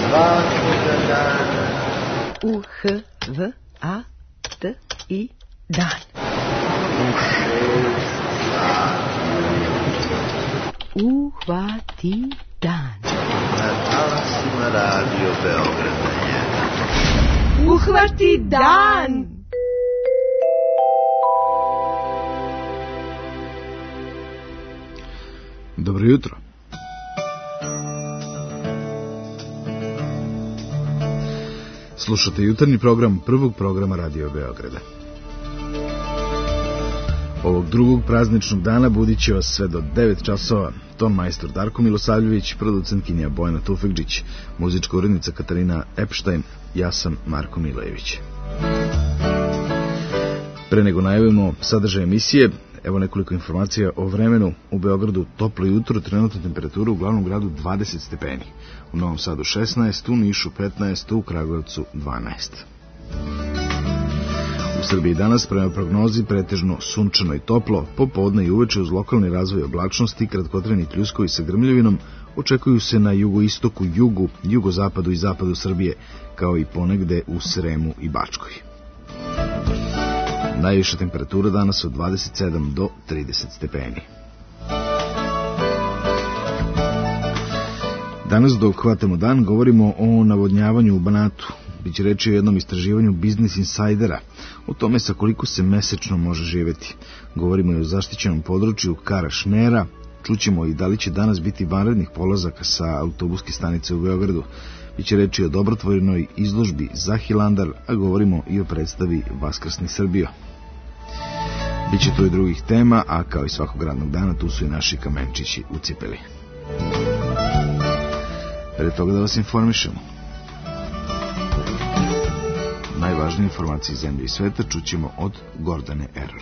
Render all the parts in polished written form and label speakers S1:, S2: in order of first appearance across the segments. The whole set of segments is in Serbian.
S1: svakoga dana.
S2: U-H-V-A-T-I dan.
S1: U 6 sati.
S2: Uhvati dan.
S1: Na talasima Radio Beograda 1.
S2: Uhvati dan!
S3: Dobro jutro. Slušate jutarnji program prvog programa Radio Beograda. Ovog drugog prazničnog dana budit će vas sve do 9 časova ton majstor Darko Milosavljević, producentkinja Bojana Tufekđić, muzička urednica Katarina Epštajn, ja sam Marko Milejević. Pre nego najavimo sadržaj emisije, evo nekoliko informacija o vremenu. U Beogradu toplo jutro, trenutna temperatura u glavnom gradu 20 stepeni. U Novom Sadu 16, u Nišu 15, u Kragujevcu 12. U Srbiji danas prema prognozi pretežno sunčano i toplo, popodne i uveče uz lokalni razvoj oblačnosti, kratkotrajni pljuskovi sa grmljavinom očekuju se na jugoistoku, jugu, jugozapadu i zapadu Srbije, kao i ponegde u Sremu i Bačkoj. Najviša temperatura danas od 27 do 30 stepeni. Danas dok hvatamo dan govorimo o navodnjavanju u Banatu. Biće reći o jednom istraživanju Business Insidera, o tome sa koliko se mesečno može živjeti. Govorimo i o zaštićenom području Karašnera, čućemo i da li će danas biti vanrednih polazaka sa autobuske stanice u Beogradu. Biće reći o dobrotvornoj izložbi za Hilandar, a govorimo i o predstavi Vaskrsni Srbijo. Biće tu i drugih tema, a kao i svakog radnog dana tu su i naši kamenčići u cipeli. Pre toga da vas informišemo. Najvažnije informacije iz zemlje i sveta čućemo od Gordane Error.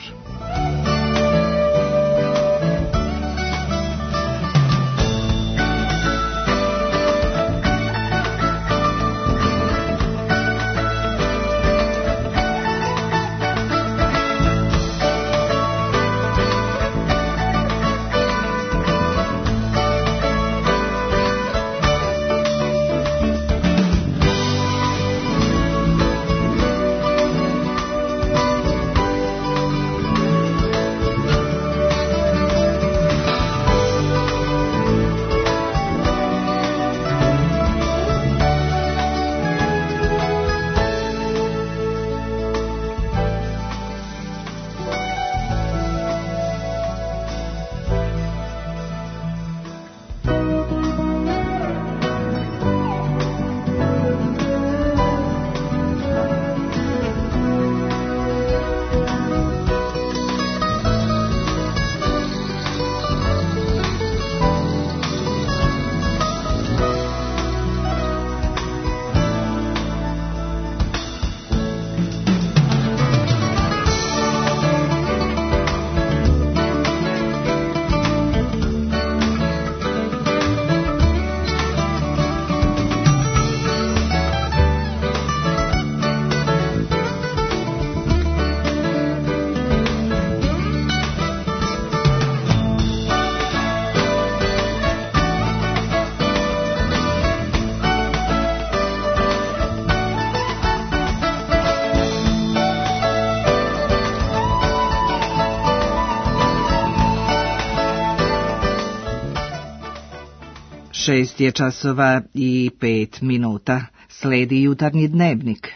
S4: Šest je časova i 5 minuta. Sledi jutarnji dnevnik.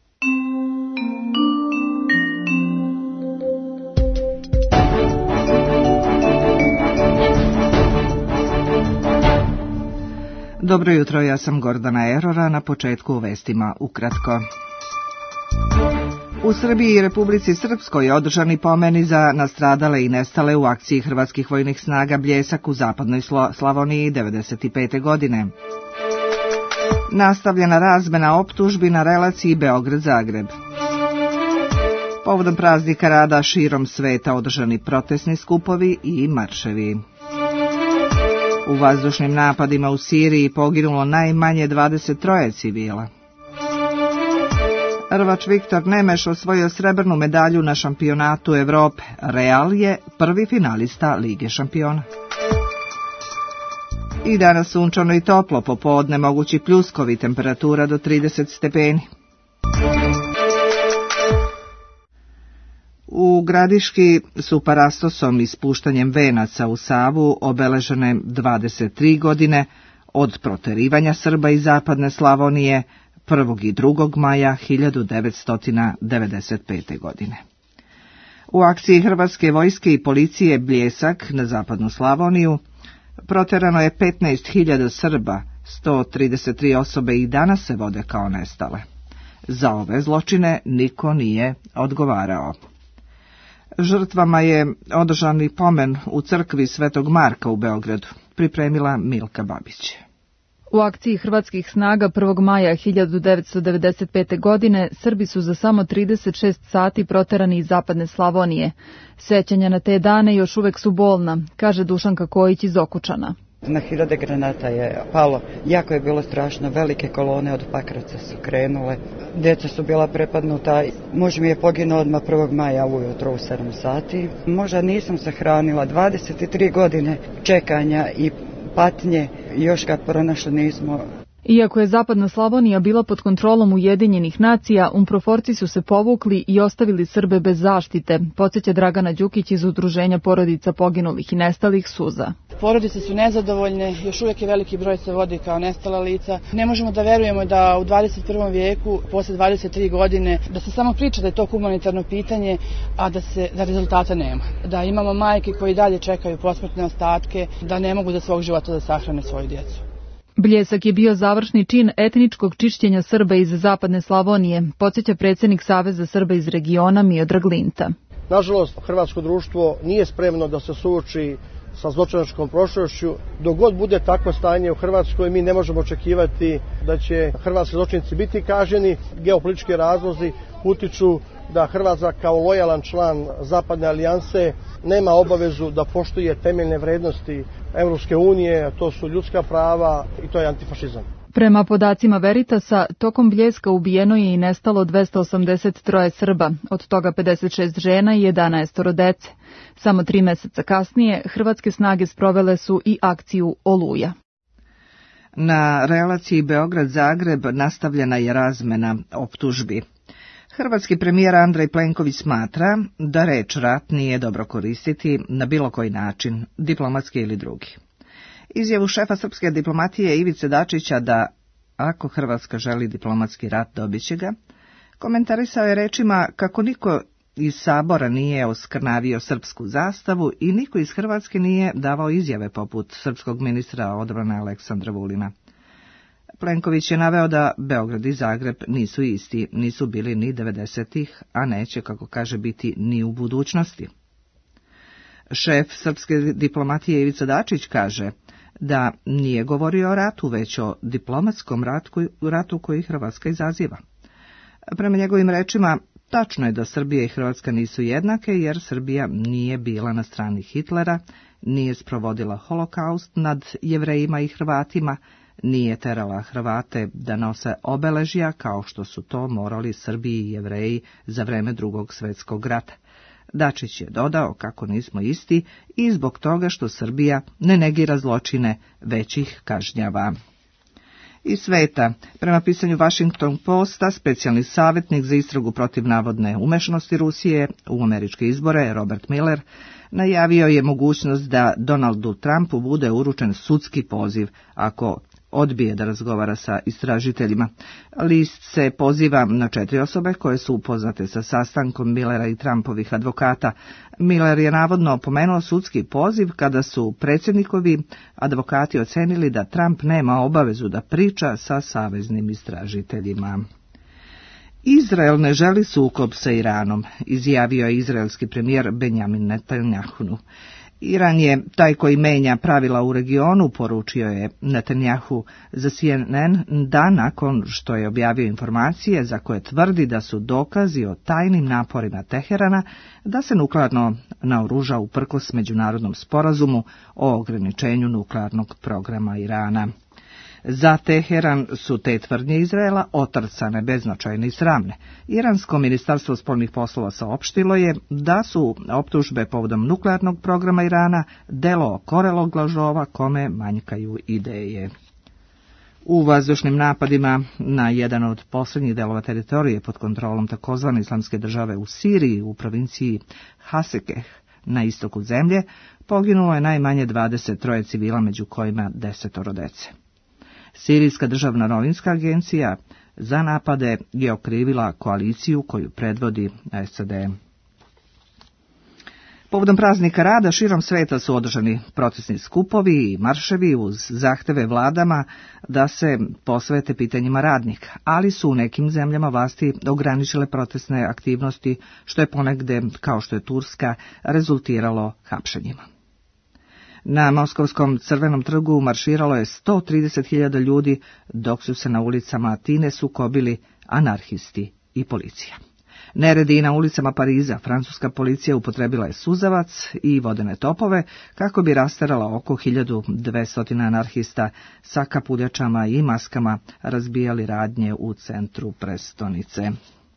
S4: Dobro jutro, ja sam Gordana Errora, na početku u vestima ukratko. U Srbiji i Republici Srpskoj održani pomeni za nastradale i nestale u akciji hrvatskih vojnih snaga Bljesak u zapadnoj Slavoniji 1995. godine. Nastavljena razmena optužbi na relaciji Beograd-Zagreb. Povodom praznika rada širom sveta održani protestni skupovi i marševi. U vazdušnim napadima u Siriji poginulo najmanje 23 civila. Rvač Viktor Nemeš osvojio srebrnu medalju na šampionatu Evrope. Real je prvi finalista Lige šampiona. I danas sunčano i toplo, popodne mogući pljuskovi, temperatura do 30 stepeni. U Gradiški su parastosom i spuštanjem venaca u Savu obeležene 23 godine od proterivanja Srba iz zapadne Slavonije 1. i 2. maja 1995. godine. U akciji Hrvatske vojske i policije Bljesak na zapadnu Slavoniju proterano je 15.000 Srba, 133 osobe i danas se vode kao nestale. Za ove zločine niko nije odgovarao. Žrtvama je održani pomen u crkvi Svetog Marka u Beogradu, pripremila Milka Babić.
S5: U akciji hrvatskih snaga 1. maja 1995. godine Srbi su za samo 36 sati proterani iz zapadne Slavonije. Sećanja na te dane još uvek su bolna, kaže Dušanka Kojić iz Okučana.
S6: Na hiljade granata je palo. Jako je bilo strašno. Velike kolone od Pakraca su krenule. Djeca su bila prepadnuta. Muž mi je poginuo odmah 1. maja ujutro u 7 sati. Možda nisam se hranila. 23 godine čekanja i patnje. Još ga pronašli nismo.
S5: Iako je zapadna Slavonija bila pod kontrolom Ujedinjenih nacija, UNPROFOR-ci su se povukli i ostavili Srbe bez zaštite, podsjeća Dragana Đukić iz Udruženja porodica poginulih i nestalih Suza.
S7: Porodice su nezadovoljne, još uvijek je veliki broj se vodi kao nestala lica. Ne možemo da verujemo da u 21. vijeku, posle 23 godine, da se samo priča da je to humanitarno pitanje, a da rezultata nema. Da imamo majke koji dalje čekaju posmrtne ostatke, da ne mogu za svog života da sahrane svoju djecu.
S5: Bljesak je bio završni čin etničkog čišćenja Srba iz zapadne Slavonije, podsjeća predsjednik Saveza Srba iz regiona Miodrag Linta.
S8: Nažalost, hrvatsko društvo nije spremno da se suoči sa zločinačkom prošlošću. Dok god bude takvo stanje u Hrvatskoj, mi ne možemo očekivati da će hrvatski zločinci biti kažnjeni. Geopolitički razlozi utiču da Hrvatska kao lojalan član Zapadne alijanse nema obavezu da poštuje temeljne vrednosti Europske unije, to su ljudska prava i to je antifašizam.
S5: Prema podacima Veritasa, tokom Bljeska ubijeno je i nestalo 283 Srba, od toga 56 žena i 11 dece. Samo 3 meseca kasnije hrvatske snage sprovele su i akciju Oluja.
S4: Na relaciji Beograd-Zagreb nastavljena je razmena optužbi. Hrvatski premijer Andrej Plenković smatra da reč rat nije dobro koristiti na bilo koji način, diplomatski ili drugi. Izjavu šefa srpske diplomatije Ivice Dačića da ako Hrvatska želi diplomatski rat dobit će ga, komentarisao je rečima kako niko iz Sabora nije oskrnavio srpsku zastavu i niko iz Hrvatske nije davao izjave poput srpskog ministra odbrane Aleksandra Vulina. Plenković je naveo da Beograd i Zagreb nisu isti, nisu bili ni 90-ih, a neće, kako kaže, biti ni u budućnosti. Šef srpske diplomatije Ivica Dačić kaže da nije govorio o ratu, već o diplomatskom ratu koji Hrvatska izaziva. Prema njegovim rečima, tačno je da Srbija i Hrvatska nisu jednake, jer Srbija nije bila na strani Hitlera, nije sprovodila holokaust nad Jevrejima i Hrvatima, nije terala Hrvate da nose obeležja kao što su to morali Srbi i Jevreji za vreme Drugog svjetskog rata. Dačić je dodao kako nismo isti i zbog toga što Srbija ne negira zločine, već ih kažnjava. Iz sveta, prema pisanju Washington Posta, specijalni savjetnik za istragu protiv navodne umešnosti Rusije u američke izbore, Robert Miller, najavio je mogućnost da Donaldu Trumpu bude uručen sudski poziv ako odbije da razgovara sa istražiteljima. List se poziva na 4 osobe koje su upoznate sa sastankom Millera i Trumpovih advokata. Miller je navodno opomenuo sudski poziv kada su predsjednikovi advokati ocenili da Trump nema obavezu da priča sa saveznim istražiteljima. Izrael ne želi sukob sa Iranom, izjavio je izraelski premijer Benjamin Netanjahu. Iran je taj koji menja pravila u regionu, poručio je Netanjahu za CNN dan nakon što je objavio informacije za koje tvrdi da su dokazi o tajnim naporima Teherana da se nuklearno naoruža uprkos međunarodnom sporazumu o ograničenju nuklearnog programa Irana. Za Teheran su te tvrdnje Izraela otrcane, beznačajne i sramne. Iransko ministarstvo spoljnih poslova saopštilo je da su optužbe povodom nuklearnog programa Irana delo korelog lažova kome manjkaju ideje. U vazdušnim napadima na jedan od posljednjih delova teritorije pod kontrolom takozvane islamske države u Siriji u provinciji Hasekeh na istoku zemlje poginulo je najmanje 23 civila, među kojima 10 dece. Sirijska državna novinska agencija za napade je okrivila koaliciju koju predvodi SAD. Povodom praznika rada širom sveta su održani protestni skupovi i marševi uz zahteve vladama da se posvete pitanjima radnika, ali su u nekim zemljama vlasti ograničile protestne aktivnosti, što je ponegde, kao što je Turska, rezultiralo hapšenjima. Na Moskovskom crvenom trgu marširalo je 130.000 ljudi, dok su se na ulicama Atine sukobili anarhisti i policija. Neredi na ulicama Pariza francuska policija upotrebila je suzavac i vodene topove kako bi rasterala oko 1200 anarhista sa kapuljačama i maskama razbijali radnje u centru prestonice.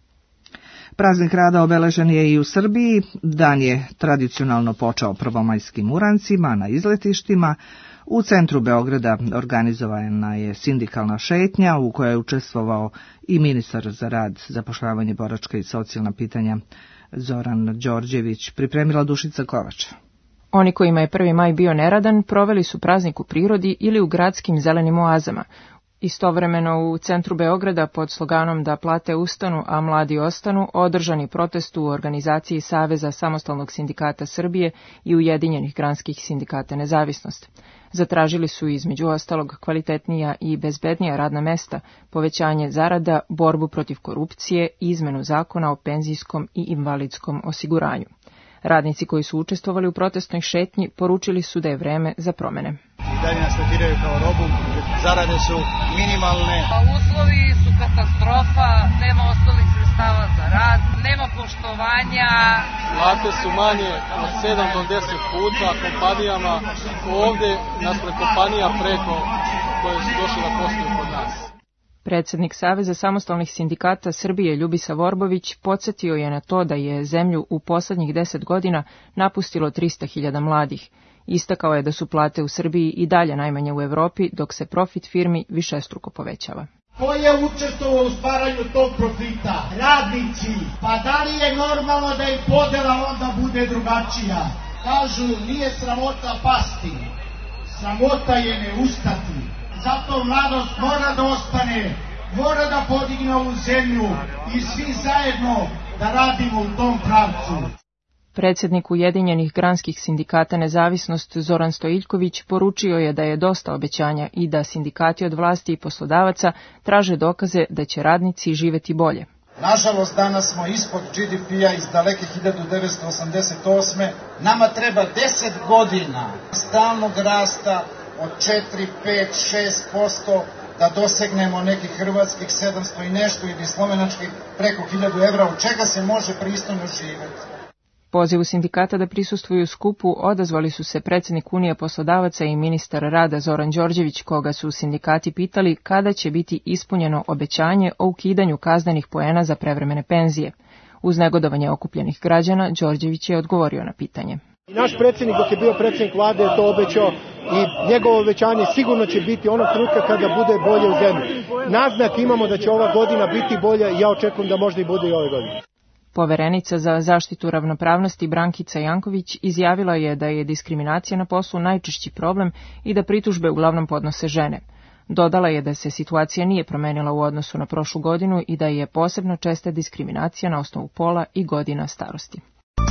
S4: Praznik rada obeležen je i u Srbiji. Dan je tradicionalno počeo prvomajskim urancima na izletištima. U centru Beograda organizovana je sindikalna šetnja u kojoj je učestvovao i ministar za rad, zapošljavanje, boračka i socijalna pitanja Zoran Đorđević, pripremila Dušica Kovač.
S9: Oni kojima je 1. maj bio neradan proveli su praznik u prirodi ili u gradskim zelenim oazama. Istovremeno u centru Beograda pod sloganom da plate ustanu, a mladi ostanu, održan je protest u organizaciji Saveza samostalnog sindikata Srbije i Ujedinjenih granskih sindikata Nezavisnost. Zatražili su između ostalog kvalitetnija i bezbednija radna mesta, povećanje zarada, borbu protiv korupcije i izmenu zakona o penzijskom i invalidskom osiguranju. Radnici koji su učestvovali u protestnoj šetnji poručili su da je vreme za promene.
S10: I dalje nas tretiraju kao robu, zarade su minimalne.
S11: Uslovi su katastrofa, nema osnovnih sredstava za rad, nema poštovanja.
S10: Plate su manje od 7 do 10 puta kompanijama, ovdje naspred kompanija preko koje su došli da posluju kod nas.
S9: Predsjednik Saveza samostalnih sindikata Srbije Ljubisa Vorbović podsjetio je na to da je zemlju u posljednjih 10 godina napustilo 300.000 mladih. Istakao je da su plate u Srbiji i dalje najmanje u Evropi, dok se profit firmi višestruko povećava.
S12: Ko je učestvovao u stvaranju tog profita? Radnici. Pa da li je normalno da i podela onda bude drugačija? Kažu, nije sramota pasti, sramota je ne ustati. Zato mladost mora da ostane, mora da podigne ovu zemlju i svi zajedno da radimo u tom pravcu.
S9: Predsjednik Ujedinjenih granskih sindikata Nezavisnost Zoran Stojiljković poručio je da je dosta obećanja i da sindikati od vlasti i poslodavaca traže dokaze da će radnici živjeti bolje.
S12: Nažalost, danas smo ispod GDP-a iz daleke 1988. Nama treba 10 godina stalnog rasta od 4, 5, 6% da dosegnemo nekih hrvatskih 700 i nešto ili slovenačkih preko 1000 evra, od čega se može pristojno živjeti.
S9: Pozivu sindikata da prisustvuju skupu odazvali su se predsjednik Unije poslodavaca i ministar rada Zoran Đorđević, koga su sindikati pitali kada će biti ispunjeno obećanje o ukidanju kaznenih poena za prevremene penzije. Uz negodovanje okupljenih građana, Đorđević je odgovorio na pitanje.
S8: Naš predsjednik, dok je bio predsjednik vlade, je to obećao i njegovo obećanje sigurno će biti onog trenutka kada bude bolje u zemlji. Naznak imamo da će ova godina biti bolja i ja očekujem da možda i bude i ove godine.
S9: Poverenica za zaštitu ravnopravnosti Brankica Janković izjavila je da je diskriminacija na poslu najčešći problem i da pritužbe uglavnom podnose žene. Dodala je da se situacija nije promenila u odnosu na prošlu godinu i da je posebno česta diskriminacija na osnovu pola i godina starosti.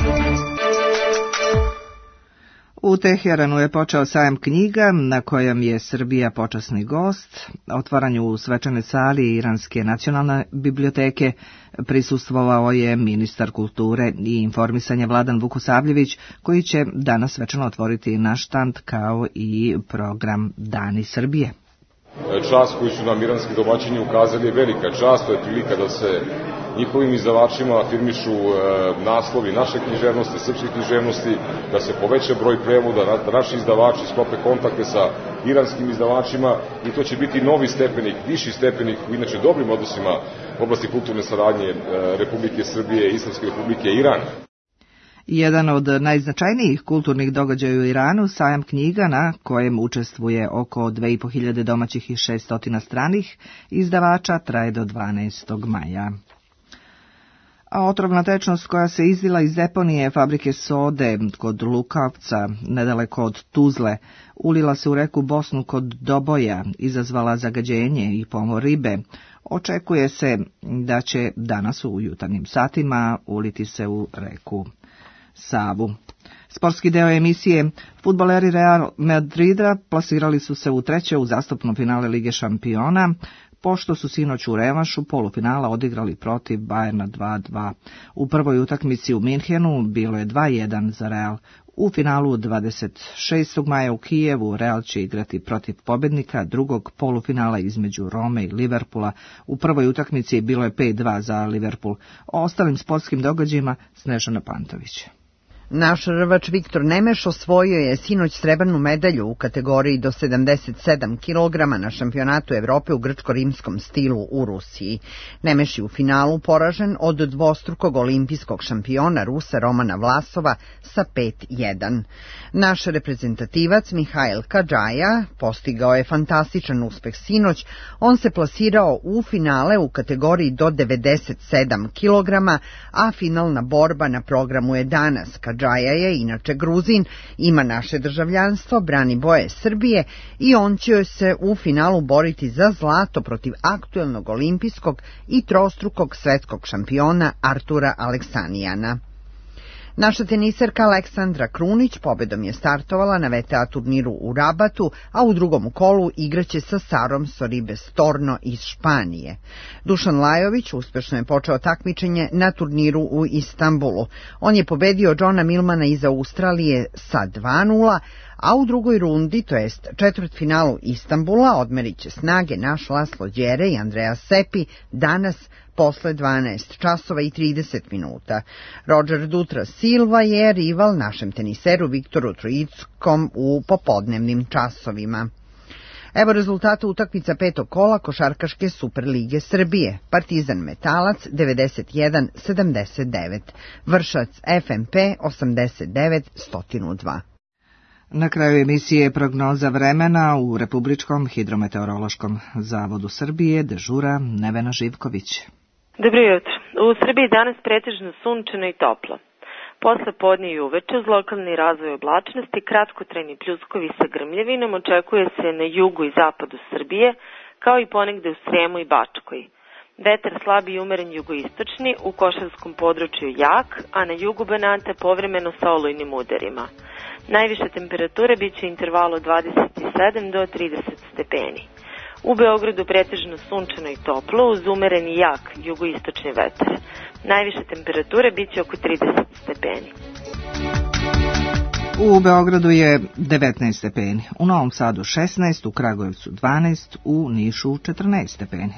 S4: U Teheranu je počeo sajam knjiga na kojem je Srbija počasni gost. Otvaranju u svečanoj sali Iranske nacionalne biblioteke prisustvovao je ministar kulture i informisanja Vladan Vukosavljević, koji će danas svečano otvoriti naš štand kao i program Dani Srbije.
S13: Čast koju su nam iranski domaćini ukazali je velika čast, to je prilika da se njihovim izdavačima afirmišu naslovi naše književnosti, srpske književnosti, da se poveća broj prevoda, da naši izdavači sklope kontakte sa iranskim izdavačima i to će biti novi stepenik, viši stepenik u inače dobrim odnosima u oblasti kulturne saradnje Republike Srbije i Islamske Republike Iran.
S4: Jedan od najznačajnijih kulturnih događaja u Iranu, sajam knjiga na kojem učestvuje oko 2500 domaćih i 600 stranih izdavača, traje do 12. maja. A otrovna tečnost koja se izvila iz deponije fabrike sode kod Lukavca, nedaleko od Tuzle, ulila se u reku Bosnu kod Doboja, izazvala zagađenje i pomor ribe. Očekuje se da će danas u jutarnjim satima uliti se u reku Savu. Sportski deo emisije. Fudbaleri Real Madrida plasirali su se u treće uzastopno finale Lige šampiona, pošto su sinoć u revanšu polufinala odigrali protiv Bayerna 2-2. U prvoj utakmici u Minhenu bilo je 2-1 za Real. U finalu 26. maja u Kijevu Real će igrati protiv pobednika drugog polufinala između Rome i Liverpoola. U prvoj utakmici bilo je 5-2 za Liverpool. O ostalim sportskim događajima Snežana Pantović.
S14: Naš rvač Viktor Nemeš osvojio je sinoć srebrnu medalju u kategoriji do 77 kg na šampionatu Evrope u grčko-rimskom stilu u Rusiji. Nemeš je u finalu poražen od dvostrukog olimpijskog šampiona Rusa Romana Vlasova sa 5-1. Naš reprezentativac Mihail Kadžaja postigao je fantastičan uspeh sinoć. On se plasirao u finale u kategoriji do 97 kg, a finalna borba na programu je danas. Kadžaja je inače Gruzin, ima naše državljanstvo, brani boje Srbije i on će se u finalu boriti za zlato protiv aktuelnog olimpijskog i trostrukog svetskog šampiona Artura Aleksanijana. Naša teniserka Aleksandra Krunić pobedom je startovala na VTA turniru u Rabatu, a u drugom kolu igraće sa Sarom Soribes Torno iz Španije. Dušan Lajović uspešno je počeo takmičenje na turniru u Istanbulu. On je pobedio Johna Milmana iz Australije sa 2-0, a u drugoj rundi, to jest četvrtfinalu Istanbula, odmerit će snage naš Laslo Đere i Andrea Seppi danas posle 12 časova i 30 minuta. Roger Dutra Silva je rival našem teniseru Viktoru Trojickom u popodnevnim časovima. Evo rezultata utakmica petog kola Košarkaške Superlige Srbije. Partizan Metalac 91-79, Vršac FMP 89-102.
S4: Na kraju emisije prognoza vremena u Republičkom hidrometeorološkom zavodu Srbije dežura Nevena Živković.
S15: Dobro jutro. U Srbiji danas pretežno sunčano i toplo. Posle podne i uveče uz lokalni razvoj oblačnosti, kratkotrajni pljuskovi sa grmljavinom očekuje se na jugu i zapadu Srbije, kao i ponegde u Sremu i Bačkoj. Vetar slab i umeren jugoistočni, u Košavskom području jak, a na jugu Banata povremeno sa olujnim udarima. Najviše temperature biće u intervalu 27 do 30 stepeni. U Beogradu pretežno sunčano i toplo uz umeren i jak jugoistočni vetar. Najviše temperature biće oko 30 stepeni.
S4: U Beogradu je 19 stepeni, u Novom Sadu 16, u Kragujevcu 12, u Nišu 14 stepeni.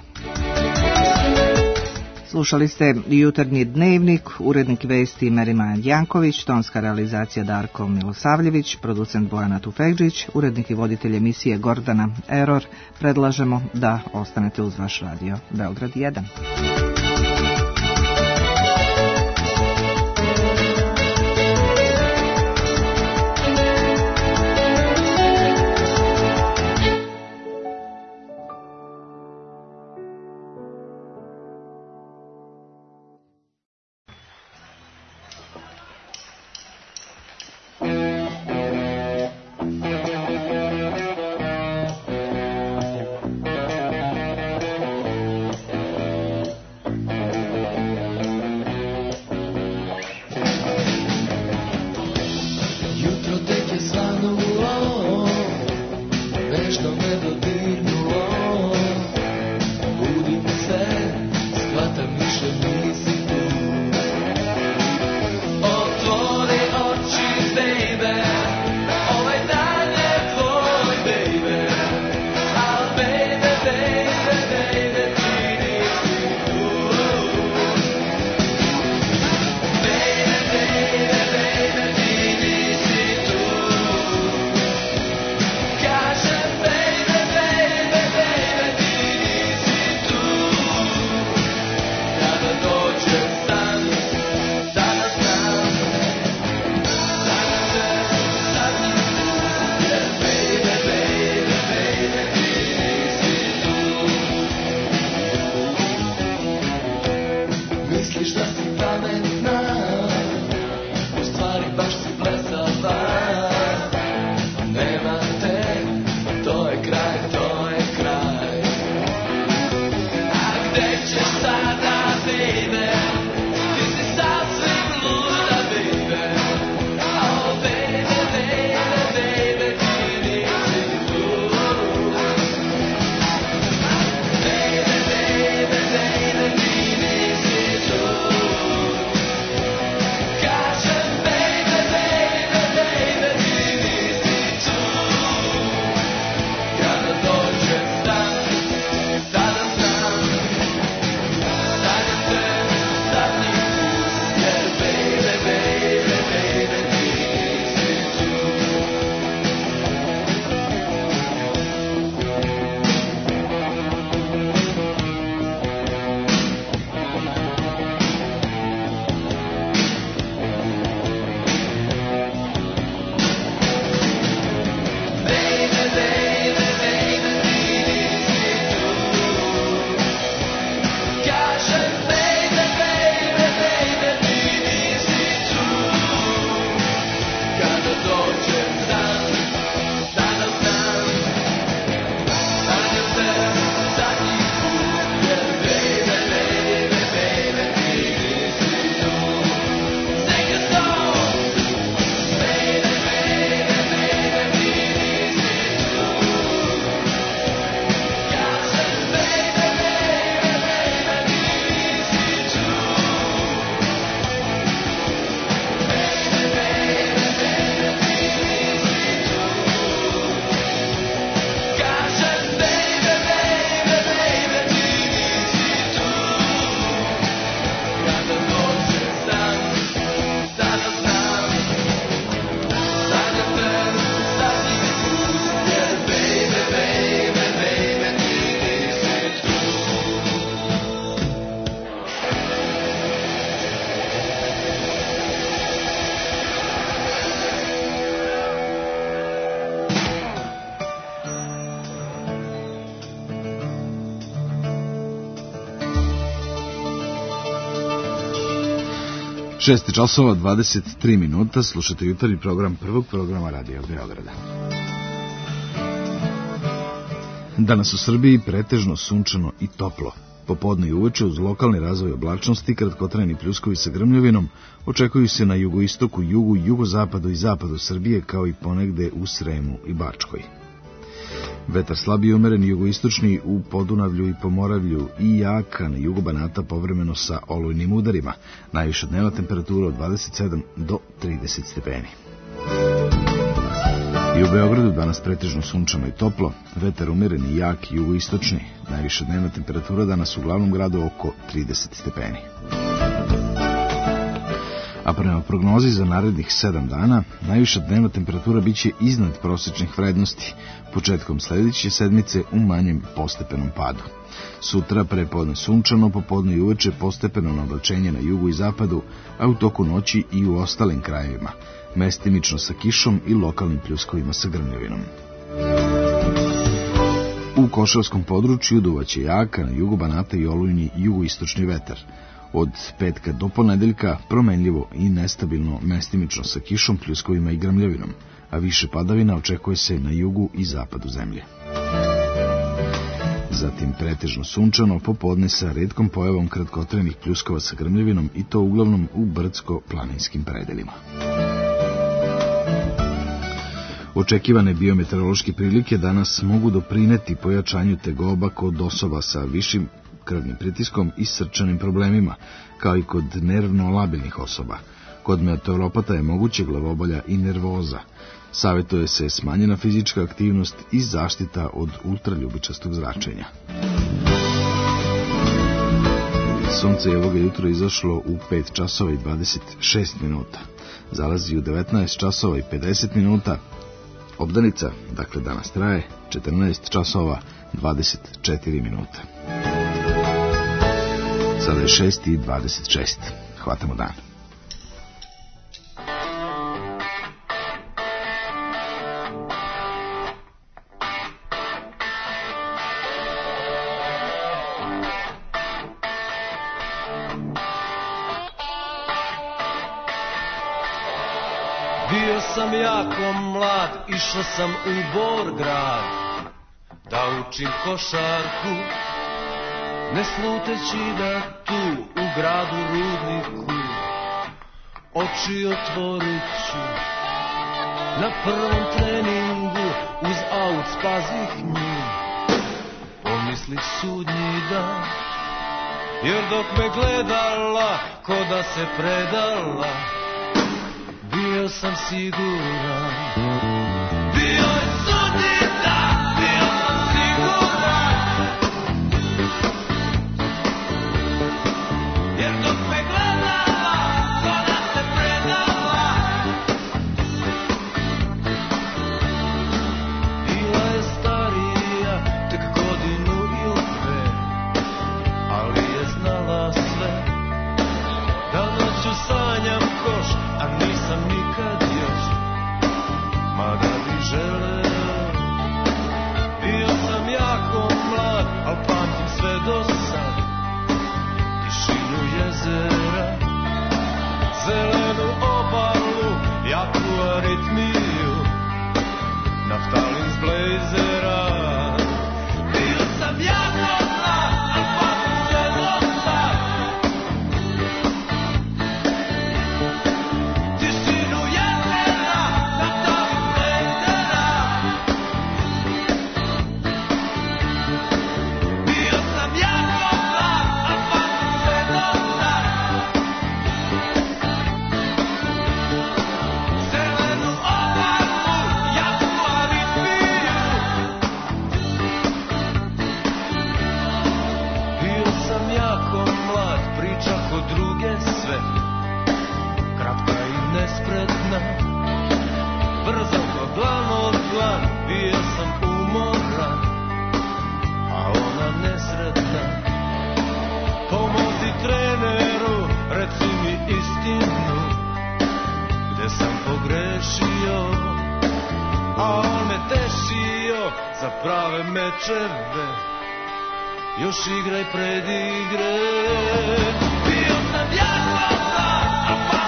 S4: Slušali ste Jutarnji dnevnik, urednik vesti Merimajan Janković, tonska realizacija Darko Milosavljević, producent Bojana Tufegđić, urednik i voditelj emisije Gordana Eror. Predlažemo da ostanete uz vaš radio Beograd 1.
S3: 6 časova 23 minuta, slušate jutarnji program prvog programa Radija Beograda. Danas u Srbiji pretežno sunčano i toplo. Popodne i uveče uz lokalni razvoj oblačnosti, kratkotrajni pljuskovi sa grmljavinom očekuju se na jugoistoku, jugu, jugozapadu i zapadu Srbije, kao i ponegde u Sremu i Bačkoj. Vetar slab i umeren jugoistočni u Podunavlju i Pomoravlju i jak, a na jugu Banata povremeno sa olujnim udarima. Najviša dnevna temperatura od 27 do 30 stepeni. I u Beogradu danas pretežno sunčano i toplo, vetar umeren i jak jugoistočni. Najviša dnevna temperatura danas u glavnom gradu oko 30 stepeni. A prema prognozi za narednih 7 dana, najviša dnevna temperatura biće iznad prosečnih vrednosti, početkom sledeće sedmice u manjem postepenom padu. Sutra prepodne sunčano, popodne i uveče postepeno nablačenje na jugu i zapadu, a u toku noći i u ostalim krajevima, mestimično sa kišom i lokalnim pljuskovima sa grmljavinom. U Košavskom području duvaće jaka, na jugu Banata i olujni jugoistočni vetar. Od petka do ponedeljka promenljivo i nestabilno, mestimično sa kišom, pljuskovima i grmljavinom, a više padavina očekuje se na jugu i zapadu zemlje. Zatim pretežno sunčano, popodne sa retkom pojavom kratkotrajnih pljuskova sa grmljavinom i to uglavnom u brdsko-planinskim predelima. Očekivane biometeorološke prilike danas mogu doprineti pojačanju tegoba kod osoba sa višim krvnim pritiskom i srčanim problemima, kao i kod nervno labilnih osoba. Kod meteoropata je moguće glavobolja i nervoza. Savjetuje se smanjena fizička aktivnost i zaštita od ultraljubičastog zračenja. Sunce je ovoga jutra izašlo u 5 časova i 26 minuta. Zalazi u 19 časova i 50 minuta. Obdanica, dakle danas traje 14 časova 24 minuta. Sada je 6:26. Hvatamo dan.
S16: Bio sam jako mlad, išao sam u Borgrad da učim košarku, ne sluteći da tu u gradu Rudniku oči otvorit ću. Na prvom treningu uz aut spazih nju, pomislih sudnji dan, jer dok me gledala ko da se predala, bio sam siguran. Bio je sudnji dan, bio sam siguran, jer dok me gledala ko da se predala. Bila je starija tek godinu ili dve, ali je znala sve, da noću sanjam koš, a nisam nikad još, mada bi želeo. Bio sam jako mlad, al pamtim sve do sad, tišinu jezera, zelenu obalu, jaku aritmiju, naftalin s blejzera. Bio sam jako mlad, al pamtim sve do sad, tišinu jezera, naftalin s blejzera. Bio sam jako mlad, al pamtim sve do sad, zelenu obalu, jaku aritmiju. Bio sam jako mlad, priča ko druge sve, kratka i nespretna, brzo ko dlan od dlan. Bio sam umoran, a ona nesretna. Pomozi treneru, reci mi istinu, gde sam pogrešio, a on me tešio za prave mečeve. Još igraj predigre. Bio sam jako mlad, a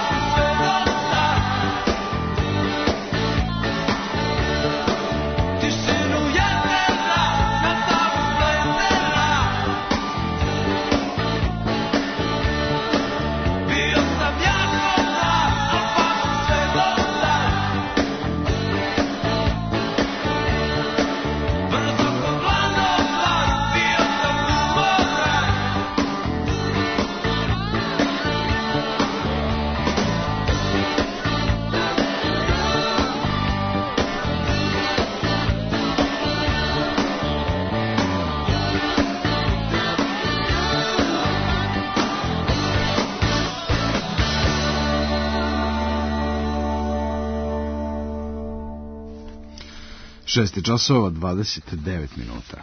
S3: 6 časova 29 minuta.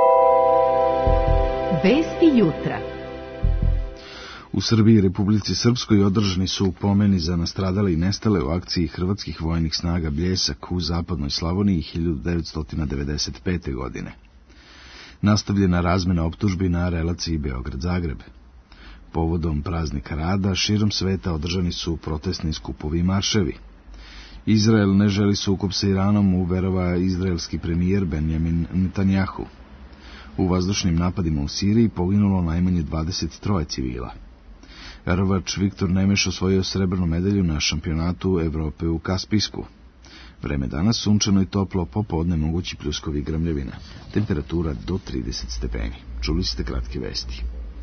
S2: Vesti jutra.
S3: U Srbiji i Republici Srpskoj održani su pomeni za nastradale i nestale u akciji hrvatskih vojnih snaga Bljesak u zapadnoj Slavoniji 1995. godine. Nastavljena razmena optužbi na relaciji Beograd-Zagreb. Povodom praznika rada širom sveta održani su protestni skupovi i marševi. Izrael ne želi sukob sa Iranom, uverava izraelski premijer Benjamin Netanjahu. U vazdušnim napadima u Siriji poginulo najmanje 23 civila. Rvač Viktor Nemeš osvojio srebrnu medalju na šampionatu Evrope u Kaspijsku. Vreme danas sunčano i toplo, popodne mogući pljuskovi i grmljavina. Temperatura do 30 stepeni. Čuli ste kratke vesti.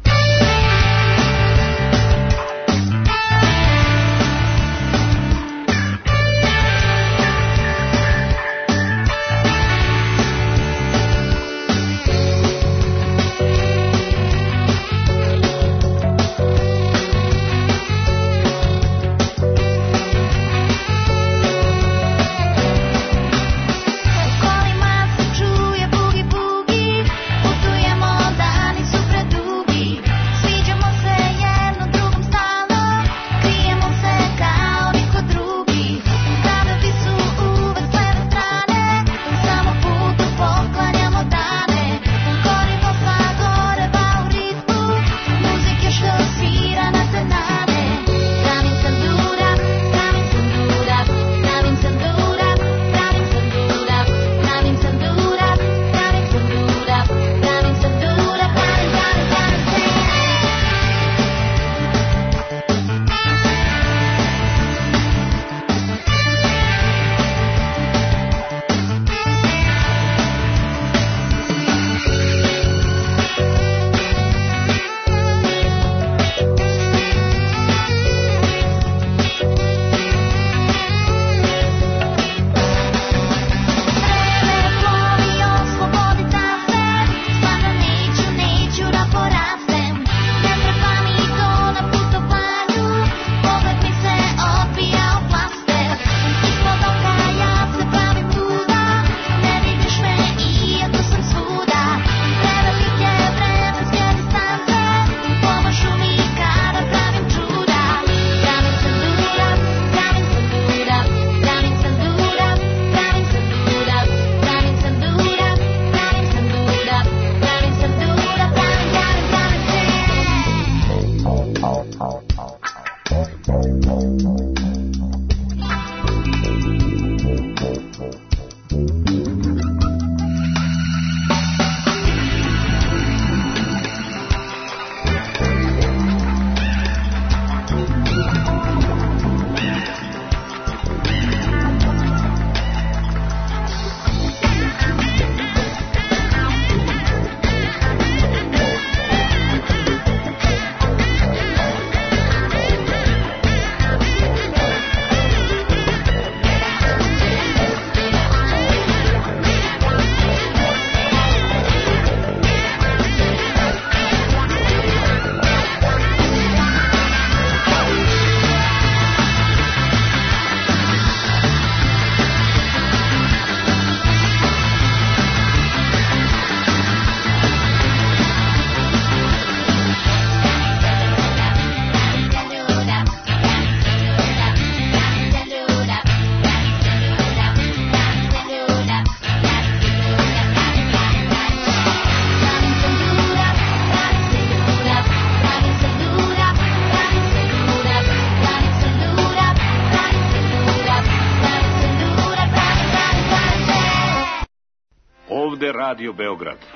S17: Radio Beograd.
S18: 3, 2, 1,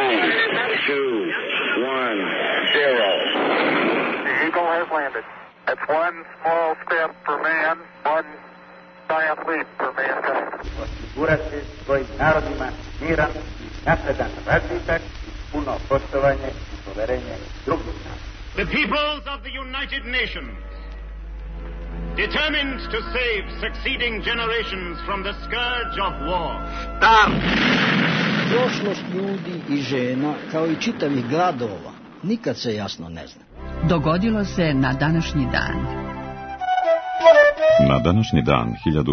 S18: 0. The Eagle has landed. That's one small step for man, one giant leap for mankind.
S19: Osigurati svojim narodima miran i napredan razvitak i puno poštovanje i poverenje drugih naroda.
S17: The peoples of the United Nations, determined to save succeeding generations from the scourge of war.
S20: Start! Prošlost ljudi i žena, kao i čitavih gradova, nikad se jasno ne zna.
S2: Dogodilo se na današnji dan.
S21: Na današnji dan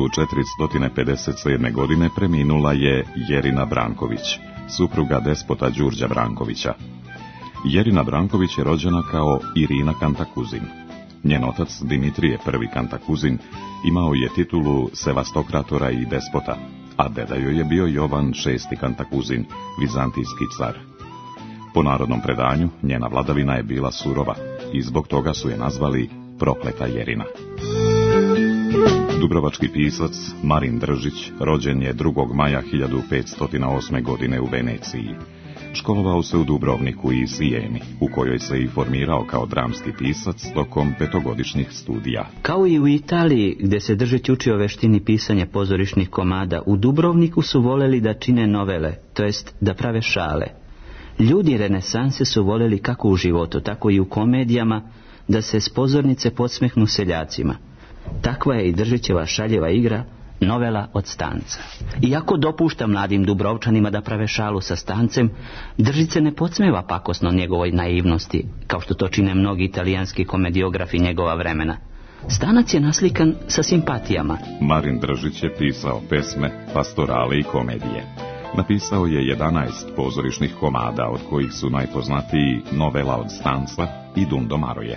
S21: 1457. godine preminula je Jerina Branković, supruga despota Đurđa Brankovića. Jerina Branković je rođena kao Irina Kantakuzin. Njen otac Dimitrije I Kantakuzin imao je titulu sevastokratora i despota, a deda joj je bio Jovan VI Kantakuzin, vizantijski car. Po narodnom predanju, njena vladavina je bila surova i zbog toga su je nazvali Prokleta Jerina. Dubrovački pisac Marin Držić rođen je 2. maja 1508. godine u Veneciji. Školovao se u Dubrovniku i Sijeni, u kojoj se i formirao kao dramski pisac tokom 5-godišnjih studija.
S22: Kao i u Italiji, gde se Držić učio veštini pisanja pozorišnih komada, u Dubrovniku su voleli da čine novele, to jest da prave šale. Ljudi renesanse su voleli kako u životu, tako i u komedijama, da se s pozornice podsmehnu seljacima. Takva je i Držićeva šaljeva igra, novela od stanca. Iako dopušta mladim Dubrovčanima da prave šalu sa stancem, Držić se ne podsmeva pakosno njegovoj naivnosti, kao što to čine mnogi italijanski komediografi njegova vremena. Stanac je naslikan sa simpatijama.
S21: Marin Držić je pisao pesme, pastorale i komedije. Napisao je 11 pozorišnih komada, od kojih su najpoznatiji Novela od stanca i Dundo Maroje.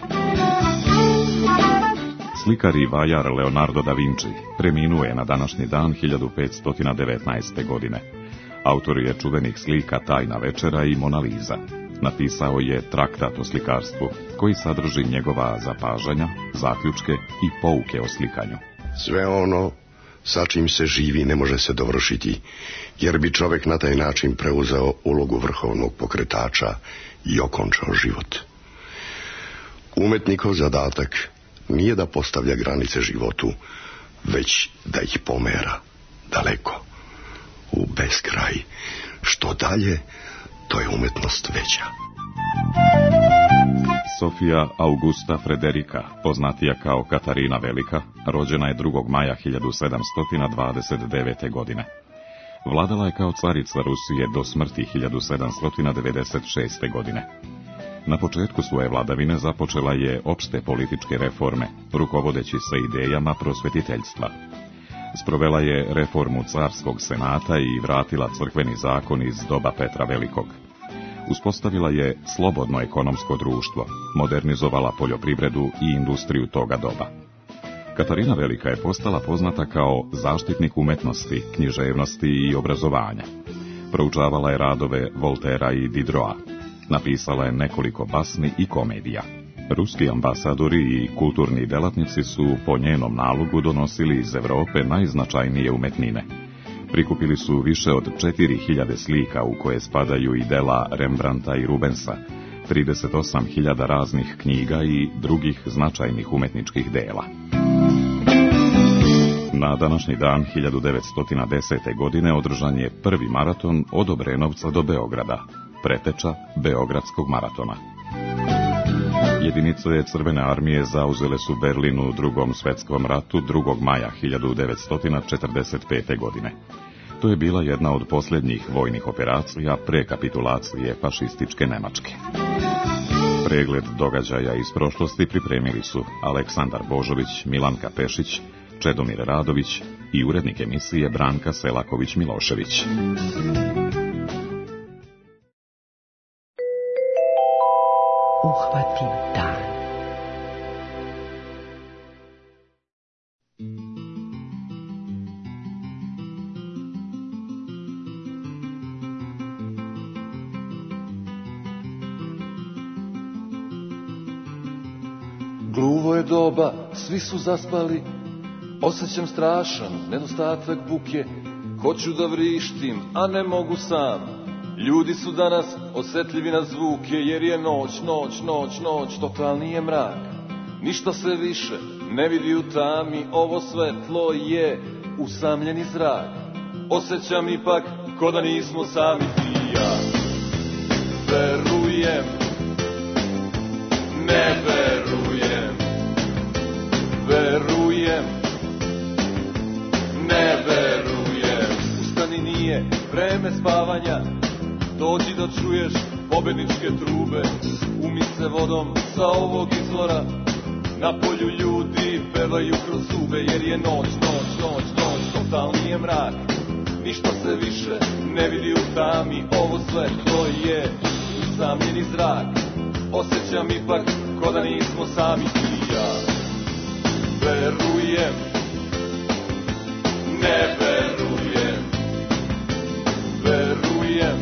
S21: Slikar i vajar Leonardo da Vinci preminuo je na današnji dan 1519. godine. Autor je čuvenih slika Tajna večera i Mona Lisa. Napisao je traktat o slikarstvu, koji sadrži njegova zapažanja, zaključke i pouke o slikanju.
S23: Sve ono sa čim se živi ne može se dovršiti, jer bi čovjek na taj način preuzeo ulogu vrhovnog pokretača i okončao život. Umetnikov zadatak nije da postavlja granice životu, već da ih pomera daleko, u beskraj. Što dalje, to je umetnost veća.
S21: Sofija Augusta Frederika, poznatija kao Katarina Velika, rođena je 2. maja 1729. godine. Vladala je kao carica Rusije do smrti 1796. godine. Na početku svoje vladavine započela je opšte političke reforme, rukovodeći se idejama prosvetiteljstva. Sprovela je reformu carskog senata i vratila crkveni zakon iz doba Petra Velikog. Uspostavila je slobodno ekonomsko društvo, modernizovala poljoprivredu i industriju toga doba. Katarina Velika je postala poznata kao zaštitnik umetnosti, književnosti i obrazovanja. Proučavala je radove Voltera i Diderota. Napisala je nekoliko basni i komedija. Ruski ambasadori i kulturni delatnici su po njenom nalogu donosili iz Evrope najznačajnije umetnine. Prikupili su više od 4000 slika u koje spadaju i dela Rembrandta i Rubensa, 38.000 raznih knjiga i drugih značajnih umetničkih dela. Na današnji dan 1910. godine održan je prvi maraton od Obrenovca do Beograda, preteča Beogradskog maratona. Jedinice Crvene armije zauzele su Berlin u Drugom svetskom ratu 2. maja 1945. godine. To je bila jedna od posljednjih vojnih operacija pre kapitulacije fašističke Nemačke. Pregled događaja iz prošlosti pripremili su Aleksandar Božović, Milanka Pešić, Čedomir Radović i urednik emisije Branka Selaković-Milošević.
S2: Uhvatim dan.
S24: Gluvo je doba, svi su zaspali, osjećam strašan nedostatak buke, hoću da vrištim, a ne mogu sam. Ljudi su danas osjetljivi na zvuke, jer je noć, totalni je mrak. Ništa se više ne vidi u tami, ovo svetlo je usamljeni zrak. Osjećam ipak ko da nismo sami ti i ja. Verujem, ne verujem, verujem, ne verujem. Ustani, nije vreme spavanja, dođi da čuješ pobedničke trube. Umi se vodom sa ovog izvora, Na polju ljudi pevaju kroz zube, jer je noć, totalni je mrak. Ništa se više ne vidi u tami, ovo sve to je usamljeni zrak. Osjećam ipak ko da nismo sami ti i ja. Verujem, ne verujem, verujem,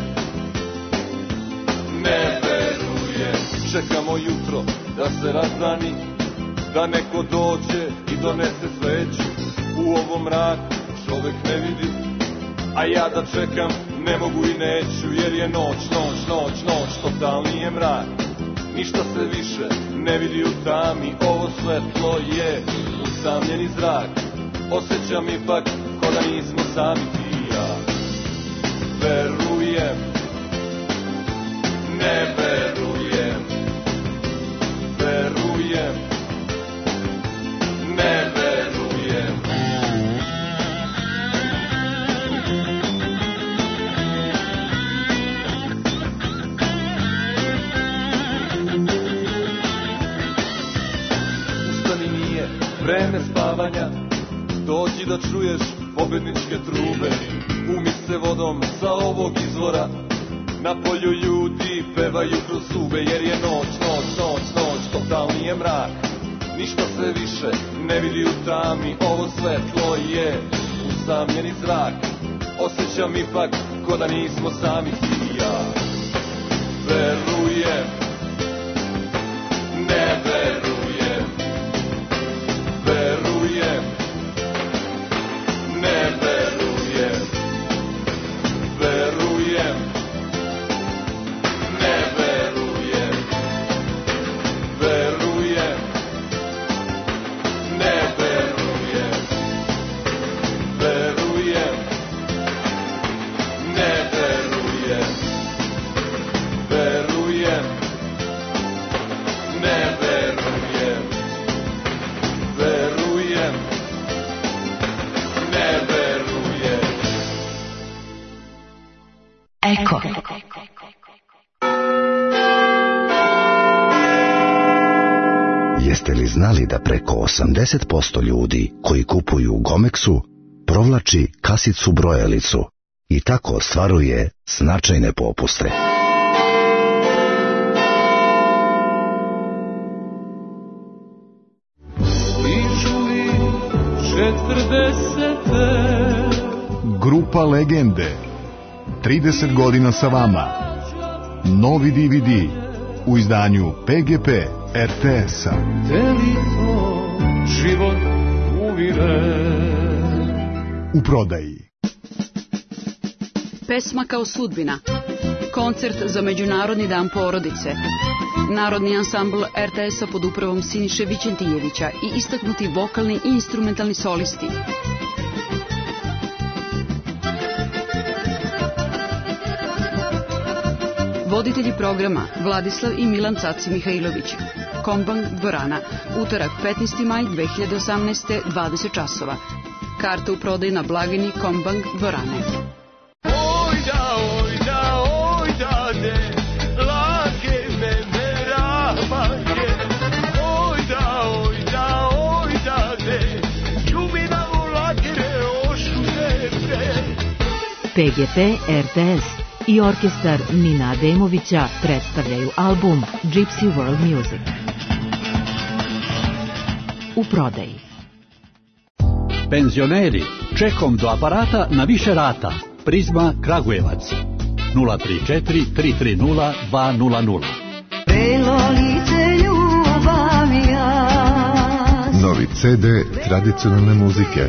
S24: ne verujem. Čekamo jutro da se razdani, da neko dođe i donese sveću. U ovom mraku čovek ne vidi, a ja da čekam ne mogu i neću, jer je noć, totalni je mrak. Ništa se više ne vidi u tami, ovo svetlo je usamljeni zrak. Osjećam ipak ko da nismo sami ti i ja. Verujem, ne verujem, verujem, ne verujem. Ustani, nije vreme spavanja, dođi da čuješ pobedničke trube. Umi se vodom sa ovog izvora, na polju ljudi pevaju kroz zube, jer je noć, totalni je mrak. Ništa se više ne vidi u tami, ovo svetlo je usamljeni zrak. Osjećam ipak ko da nismo sami ti i ja. Verujem, ne verujem, verujem, ne verujem, verujem, ne verujem, verujem, ne verujem, verujem, ne verujem, verujem, ne verujem, verujem, ne verujem.
S2: Eko.
S23: Jeste li znali da preko 80% ljudi koji kupuju u Gomexu provlači kasicu brojalicu i tako ostvaruje značajne popuste?
S1: Grupa Legende, 30 godina sa vama. Novi DVD u izdanju PGP RTS-a.
S16: Život uvire.
S1: U prodaji.
S5: Pesma kao sudbina. Koncert za Međunarodni dan porodice. Narodni ansambl RTS-a pod upravom Siniše Vićentijevića i istaknuti vokalni i instrumentalni solisti. Voditelji programa Vladislav i Milan Caci Mihajlović. Kombang dvorana. Utorak 15. maj 2018. 20 časova. Karte u prodaju na blagajni Kombang dvorane.
S16: Ojda, ojda, ojda de, lake me meramake. Ojda, ojda, ojda de, ljubina u lakere ošuje pre.
S6: PGP RTS i orkestar Nina Ademovića predstavljaju album Gypsy World Music. U prodaji.
S7: Penzioneri, čekom do aparata na više rata. Prizma Kragujevac 034 330 200.
S16: Belo lice ljubav ja.
S25: Novi CD tradicionalne muzike.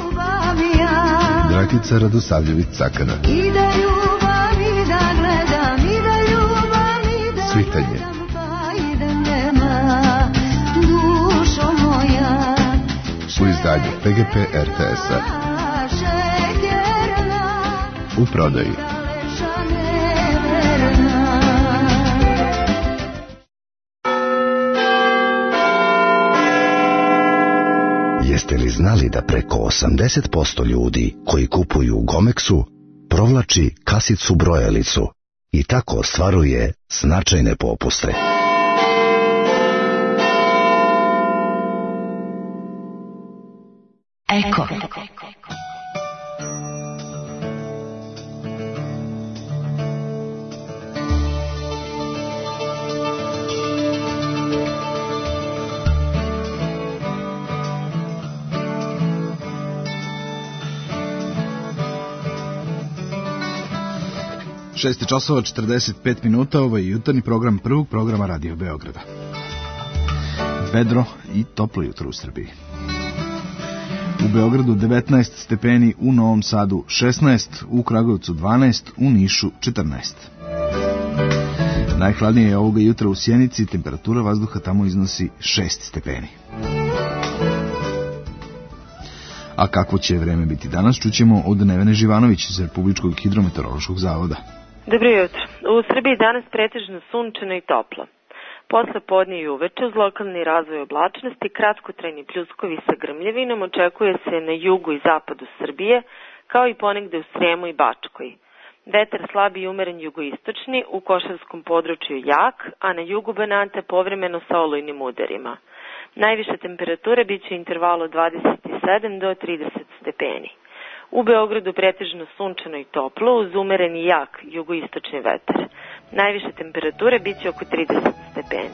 S25: Dragica Radosavljević-Cakana.
S16: I da ljubav i da gledam, i da ljubav i da
S25: Svitanje.
S16: pa idem nema, dušo moja.
S25: U izdanju PGP RTS-a. U prodaji.
S23: Jeste li znali da preko 80% ljudi koji kupuju u Gomexu provlači kasicu brojalicu i tako ostvaruje značajne popuste?
S3: 6 časova 45 minuta, ovo je jutarnji program prvog programa Radio Beograda. Vedro i toplo jutro u Srbiji. U Beogradu 19 stepeni, u Novom Sadu 16, u Kragujevcu 12, u Nišu 14. Najhladnije je ovoga jutra u Sjenici, temperatura vazduha tamo iznosi 6 stepeni. A kakvo će vreme biti danas, čućemo od Nevene Živanović iz Republičkog hidrometeorološkog zavoda.
S15: Dobro jutro. U Srbiji danas pretežno sunčano i toplo. Posle podne i uveče uz lokalni razvoj oblačnosti, kratkotrajni pljuskovi sa grmljavinom očekuje se na jugu i zapadu Srbije, kao i ponegde u Sremu i Bačkoj. Vetar slabi i umeren jugoistočni, u Košarskom području jak, a na jugu Banata povremeno sa olujnim udarima. Najviša temperatura biće u intervalu 27 do 30 stepeni. U Beogradu pretežno sunčano i toplo uz umeren i jak jugoistočni vetar. Najviše temperature biće oko 30 stepeni.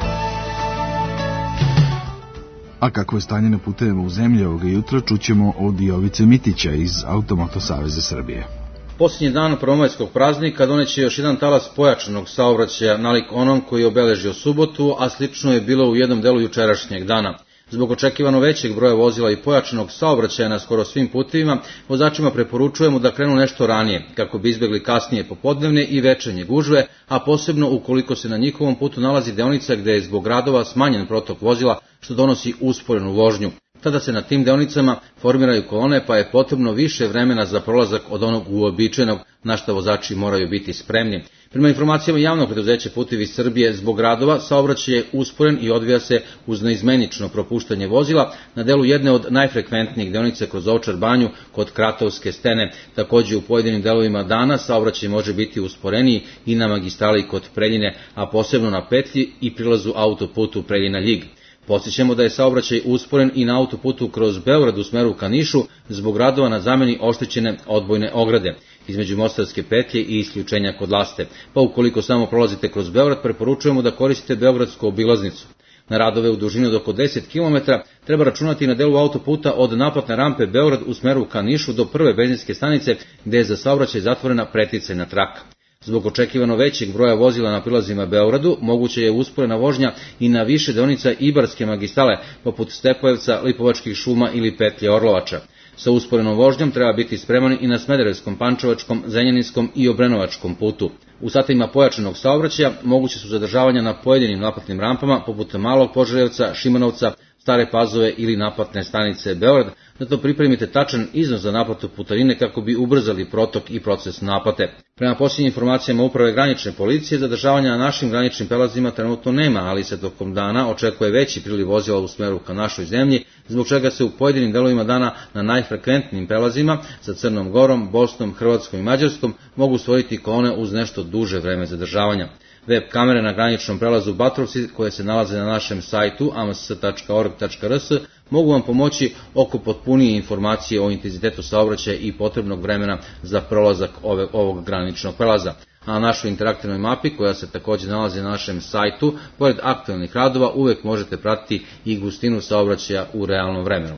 S3: A kako je stanje na putevima u zemlji ovoga jutra, čućemo od Jovice Mitića iz Automoto Saveza Srbije.
S8: Posljednji dan prvomajskog praznika doneće još jedan talas pojačanog saobraćaja nalik onom koji je obeležio subotu, a slično je bilo u jednom delu jučerašnjeg dana. Zbog očekivano većeg broja vozila i pojačanog saobraćaja na skoro svim putevima, vozačima preporučujemo da krenu nešto ranije, kako bi izbjegli kasnije popodnevne i večernje gužve, a posebno ukoliko se na njihovom putu nalazi deonica gde je zbog radova smanjen protok vozila, što donosi usporenu vožnju. Tada se na tim deonicama formiraju kolone, pa je potrebno više vremena za prolazak od onog uobičajenog, na što vozači moraju biti spremni. Prema informacijama javnog preduzeća Putevi Srbije, zbog radova saobraćaj je usporen i odvija se uz neizmenično propuštanje vozila na delu jedne od najfrekventnijih deonica kroz Ovčar banju kod Kratovske stene. Također u pojedinim delovima dana saobraćaj može biti usporeniji i na magistrali kod Preljine, a posebno na petlji i prilazu autoputu Preljina-Ljig. Podsjećamo da je saobraćaj usporen i na autoputu kroz Beograd u smeru ka Nišu zbog radova na zameni oštećene odbojne ograde između Mostarske petlje i isključenja kod Laste. Pa ukoliko samo prolazite kroz Beograd, preporučujemo da koristite beogradsku obilaznicu. Na radove u dužini od oko 10 km treba računati na delu autoputa od naplatne rampe Beograd u smeru ka Nišu do prve benzinske stanice gde je za saobraćaj zatvorena preticajna traka. Zbog očekivano većeg broja vozila na prilazima Beogradu, moguće je usporena vožnja i na više deonica Ibarske magistrale, poput Stepojevca, Lipovačkih šuma ili petlje Orlovača. Sa usporenom vožnjom treba biti spreman i na Smederevskom, Pančevačkom, Zrenjaninskom i Obrenovačkom putu. U satima pojačanog saobraćaja moguće su zadržavanja na pojedinim naplatnim rampama, poput Malog Požarevca, Šimanovca, Stare Pazove ili naplatne stanice Beograd, zato pripremite tačan iznos za naplatu putarine kako bi ubrzali protok i proces naplate. Prema posljednjim informacijama Uprave granične policije, zadržavanja na našim graničnim prelazima trenutno nema, ali se tokom dana očekuje veći priliv vozila u smeru ka našoj zemlji, zbog čega se u pojedinim delovima dana na najfrekventnijim prelazima sa Crnom Gorom, Bosnom, Hrvatskom i Mađarskom mogu stvoriti kolone uz nešto duže vreme zadržavanja. Web kamere na graničnom prelazu Batrovci, koje se nalaze na našem sajtu ams.org.rs, mogu vam pomoći oko potpunije informacije o intenzitetu saobraćaja i potrebnog vremena za prolazak ovog graničnog prelaza. A na našoj interaktivnoj mapi, koja se također nalazi na našem sajtu, pored aktualnih radova, uvek možete pratiti i gustinu saobraćaja u realnom vremenu.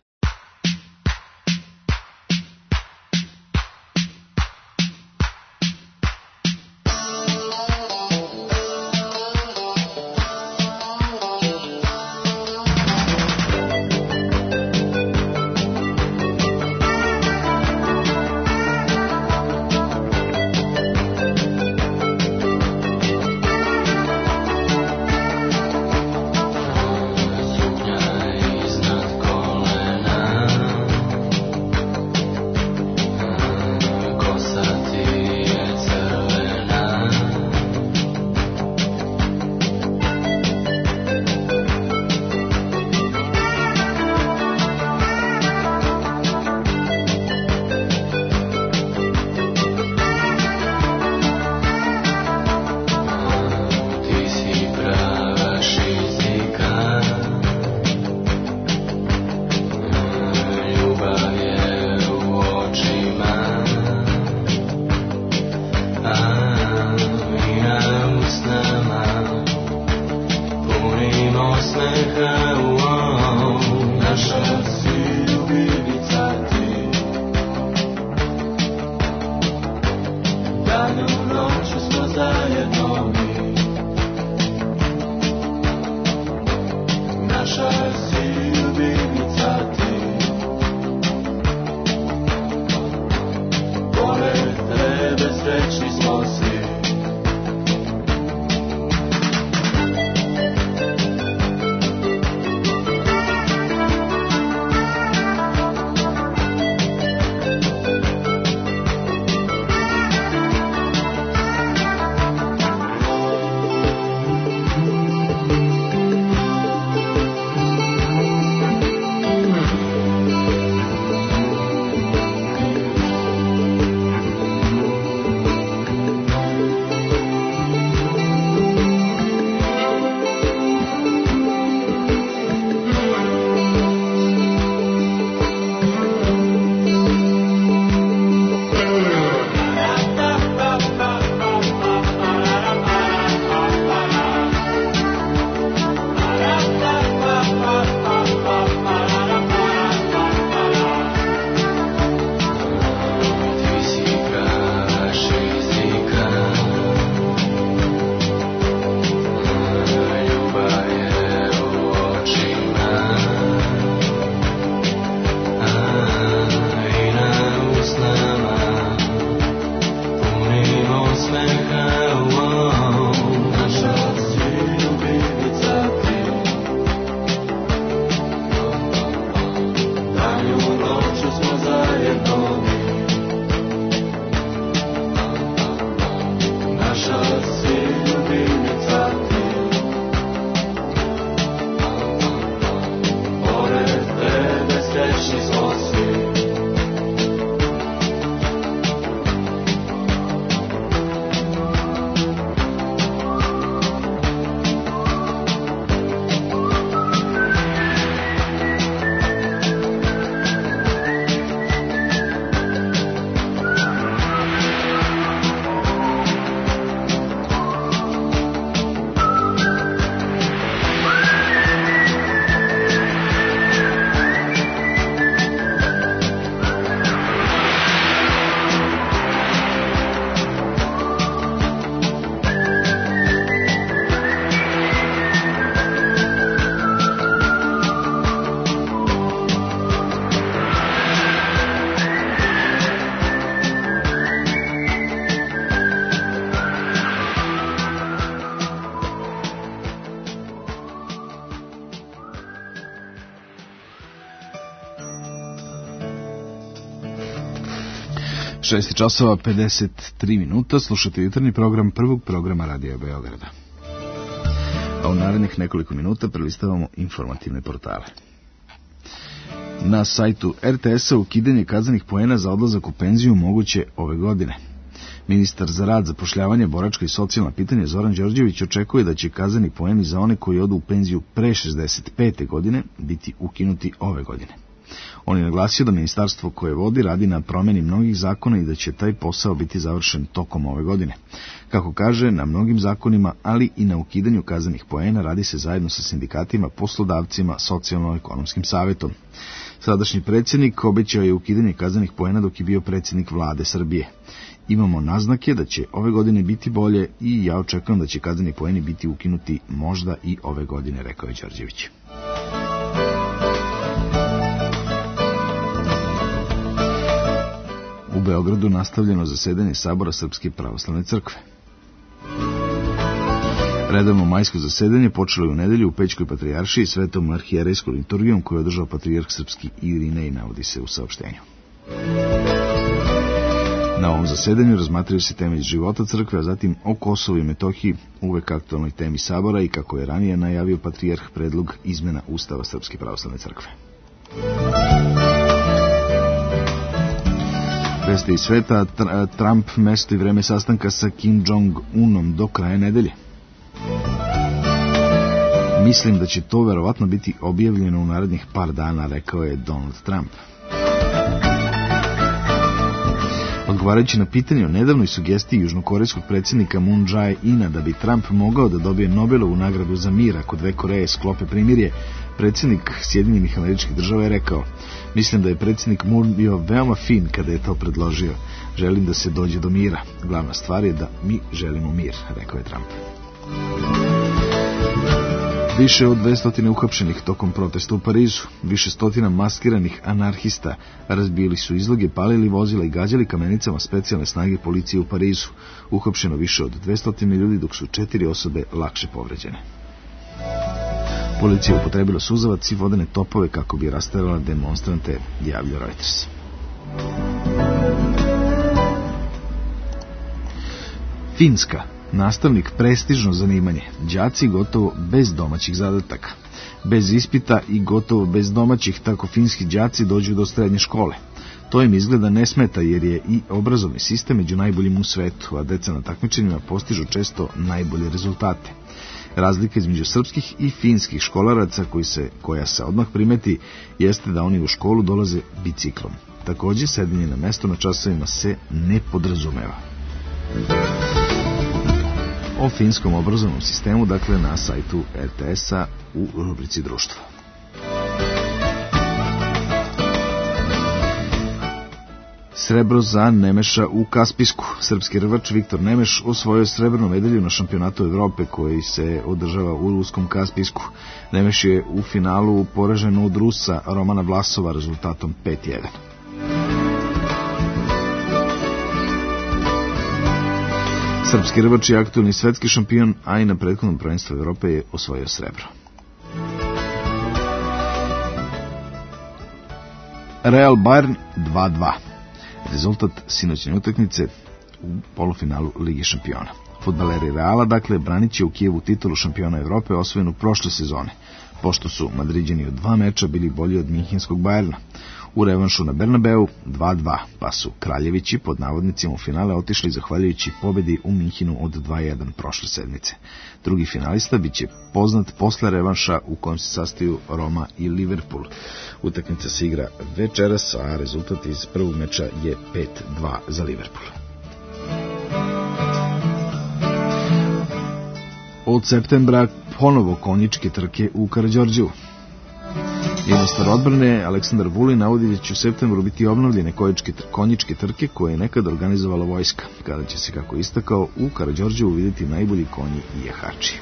S16: I don't know.
S3: 6 časova 53 minuta, slušate jutarnji program prvog programa Radija Beograda. A u narednih nekoliko minuta prelistavamo informativne portale. Na sajtu RTS-a ukidanje kaznenih poena za odlazak u penziju moguće ove godine. Ministar za rad, zapošljavanje, boračka i socijalna pitanja Zoran Đorđević očekuje da će kazneni poeni za one koji odu u penziju pre 65. godine biti ukinuti ove godine. On je naglasio da ministarstvo koje vodi radi na promjeni mnogih zakona i da će taj posao biti završen tokom ove godine. Kako kaže, na mnogim zakonima, ali i na ukidanju kaznenih poena radi se zajedno sa sindikatima, poslodavcima, socijalno-ekonomskim savjetom. Sadašnji predsjednik obećao je ukidanje kaznenih poena dok je bio predsjednik vlade Srbije. Imamo naznake da će ove godine biti bolje i ja očekujem da će kazneni poeni biti ukinuti možda i ove godine, rekao je Đorđević. U Beogradu nastavljeno zasedanje Sabora Srpske pravoslavne crkve. Redovno majsko zasedanje počelo je u nedelju u Pećkoj patrijaršiji Svetom arhijerejskom liturgijom koju je održao patrijarh srpski Irinej, navodi se u saopštenju. Na ovom zasedanju razmatraju se teme iz života crkve, a zatim o Kosovu i Metohiji, uvek aktualnoj temi Sabora i, kako je ranije najavio patrijarh, predlog izmena Ustava Srpske pravoslavne crkve. Veste iz sveta, Trump mesto i vreme sastanka sa Kim Jong-unom do kraja nedelje. Mislim da će to verovatno biti objavljeno u narednih par dana, rekao je Donald Trump. Odgovarajući na pitanje o nedavnoj sugestiji južnokorejskog predsjednika Moon Jae-ina da bi Trump mogao da dobije Nobelovu nagradu za mir ako dve Koreje sklope primirje, predsjednik Sjedinjenih Američkih Država je rekao: mislim da je predsjednik Moon bio veoma fin kada je to predložio. Želim da se dođe do mira. Glavna stvar je da mi želimo mir, rekao je Trump. Više od 200 uhapšenih tokom protesta u Parizu. Više stotina maskiranih anarhista razbili su izloge, palili vozila i gađali kamenicama specijalne snage policije u Parizu. Uhapšeno više od 200 ljudi, dok su 4 osobe lakše povređene. Policija upotrebila suzavac i vodene topove kako bi rasterala demonstrante, javlja Reuters. Finska. Nastavnik prestižno zanimanje. Đaci gotovo bez domaćih zadataka. Bez ispita i gotovo bez domaćih, tako finski đaci dođu do srednje škole. To im izgleda ne smeta jer je i obrazovni sistem među najboljim u svetu, a deca na takmičenjima postižu često najbolje rezultate. Razlika između srpskih i finskih školaraca koja se odmah primeti jeste da oni u školu dolaze biciklom. Također, sedenje na mesto na časovima se ne podrazumeva. O finskom obrazovnom sistemu, dakle, na sajtu RTS-a u rubrici Društvo. Srebro za Nemeša u Kaspijsku. Srpski rvač Viktor Nemeš osvojio srebrnu medalju na šampionatu Evrope koji se održava u ruskom Kaspijsku. Nemeš je u finalu poražen od Rusa Romana Vlasova rezultatom 5:1. Srpski rvač je aktualni svetski šampion, a i na prethodnom prvenstvu Evrope je osvojio srebro. Real Bayern 2:2. Rezultat sinoćne utakmice u polufinalu Lige šampiona. Fudbaleri Reala, dakle, branit će u Kijevu titulu šampiona Evrope osvojenu prošle sezone, pošto su Madriđani od 2 meča bili bolji od Minhenskog Bayerna. U revanšu na Bernabeu 2:2, pa su Kraljevići pod navodnicima u finale otišli zahvaljujući pobedi u Minhenu od 2:1 prošle sedmice. Drugi finalista biće poznat posle revanša u kojem se sastaju Roma i Liverpool. Utakmica se igra večeras, a rezultat iz prvog meča je 5:2 za Liverpool. Od septembra ponovo konjičke trke u Karađorđevu. Ministar odbrane Aleksandar Vulin navodi da će u septembru biti obnovljene konjičke trke koje je nekad organizovala vojska, kada će se, kako istakao, u Karađorđevu vidjeti najbolji konji i jahači.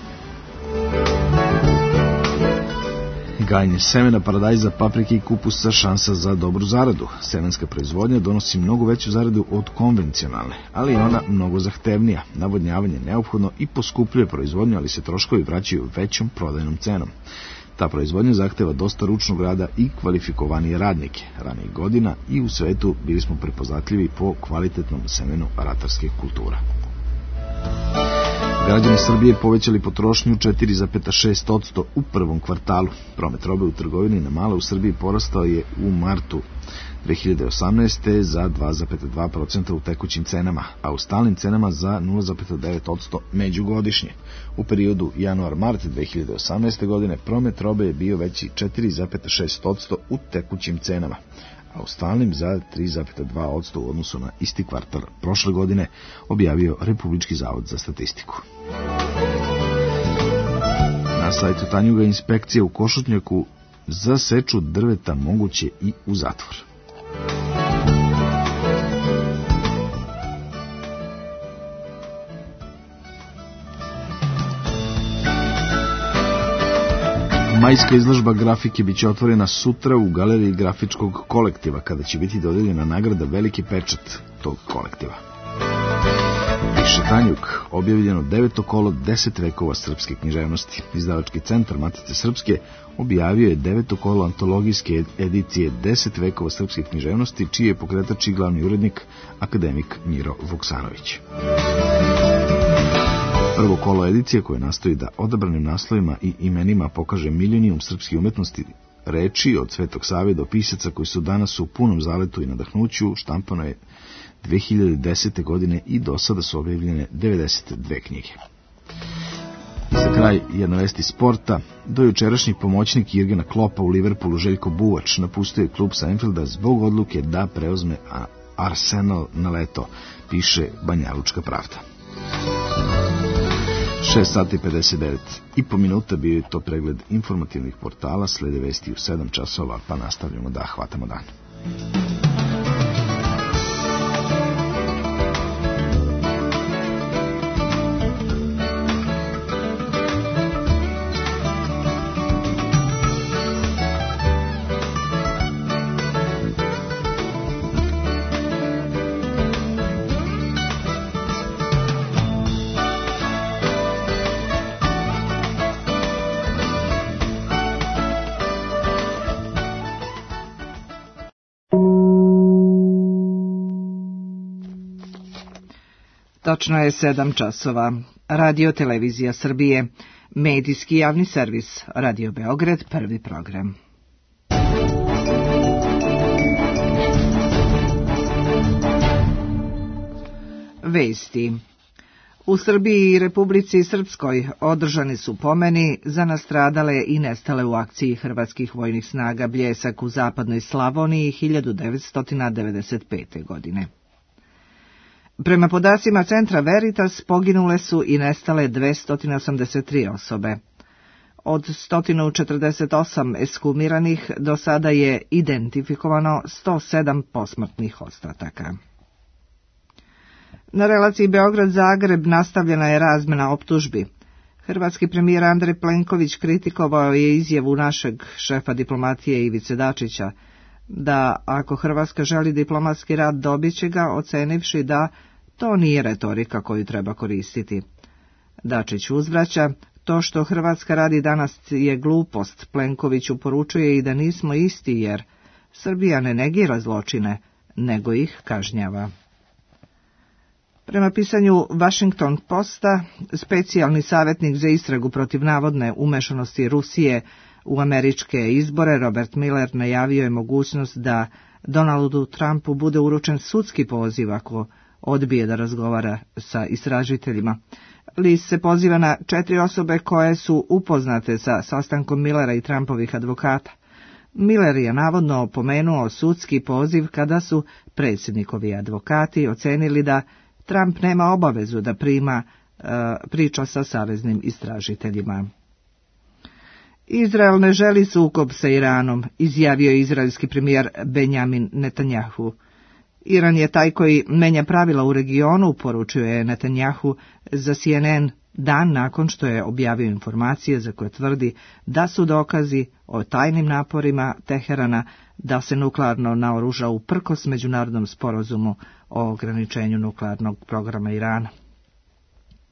S3: Gajenje semena, paradajza, paprike i kupusa šansa za dobru zaradu. Semenska proizvodnja donosi mnogo veću zaradu od konvencionalne, ali je ona mnogo zahtevnija. Navodnjavanje neophodno i poskupljuje proizvodnju, ali se troškovi vraćaju većom prodajnom cenom. Ta proizvodnja zahteva dosta ručnog rada i kvalifikovanije radnike. Ranijih godina i u svetu bili smo prepoznatljivi po kvalitetnom semenu ratarskih kultura. Građani Srbije povećali potrošnju 4,6% u prvom kvartalu. Promet robe u trgovini na malo u Srbiji porastao je u martu 2018. za 2,2% u tekućim cenama, a u stalnim cenama za 0,9% međugodišnje. U periodu januar-mart 2018. godine promet robe je bio veći 4,6% u tekućim cenama, a u stalnim za 3,2% u odnosu na isti kvartal prošle godine, objavio Republički zavod za statistiku. Na sajtu Tanjuga inspekcija u Košutnjaku za seču drveta moguće i u zatvor. Majska izložba grafike biće otvorena sutra u galeriji grafičkog kolektiva, kada će biti dodeljena nagrada Veliki pečat tog kolektiva. Piše Tanjug, objavljeno 9. kolo 10 vekova srpske književnosti. Izdavački centar Matice Srpske objavio je 9. kolo antologijske edicije 10 vekova srpske književnosti, čiji je pokretač i glavni urednik akademik Miro Vuksanović. Prvo kolo edicije, koje nastoji da odabranim naslovima i imenima pokaže milenijum srpske umetnosti reči od Svetog Save do pisaca koji su danas u punom zaletu i nadahnuću, štampano je 2010. godine i do sada su objavljene 92 knjige. Za kraj jedna vest iz sporta. Dojučerašnji pomoćnik Jurgena Kloppa u Liverpoolu Željko Buvač napustio je klub Seinfelda zbog odluke da preuzme Arsenal na leto, piše Banjalučka pravda. 6:59 minuta bio je to pregled informativnih portala, slede vesti u 7 časova, pa nastavljamo da hvatamo dan.
S4: Točno je 7 časova. Radio Televizija Srbije, medijski javni servis, Radio Beograd, prvi program. Vesti. U Srbiji i Republici Srpskoj održani su pomeni za nastradale i nestale u akciji hrvatskih vojnih snaga Bljesak u zapadnoj Slavoniji 1995. godine. Prema podacima Centra Veritas poginule su i nestale 283 osobe. Od 148 ekshumiranih do sada je identifikovano 107 posmrtnih ostataka. Na relaciji Beograd-Zagreb nastavljena je razmjena optužbi. Hrvatski premijer Andrej Plenković kritikovao je izjavu našeg šefa diplomatije Ivice Dačića da ako Hrvatska želi diplomatski rad dobit će ga, ocenivši da to nije retorika koju treba koristiti. Dačić uzvraća, to što Hrvatska radi danas je glupost. Plenkoviću poručuje i da nismo isti jer Srbija ne negira zločine, nego ih kažnjava. Prema pisanju Washington Posta, specijalni savjetnik za istragu protiv navodne umešanosti Rusije u američke izbore Robert Miller najavio je mogućnost da Donaldu Trumpu bude uručen sudski poziv ako odbije da razgovara sa istražiteljima. List se poziva na 4 osobe koje su upoznate sa sastankom Millera i Trumpovih advokata. Miller je navodno opomenuo sudski poziv kada su predsjednikovi advokati ocenili da Trump nema obavezu da priča sa saveznim istražiteljima. Izrael ne želi sukob sa Iranom, izjavio je izraelski premijer Benjamin Netanjahu. Iran je taj koji menja pravila u regionu, poručio je Netanjahu za CNN dan nakon što je objavio informacije za koje tvrdi da su dokazi o tajnim naporima Teherana da se nuklearno naoruža uprkos međunarodnom sporazumu o ograničenju nuklearnog programa Irana.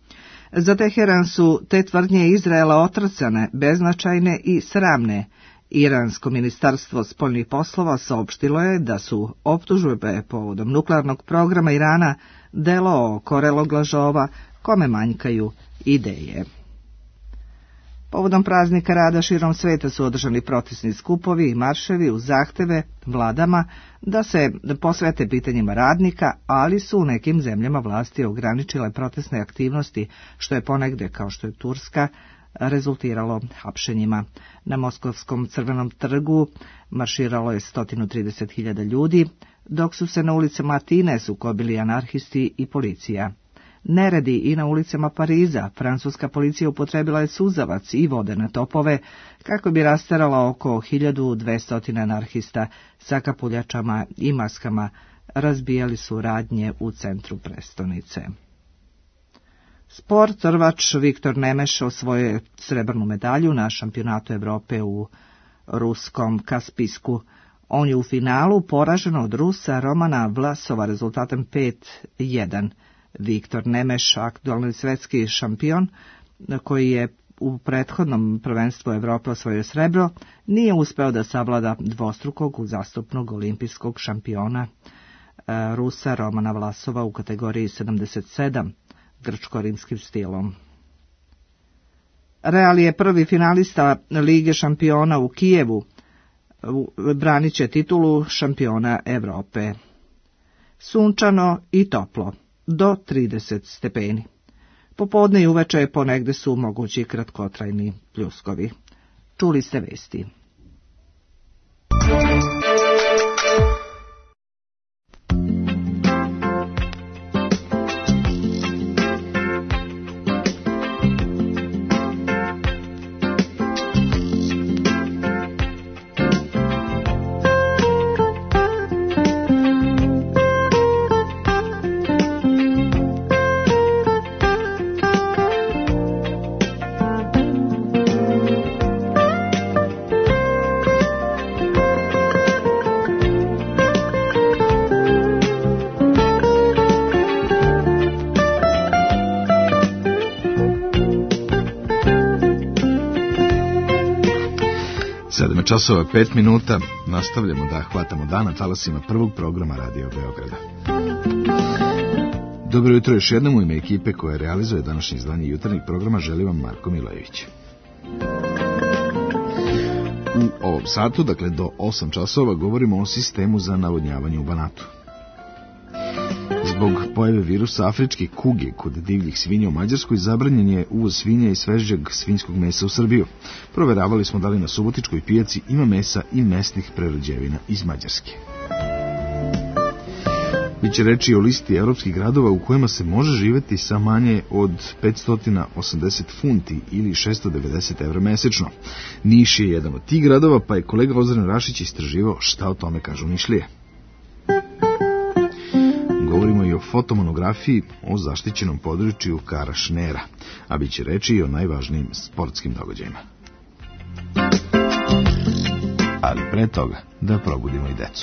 S4: Za Teheran su te tvrdnje Izraela otrcane, beznačajne i sramne. Iransko ministarstvo spoljnih poslova saopštilo je da su optužbe povodom nuklearnog programa Irana delo okorelog lažova kome manjkaju ideje. Povodom praznika rada širom sveta su održani protestni skupovi i marševi uz zahteve vladama da se posvete pitanjima radnika, ali su u nekim zemljama vlasti ograničile protestne aktivnosti, što je ponegde, kao što je Turska, rezultiralo hapšenjima. Na Moskovskom crvenom trgu marširalo je 130.000 ljudi, dok su se na ulicama Atine sukobili anarhisti i policija. Neredi i na ulicama Pariza francuska policija upotrebila je suzavac i vodene topove kako bi rasterala oko 1200 anarhista sa kapuljačama i maskama. Razbijali su radnje u centru prestonice. Sport, rvač Viktor Nemeš osvojio je srebrnu medalju na šampionatu Evrope u ruskom Kaspijsku. On je u finalu poražen od Rusa Romana Vlasova rezultatom 5:1. Viktor Nemeš, aktualni svetski šampion, koji je u prethodnom prvenstvu Evrope osvojio srebro, nije uspeo da savlada dvostrukog uzastopnog olimpijskog šampiona Rusa Romana Vlasova u kategoriji 77 grčko-rimskim stilom. Real je prvi finalista Lige šampiona u Kijevu, branit će titulu šampiona Evrope. Sunčano i toplo, do 30 stepeni. Popodne i uveče ponegde su mogući kratkotrajni pljuskovi. Čuli ste vesti.
S3: Časova 5 minuta, nastavljamo da hvatamo dan na talasima prvog programa Radio Beograda. Dobro jutro još jednom u ime ekipe koja realizuje današnje izdanje jutarnjeg programa, želi vam Marko Milojević. U ovom satu, dakle do 8 časova, govorimo o sistemu za navodnjavanje u Banatu. Zbog pojave virusa afričke kuge kod divljih svinja u Mađarskoj zabranjen je uvoz svinja i svežeg svinjskog mesa u Srbiju. Proveravali smo da li na Subotičkoj pijaci ima mesa i mesnih prerađevina iz Mađarske. Biće reči o listi evropskih gradova u kojima se može živeti sa manje od 580 funti ili 690 evra mesečno. Niš je jedan od tih gradova, pa je kolega Ozren Rašić istraživao šta o tome kažu Nišlije. Govorimo i o fotomonografiji o zaštićenom području Karašnera, a bit će reći i o najvažnijim sportskim događajima. Ali pre toga da probudimo i decu.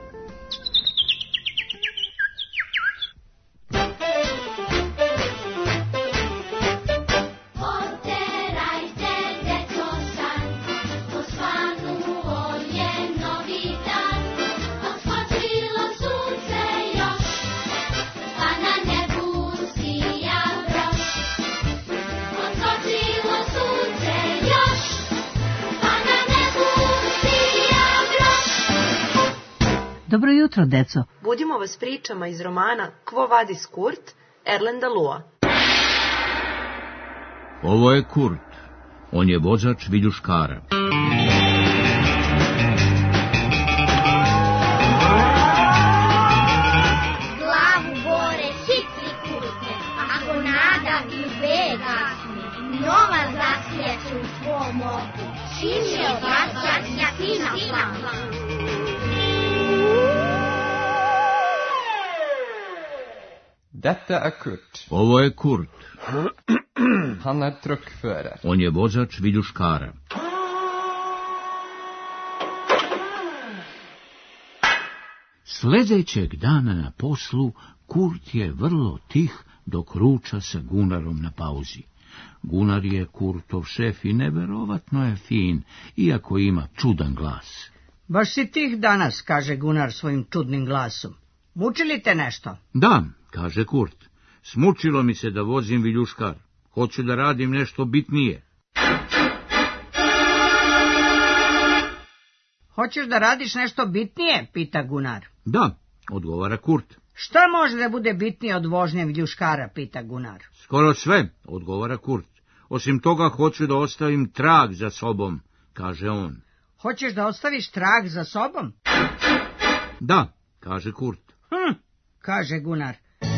S6: Dobro jutro, deco.
S2: Budimo vas pričama iz romana Quo vadis Kurt, Erlenda Lua.
S9: Ovo je Kurt. On je vozač viljuškara.
S10: Glavu gore, hitri Kurte, ako nada i bega, nova zasjeće u svom oku, čim je odlačan jatina plan.
S11: Detta är Kurt.
S9: Ovo je Kurt.
S11: Han är truckförare.
S9: On je vozač viljuškara. Sljedećeg dana na poslu Kurt je vrlo tih dok ruča sa Gunarom na pauzi. Gunar je Kurtov šef i neverovatno je fin, iako ima čudan glas.
S12: Baš si tih danas, kaže Gunar svojim čudnim glasom. Muči li te nešto?
S9: Da, kaže Kurt, smučilo mi se da vozim viljuškar. Hoću da radim nešto bitnije.
S12: Hoćeš da radiš nešto bitnije, pita Gunar.
S9: Da, odgovara Kurt.
S12: Šta može da bude bitnije od vožnje viljuškara, pita Gunar.
S9: Skoro sve, odgovara Kurt. Osim toga hoću da ostavim trag za sobom, kaže on.
S12: Hoćeš da ostaviš trag za sobom?
S9: Da, kaže Kurt.
S12: Kaže Gunar.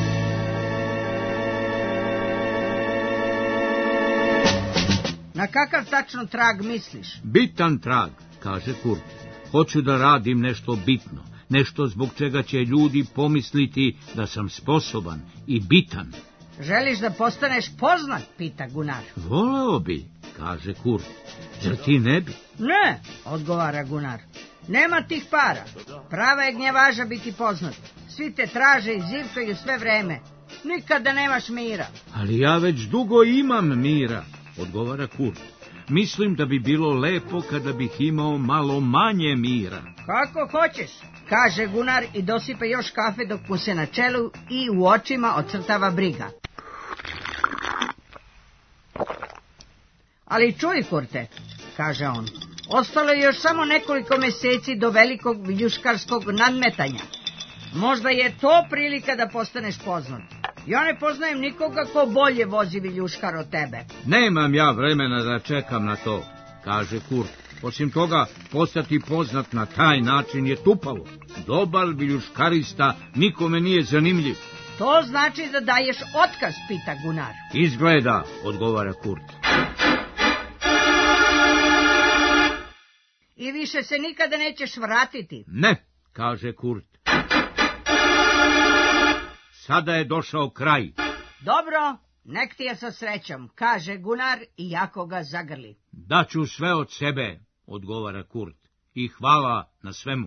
S12: Na kakav tačno trag misliš?
S9: Bitan trag, kaže Kurt. Hoću da radim nešto bitno, nešto zbog čega će ljudi pomisliti da sam sposoban i bitan.
S12: Želiš da postaneš poznat, pita Gunar.
S9: Voleo bi, kaže Kurt. Zar ti ne bi?
S12: Ne, odgovara Gunar. Nema tih para. Prava je gnjavaža biti poznat. Svi te traže i zivkaju sve vreme. Nikada nemaš mira.
S9: Ali ja već dugo imam mira, odgovara Kurt. Mislim da bi bilo lepo kada bih imao malo manje mira.
S12: Kako hoćeš, kaže Gunar i dosipa još kafe dok mu se na čelu i u očima ocrtava briga. Ali čuj, Kurte, kaže on, ostalo je još samo nekoliko meseci do velikog viljuškarskog nadmetanja. Možda je to prilika da postaneš poznat. Ja ne poznajem nikoga ko bolje vozi viljuškar od tebe.
S9: Nemam ja vremena da čekam na to, kaže Kurt. Osim toga, postati poznat na taj način je tupavo. Dobar viljuškarista nikome nije zanimljiv.
S12: To znači da daješ otkaz, pita Gunar.
S9: Izgleda, odgovara Kurt.
S12: I više se nikada nećeš vratiti.
S9: Ne, kaže Kurt. Sada je došao kraj.
S12: Dobro, nek ti je sa srećom, kaže Gunar i jako ga zagrli.
S9: Daću sve od sebe, odgovara Kurt, i hvala na svemu.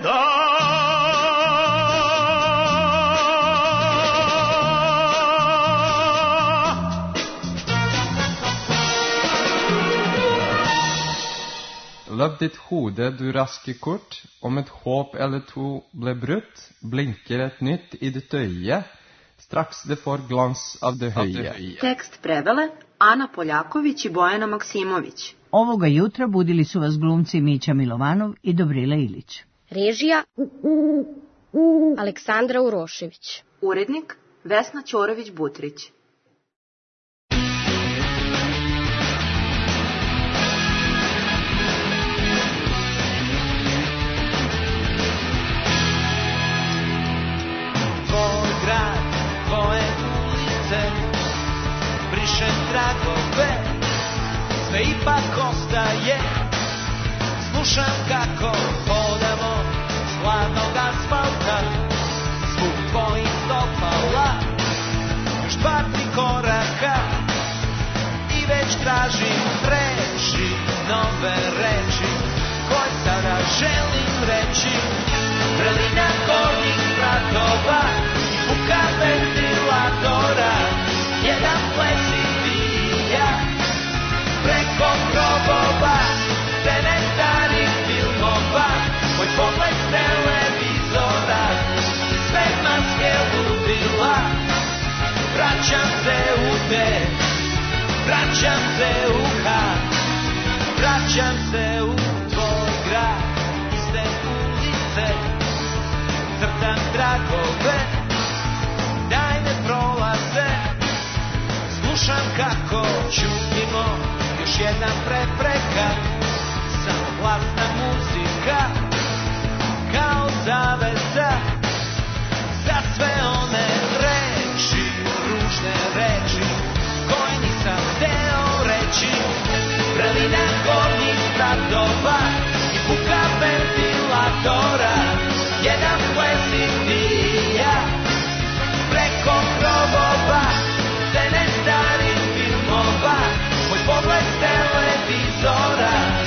S11: Løp ditt hode, du raske Kurt, om et håp eller to ble brutt, blinker et nytt i ditt øye, straks det får glans av det høye.
S2: Tekst prevele Ana Poljaković i Bojana Maksimović.
S6: Ovoga jutra budili su vas glumci Mića Milovanov i Dobrila Ilić.
S13: Režija Aleksandra Urošević.
S2: Urednik Vesna Ćorović-Butrić.
S16: Tragove, sve ipak ostaje. Slušam kako hodamo s hladnog asfalta, zvuk tvojih stopala, još 2-3 koraka i već tražim reči, nove reči, koje sada želim reći. Vrelina gornjih vratova i buka ventilatora, jedan plesi preko grobova, scene starih filmova, moj pogled s televizora, sve maske ludila. Vraćam se u te, vraćam se u had, vraćam se u tvoj grad, iste ulice, crtam tragove, daj ne prolaze. Slušam kako čutimo, još jedna prepreka, samo glasna muzika, kao zavesa, za sve one reči, ružne reči, koje nisam hteo reći. Vrelina gornjih spratova i buka ventilatora, jedan plesi ti i ja, preko grobova, scene starih filmova, moj pogled s televizora.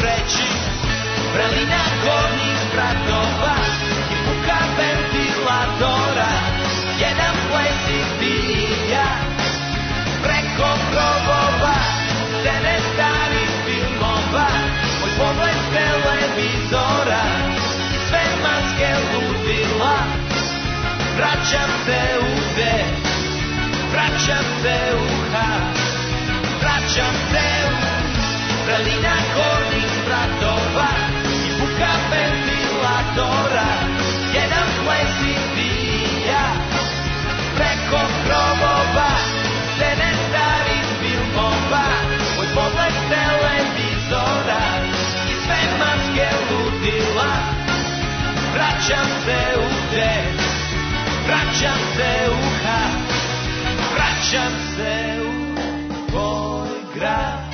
S16: vreći, vrelina gornjih spratova i puka ventilatora, jedan ples i ti i ja, preko krovova, scene starih filmova, moj pogled televizora i sve maske ludila. Vraćam se u gde, vraćam se u had, vraćam se u vrelina gornjih spratova i buka ventilatora, jedan ples i ti i ja, preko krovova, scene starih filmova, moj pogled televizora i sve maske ludila. Vraćam se u gde, vraćam se u had, vraćam se u tvoj grad,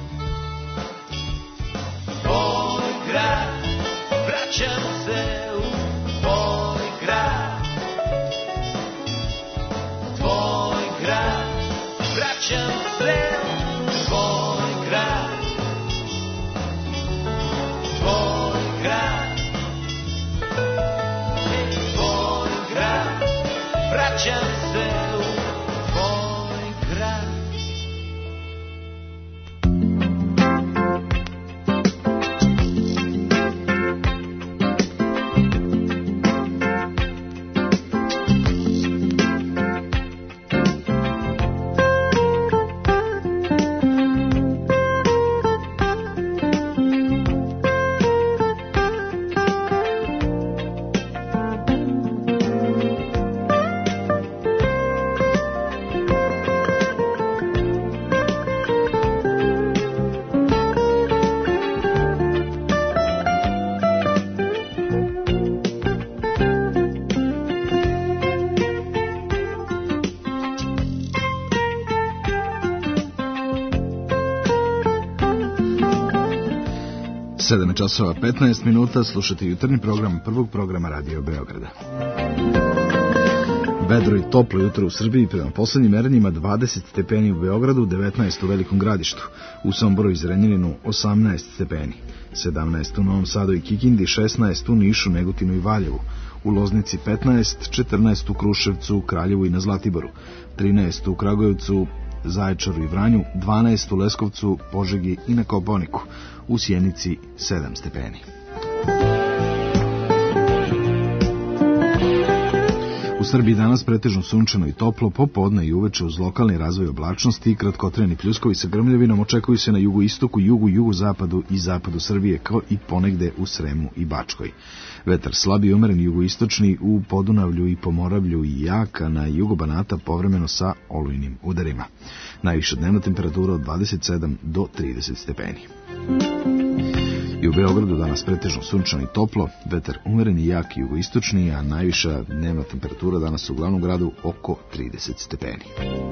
S16: tvoj grad, vraćam se u tvoj grad, tvoj grad, vraćam se u tvoj grad, tvoj grad, tvoj grad, vraćam se u tvoj grad.
S3: 7 časova 15 minuta, slušate jutarnji program prvog programa Radio Beograda. Vedro i toplo jutro u Srbiji, prema poslednjim merenjima 20 stepeni u Beogradu, 19 u Velikom Gradištu, u Somboru i Zrenjaninu 18 stepeni, 17 u Novom Sadu i Kikindi, 16 u Nišu, Negotinu i Valjevu, u Loznici 15, 14 u Kruševcu, Kraljevu i na Zlatiboru, 13 u Kragujevcu, Zaječaru i Vranju, 12 u Leskovcu, Požegi i na Kopaoniku, u Sjenici 7 stepeni. U Srbiji danas pretežno sunčano i toplo, popodne i uveče uz lokalni razvoj oblačnosti i kratkotrajni pljuskovi sa grmljavinom očekuju se na jugoistoku, jugu, jugozapadu i zapadu Srbije, kao i ponegde u Sremu i Bačkoj. Vetar slab i umeren jugoistočni u Podunavlju i Pomoravlju i jak, a na jugu Banata povremeno sa olujnim udarima. Najviša dnevna temperatura od 27 do 30 stepeni. I u Beogradu danas pretežno sunčano i toplo, vetar umeren i jak jugoistočni, a najviša dnevna temperatura danas u glavnom gradu oko 30 stepeni.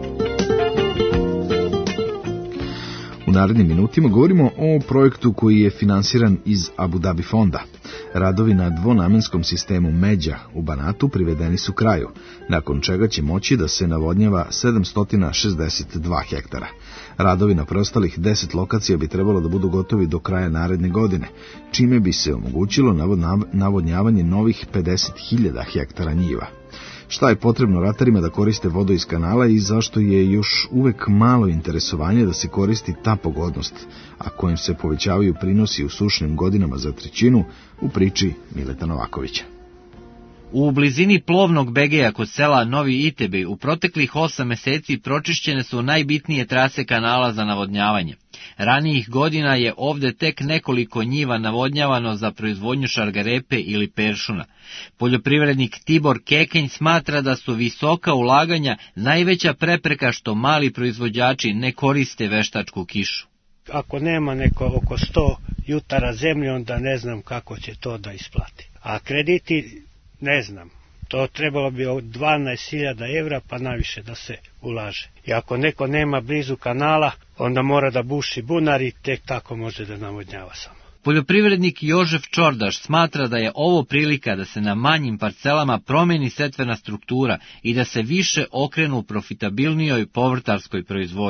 S3: U narednim minutima govorimo o projektu koji je finansiran iz Abu Dhabi fonda. Radovi na dvonamenskom sistemu Međa u Banatu privedeni su kraju, nakon čega će moći da se navodnjava 762 hektara. Radovi na preostalih 10 lokacija bi trebalo da budu gotovi do kraja naredne godine, čime bi se omogućilo navodnjavanje novih 50.000 hektara njiva. Šta je potrebno ratarima da koriste vodu iz kanala i zašto je još uvek malo interesovanje da se koristi ta pogodnost, a kojim se povećavaju prinosi u sušnim godinama za trećinu, u priči Mileta Novakovića.
S14: U blizini plovnog Begeja kod sela Novi Itebej u proteklih 8 meseci pročišćene su najbitnije trase kanala za navodnjavanje. Ranijih godina je ovde tek nekoliko njiva navodnjavano za proizvodnju šargarepe ili peršuna. Poljoprivrednik Tibor Kekenj smatra da su visoka ulaganja najveća prepreka što mali proizvođači ne koriste veštačku kišu.
S17: Ako nema neko oko 100 jutara zemlje, onda ne znam kako će to da isplati. A krediti, ne znam, to trebalo bi od 12.000 evra pa naviše da se ulaže. I ako neko nema blizu kanala, onda mora da buši bunar i tek tako može da navodnjava samo.
S14: Poljoprivrednik Jožef Čordaš smatra da je ovo prilika da se na manjim parcelama promeni setvena struktura i da se više okrenu profitabilnijoj povrtarskoj proizvodnji.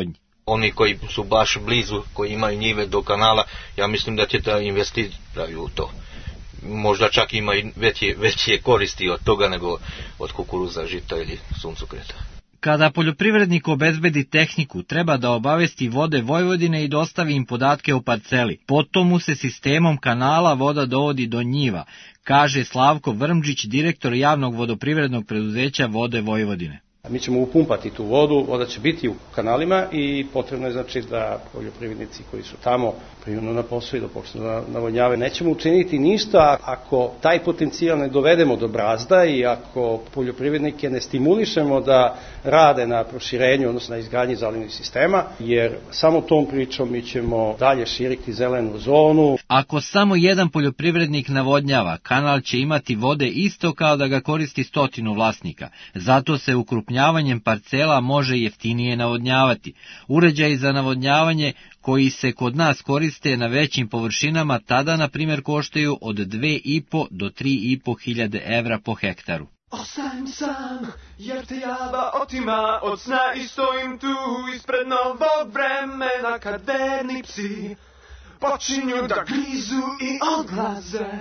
S18: oni koji su baš blizu, koji imaju njive do kanala, ja mislim da će da investiraju u to. Možda čak ima i veće koristi od toga nego od kukuruza, žita ili suncokreta.
S14: Kada poljoprivrednik obezbedi tehniku, treba da obavesti Vode Vojvodine i dostavi im podatke o parceli. Potom mu se sistemom kanala voda dovodi do njiva, kaže Slavko Vrmđić, direktor javnog vodoprivrednog preduzeća Vode Vojvodine.
S19: Mi ćemo upumpati tu vodu, voda će biti u kanalima i potrebno je znači da poljoprivrednici koji su tamo primjeno na posao i da počnu da navodnjave. Nećemo učiniti ništa ako taj potencijal ne dovedemo do brazda i ako poljoprivrednike ne stimulišemo da rade na proširenju, odnosno na izgradnji zalivnih sistema, jer samo tom pričom mi ćemo dalje širiti zelenu zonu.
S14: Ako samo jedan poljoprivrednik navodnjava, kanal će imati vode isto kao da ga koristi 100 vlasnika. Zato se ukrupnjavanjem parcela može jeftinije navodnjavati. Uređaji za navodnjavanje koji se kod nas koriste na većim površinama tada, na primjer, koštaju od 2,5 do 3,5 hiljade evra po hektaru.
S16: Ostajem sam, jer te java otima od sna i stojim tu ispred novog vremena kad verni psi počinju da grizu i odlaze.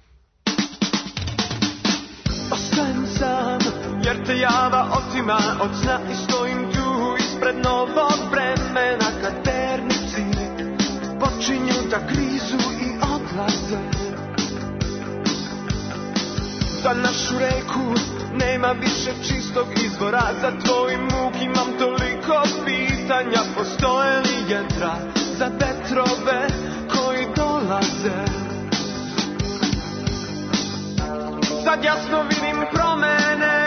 S16: Ostajem sam, jer te java otima od sna i stojim tu ispred novog vremena kad verni psi počinju da grizu i odlaze. Za našu reku nema više čistog izvora, za tvoj muk imam toliko pitanja, postoje li jedra za vetrove koji dolaze? Sad jasno vidim promene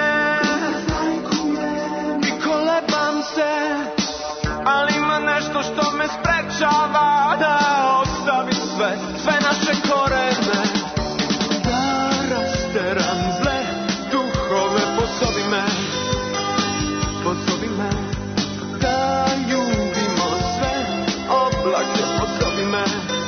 S16: i kolebam se, ali ima nešto što me sprečava da ostavim sve naše korene. Da rasteram zle duhove, pozovi me, da ljubimo sve oblake, pozovi me.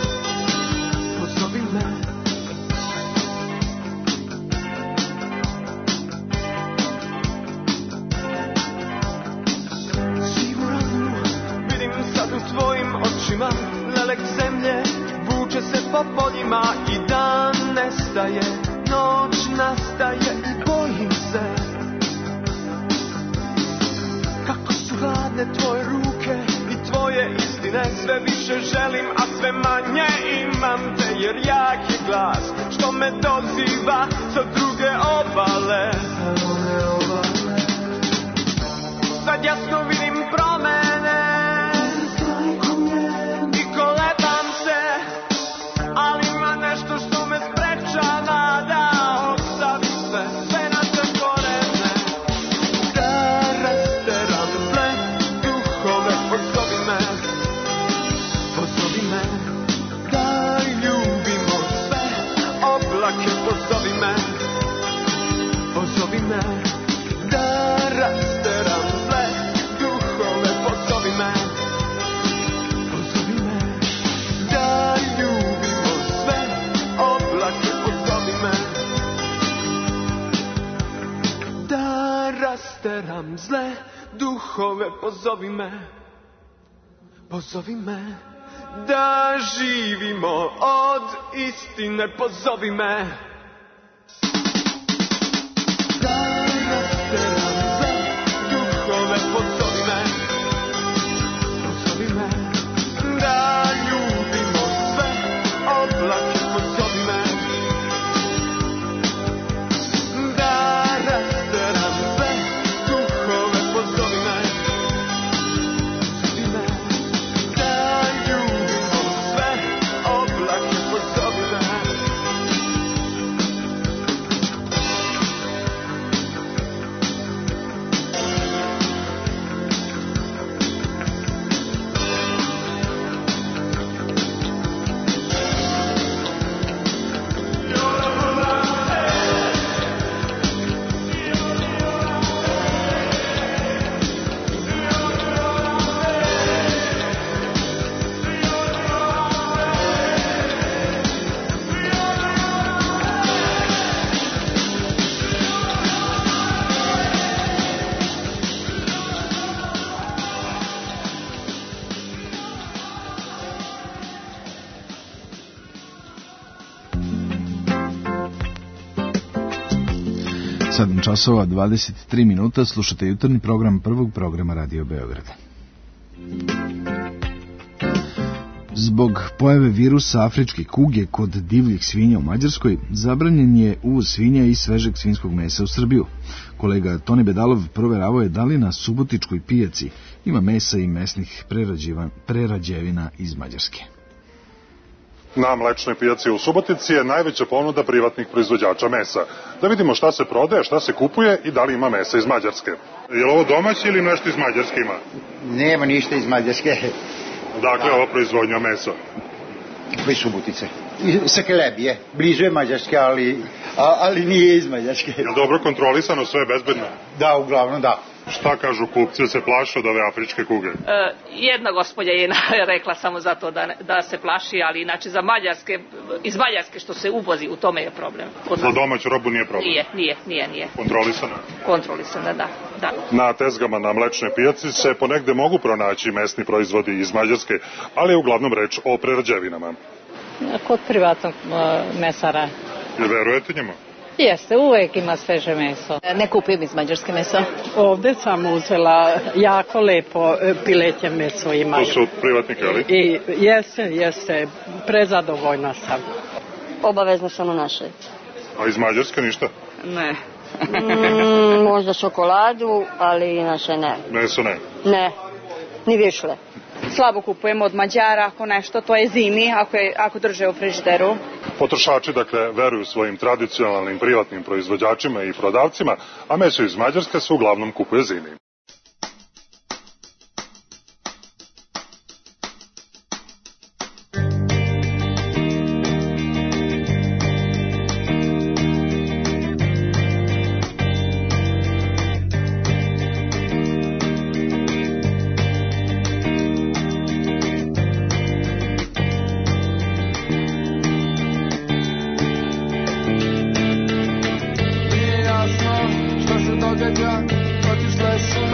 S16: Tvojim očima lelek zemlje vuče se po poljima i dan nestaje, noć nastaje i bojim se kako su hladne tvoje ruke i tvoje istine. Sve više želim, a sve manje imam te, jer jak je glas što me doziva sa druge obale. Sad jasno vidim promene i kolebam se, ali ima nešto što me sprečava da ostavim sve naše korene. Da rasteram zle duhove, pozovi me, da ljubimo sve oblake, pozovi me, da rasteram zle duhove, pozovi me, da ljubimo sve oblake, pozovi me, da rasteram zle duhove, pozovi me, da živimo od istine, pozovi me. Da rasteram zle duhove, pozovi me, da ljubimo sve oblake, pozovi me, da rasteram sve duhove, pozovi me, da ljubimo sve oblake, pozovi me,
S3: 7 časova 23 minuta, slušate jutarnji program prvog programa Radio Beograda. Zbog pojave virusa afričke kuge kod divljih svinja u Mađarskoj, zabranjen je uvoz svinja i svežeg svinjskog mesa u Srbiju. Kolega Toni Bedalov proveravao je da li na subotičkoj pijaci ima mesa i mesnih prerađevina iz Mađarske.
S1: Na mlečnoj pijaci u Subotici je najveća ponuda privatnih proizvođača mesa. Da vidimo šta se prodaje, šta se kupuje i da li ima mesa iz Mađarske. Je li ovo domaće ili nešto iz Mađarske ima?
S20: Nema ništa iz Mađarske.
S1: Dakle, ova proizvodnja mesa?
S20: Iz Subotice. Sa Kelebije. Blizu je Mađarske, ali nije iz Mađarske.
S1: Je li dobro kontrolisano, sve je bezbedno?
S20: Da, uglavnom da.
S1: Šta kažu kupci, se plaše od ove afričke kuge?
S21: Jedna gospođa je rekla samo zato da se plaši, ali inače za iz Mađarske što se uvozi, u tome je problem.
S1: Za domaću robu nije problem?
S21: Nije.
S1: Kontrolisana?
S21: Kontrolisana, da.
S1: Na tezgama na mlečnoj pijaci se ponegde mogu pronaći mesni proizvodi iz Mađarske, ali je uglavnom reč o prerađevinama.
S22: Kod privatnog mesara.
S1: I verujete njemu?
S22: Jeste, uvek ima sveže meso.
S24: Ne kupujem iz Mađarske meso.
S22: Ovde sam uzela jako lepo pileće meso ima.
S1: To su privatnike, ali?
S22: I jeste, prezadovoljna sam.
S24: Obavezno samo naše.
S1: A iz Mađarske ništa?
S22: Ne.
S24: Možda šokoladu, ali naše ne.
S1: Meso ne?
S24: Ne, ni višle.
S26: Slabo kupujemo od Mađara, ako nešto, to je zimi, ako drže u frižideru.
S1: Potrošači, dakle, veruju svojim tradicionalnim privatnim proizvođačima i prodavcima, a meso iz Mađarske se uglavnom kupuje zimi.
S16: Otišle su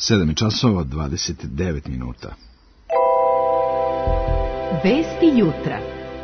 S3: 7 časova 29 minuta.
S5: Vesti jutra.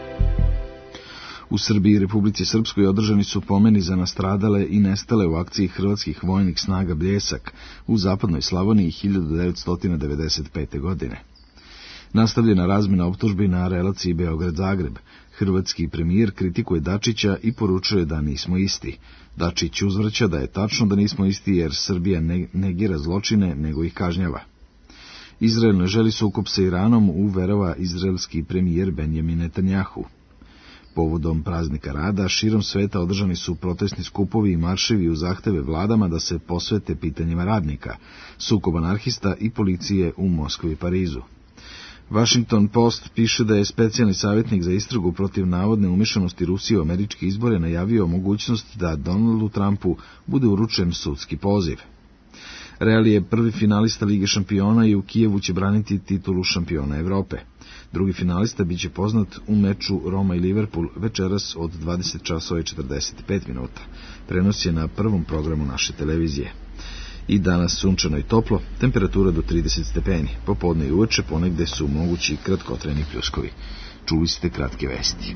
S3: U Srbiji i Republici Srpskoj održani su pomeni za nastradale i nestale u akciji hrvatskih vojnih snaga Bljesak u zapadnoj Slavoniji 1995. godine. Nastavljena razmjena optužbi na relaciji Beograd-Zagreb. Hrvatski premijer kritikuje Dačića i poručuje da nismo isti. Dačić uzvraća da je tačno da nismo isti jer Srbija ne negira zločine nego ih kažnjava. Izrael ne želi sukob sa Iranom, uverava izraelski premijer Benjamin Netanjahu. Povodom praznika rada širom sveta održani su protestni skupovi i marševi u zahteve vladama da se posvete pitanjima radnika, sukob anarhista i policije u Moskvi i Parizu. Washington Post piše da je specijalni savjetnik za istragu protiv navodne umešanosti Rusije u američke izbore najavio mogućnost da Donaldu Trumpu bude uručen sudski poziv. Real je prvi finalista Lige šampiona i u Kijevu će braniti titulu šampiona Evrope. Drugi finalista biće poznat u meču Roma i Liverpool večeras od 20 časova i 45 minuta. Prenos je na prvom programu naše televizije. I danas sunčano i toplo, temperatura do 30 stepeni. Popodne i uveče ponegde su mogući kratkotrajni pljuskovi. Čuli ste kratke vesti.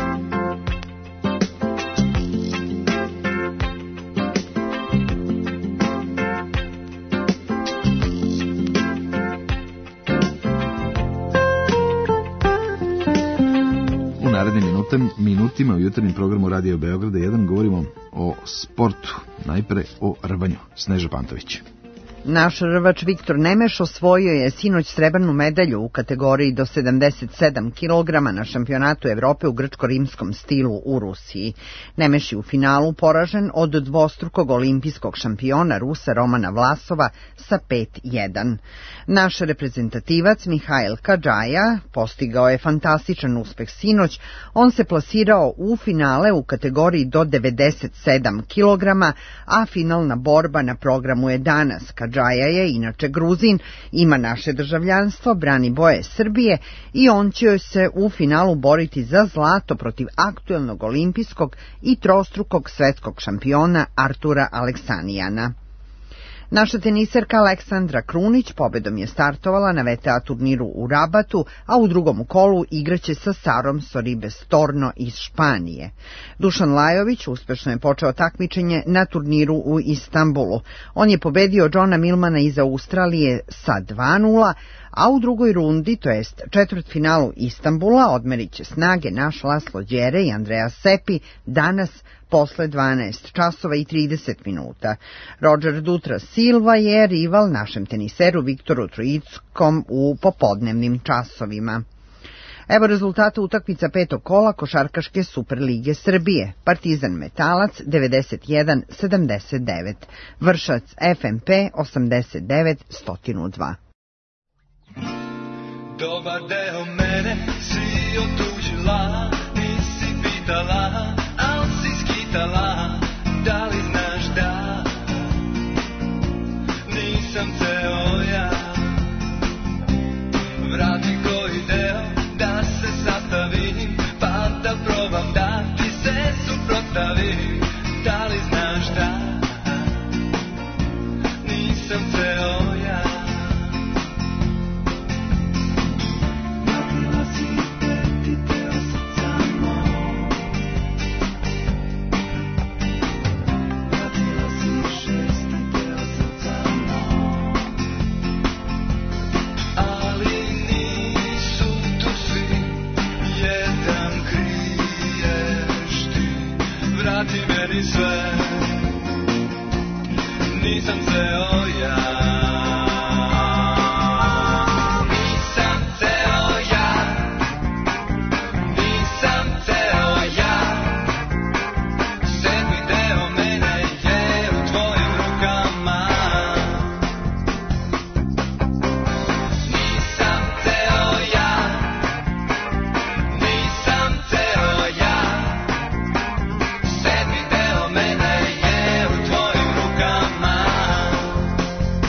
S3: U narednim minutima u jutarnjem programu Radio Beograda 1 govorimo o sportu, najpre o rvanju. Sneža Pantović.
S7: Naš rvač Viktor Nemeš osvojio je sinoć srebrnu medalju u kategoriji do 77 kg na šampionatu Evrope u grčko-rimskom stilu u Rusiji. Nemeš je u finalu poražen od dvostrukog olimpijskog šampiona Rusa Romana Vlasova sa 5:1. Naš reprezentativac Mihail Kadžaja postigao je fantastičan uspeh sinoć. On se plasirao u finale u kategoriji do 97 kg, a finalna borba na programu je danas. Kadžaja je inače Gruzin, ima naše državljanstvo, brani boje Srbije i on će se u finalu boriti za zlato protiv aktuelnog olimpijskog i trostrukog svetskog šampiona Artura Aleksanijana. Naša teniserka Aleksandra Krunić pobedom je startovala na VTA turniru u Rabatu, a u drugom kolu igraće sa Sarom Soribes Torno iz Španije. Dušan Lajović uspešno je počeo takmičenje na turniru u Istanbulu. On je pobedio Johna Milmana iz Australije sa 2:0, a u drugoj rundi, to jest četvrtfinalu Istanbula, odmerit će snage naš Laslo Đere i Andrea Sepi danas posle 12 časova i 30 minuta. Roger Dutra Silva je rival našem teniseru Viktoru Trojickom u popodnevnim časovima. Evo rezultata utakmica petog kola Košarkaške Superlige Srbije. Partizan Metalac 91-79, Vršac FMP 89-102.
S16: Dobar deo mene si otuđila, nisi pitala, al si skitala, da li znaš da nisam ceo ja. Vrati koji deo da se sastavim, pa da probam da ti se suprotstavim. Da li znaš da nisam ceo ja. Vrati meni sve, nisam ceo ja. Nisam ceo ja, nisam ceo ja. Sedmi deo mene je u tvojim rukama. Nisam ceo ja, nisam ceo ja. Sedmi deo mene je u tvojim rukama.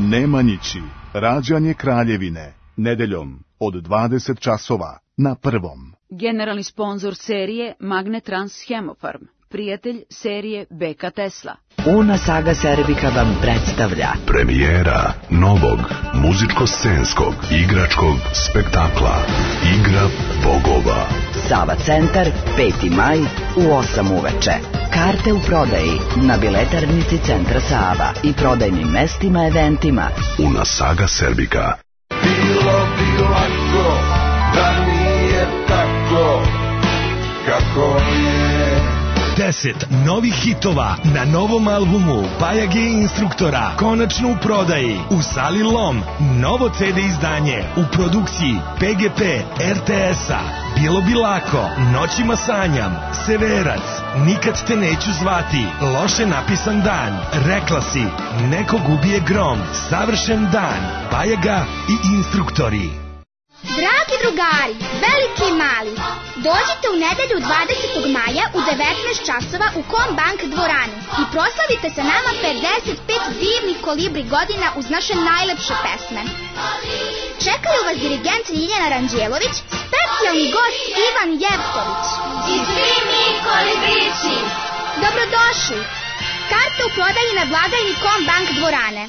S4: Nemanjići, rađanje Kraljevine, nedeljom od 20 časova na Prvom.
S5: Generalni sponzor serije Magnetrans Hemofarm, prijatelj serije BK Tesla.
S8: Una Saga Serbika vam predstavlja
S15: premijera novog muzičko-scenskog igračkog spektakla Igra bogova.
S8: Sava centar, 5. maj u 8 uveče. Karte u prodaji na biletarnici Centra Sava i prodajnim mestima eventima.
S15: Una Saga Serbika.
S16: Bilo bi lako da nije tako kako je.
S23: 10 novih hitova na novom albumu Bajage Instruktora konačno u prodaji u sali Lom. Novo CD izdanje u produkciji PGP RTS-a. Bilo bi lako, Noćima sanjam, Severac, Nikad te neću zvati, Loše napisan dan, Rekla si, Nekog ubije grom, Savršen dan, Bajaga i Instruktori.
S10: Dragi drugari, veliki i mali, dođite u nedelju 20. maja u 19 časova u Kombank dvoranu i proslavite sa nama 55 divnih kolibri godina uz naše najlepše pesme. Čekaju vas dirigent Ljiljana Ranđelović, specijalni gost Ivan Jevtović i svi mi kolibrići. Dobrodošli! Karte u prodaji na blagajni Kombank dvorane.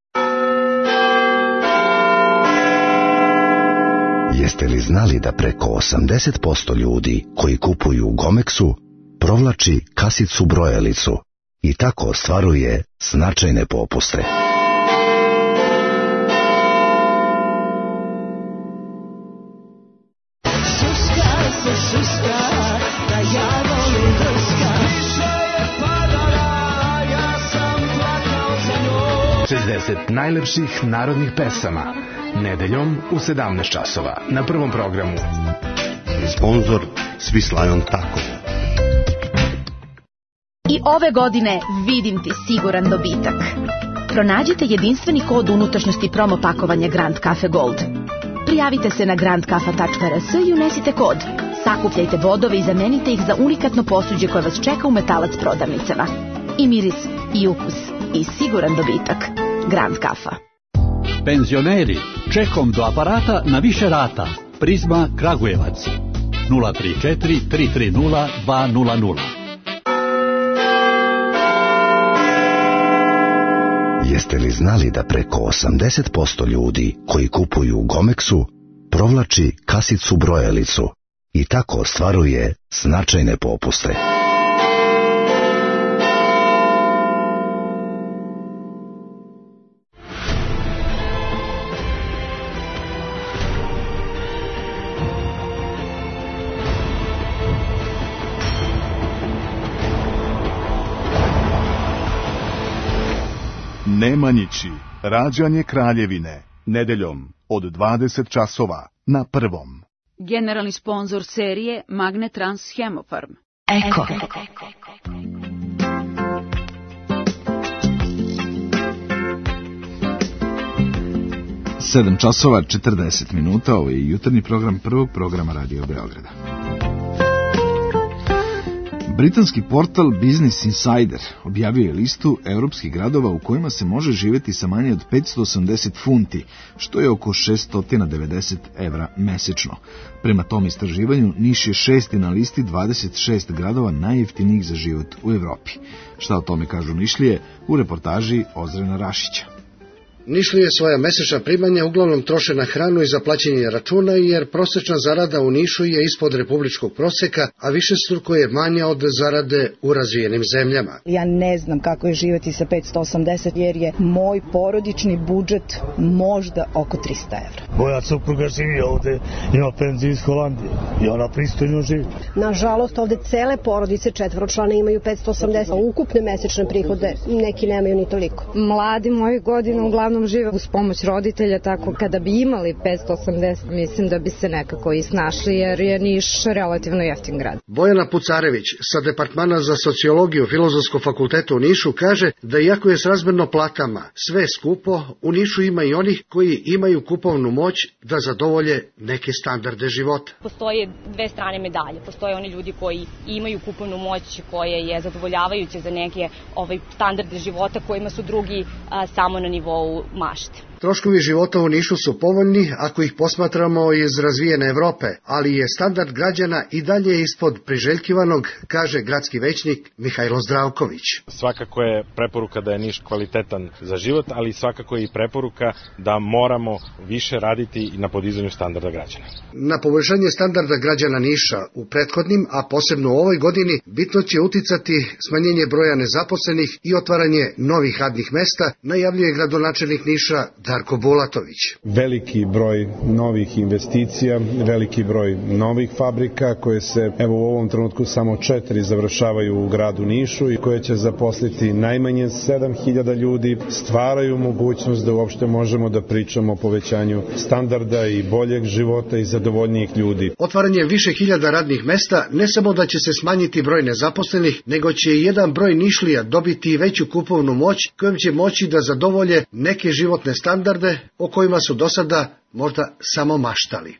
S15: Jeste li znali da preko 80% ljudi koji kupuju u Gomexu provlači kasicu brojalicu i tako ostvaruje značajne popuste?
S16: Šuška se šuška, da ja volim drska. Više je padala, ja sam plakao za njom.
S25: 60 najlepših narodnih pesama. Nedeljom u 17 časova na Prvom programu.
S15: Sponzor Swiss Tako.
S27: I ove godine vidim ti siguran dobitak. Pronađite jedinstveni kod unutrašnjosti promo pakovanja Grand Cafe Gold. Prijavite se na grandcafa.rs i unesite kod. Sakupljajte bodove i zamenite ih za unikatno posuđe koje vas čeka u Metalac prodavnicama. I miris, i ukus, i siguran dobitak. Grand Cafa.
S28: Penzioneri, čekom do aparata na više rata. Prizma Kragujevac. 034 330 200.
S15: Jeste li znali da preko 80% ljudi koji kupuju u Gomexu provlači kasicu brojalicu i tako ostvaruje značajne popuste?
S4: Nemanjići, rađanje Kraljevine, nedeljom od 20 časova na Prvom.
S5: Generalni sponzor serije Magnetrans Hemofarm.
S8: Eko.
S3: 7 časova 40 minuta, ovo je jutarnji program Prvog programa Radio Beograda. Britanski portal Business Insider objavio je listu europskih gradova u kojima se može živjeti sa manje od 580 funti, što je oko 690 evra mesečno. Prema tom istraživanju, Niš je 6. na listi 26 gradova najjeftinijih za život u Evropi. Šta o tome kažu Nišlije u reportaži Ozrena Rašića.
S29: Nišlije svoja mesečna primanja uglavnom troše na hranu i za plaćanje računa, jer prosečna zarada u Nišu je ispod republičkog proseka, a višestruko je manja od zarade u razvijenim zemljama.
S30: Ja ne znam kako je živjeti sa 580, jer je moj porodični budžet možda oko 300 evra.
S31: Moja supruga živi ovde, ima penziju iz Holandije i ona pristojno živi.
S32: Nažalost, ovde cele porodice četvoročlane imaju 580, a ukupne mesečne prihode neki nemaju ni toliko. Mladi moji godine uglavnom žive uz pomoć roditelja, tako kada bi imali 580, mislim da bi se nekako i snašli, jer je Niš relativno jeftin grad.
S29: Bojana Pucarević sa Departmana za sociologiju Filozofskog fakulteta u Nišu kaže da iako je srazmerno platama sve skupo, u Nišu ima i onih koji imaju kupovnu moć da zadovolje neke standarde života.
S33: Postoje dve strane medalje. Postoje oni ljudi koji imaju kupovnu moć koja je zadovoljavajuća za neke standarde života kojima su drugi samo na nivou mašte.
S29: Troškovi života u Nišu su povoljni ako ih posmatramo iz razvijene Evrope, ali je standard građana i dalje ispod priželjkivanog, kaže gradski većnik Mihajlo Zdravković.
S2: Svakako je preporuka da je Niš kvalitetan za život, ali svakako je i preporuka da moramo više raditi na podizanju standarda građana.
S29: Na poboljšanje standarda građana Niša u prethodnim, a posebno u ovoj godini, bitno će uticati smanjenje broja nezaposlenih i otvaranje novih radnih mesta, najavljuje gradonačelnik Niša Darko Bulatović.
S6: Veliki broj novih investicija, veliki broj novih fabrika koje se evo u ovom trenutku samo 4 završavaju u gradu Nišu i koje će zaposliti najmanje 7.000 ljudi, stvaraju mogućnost da uopšte možemo da pričamo o povećanju standarda i boljeg života i zadovoljnijih ljudi.
S29: Otvaranje više hiljada radnih mesta ne samo da će se smanjiti broj nezaposlenih, nego će i jedan broj Nišlija dobiti veću kupovnu moć kojom će moći da zadovolje neke životne standarde o kojima su do sada možda samo maštali.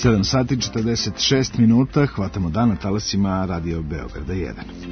S3: 7 sati 46 minuta, hvatamo dan na talasima Radio Beograda 1.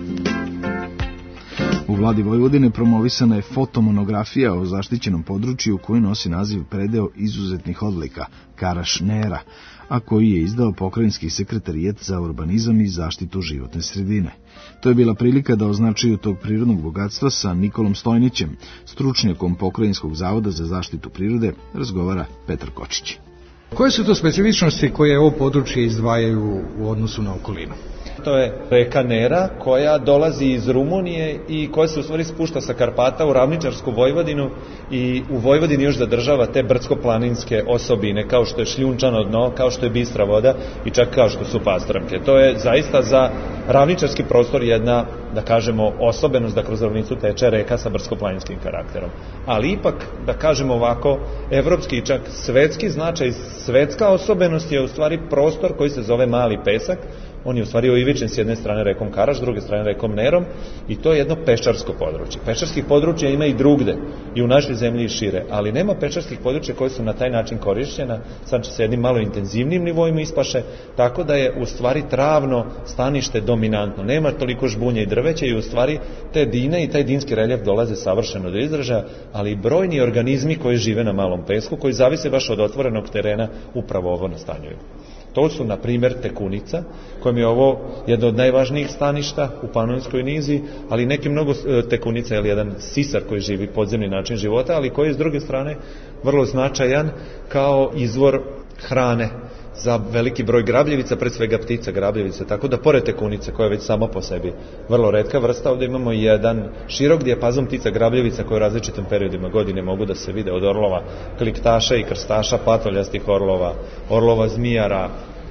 S3: U vladi Vojvodine promovisana je fotomonografija o zaštićenom području koji nosi naziv Predeo izuzetnih odlika, Karaš Nera, a koji je izdao pokrajinski sekretarijat za urbanizam i zaštitu životne sredine. To je bila prilika da o značaju tog prirodnog bogatstva sa Nikolom Stojnićem, stručnjakom Pokrajinskog zavoda za zaštitu prirode, razgovara Petar Kočić.
S9: Koje su to specifičnosti koje ovo područje izdvajaju u odnosu na okolinu?
S11: To je reka Nera koja dolazi iz Rumunije i koja se u stvari spušta sa Karpata u ravničarsku Vojvodinu i u Vojvodini još zadržava te brdsko-planinske osobine kao što je šljunčano dno, kao što je bistra voda i čak kao što su pastramke. To je zaista za ravničarski prostor jedna, da kažemo, osobenost da kroz ravnicu teče reka sa brdsko-planinskim karakterom. Ali ipak, da kažemo ovako, evropski i čak svetski značaj, svetska osobenost je u stvari prostor koji se zove Mali Pesak. On je u stvari oivičen s jedne strane rekom Karaš, s druge strane rekom Nerom i to je jedno peščarsko područje. Peščarskih područja ima i drugde, i u našoj zemlji i šire, ali nema peščarskih područja koje su na taj način korišćena, sad sa jednim malo intenzivnim nivoima ispaše, tako da je u stvari travno stanište dominantno. Nema toliko žbunja i drveća i u stvari te dine i taj dinski reljef dolaze savršeno do izražaja, ali i brojni organizmi koji žive na malom pesku, koji zavise baš od otvorenog terena, upravo ovo nastanjuju. To su, na primjer, tekunica, kojom je ovo jedno od najvažnijih staništa u Panonskoj nizi, ali neki mnogo tekunica je jedan sisar koji živi podzemni način života, ali koji je s druge strane vrlo značajan kao izvor hrane za veliki broj grabljevica, pred svega ptica grabljevica, tako da pored tekunice, koja je već sama po sebi vrlo retka vrsta, ovdje imamo jedan širok dijapazon ptica grabljevica koje u različitim periodima godine mogu da se vide, od orlova kliktaša i krstaša, patoljastih orlova, orlova zmijara,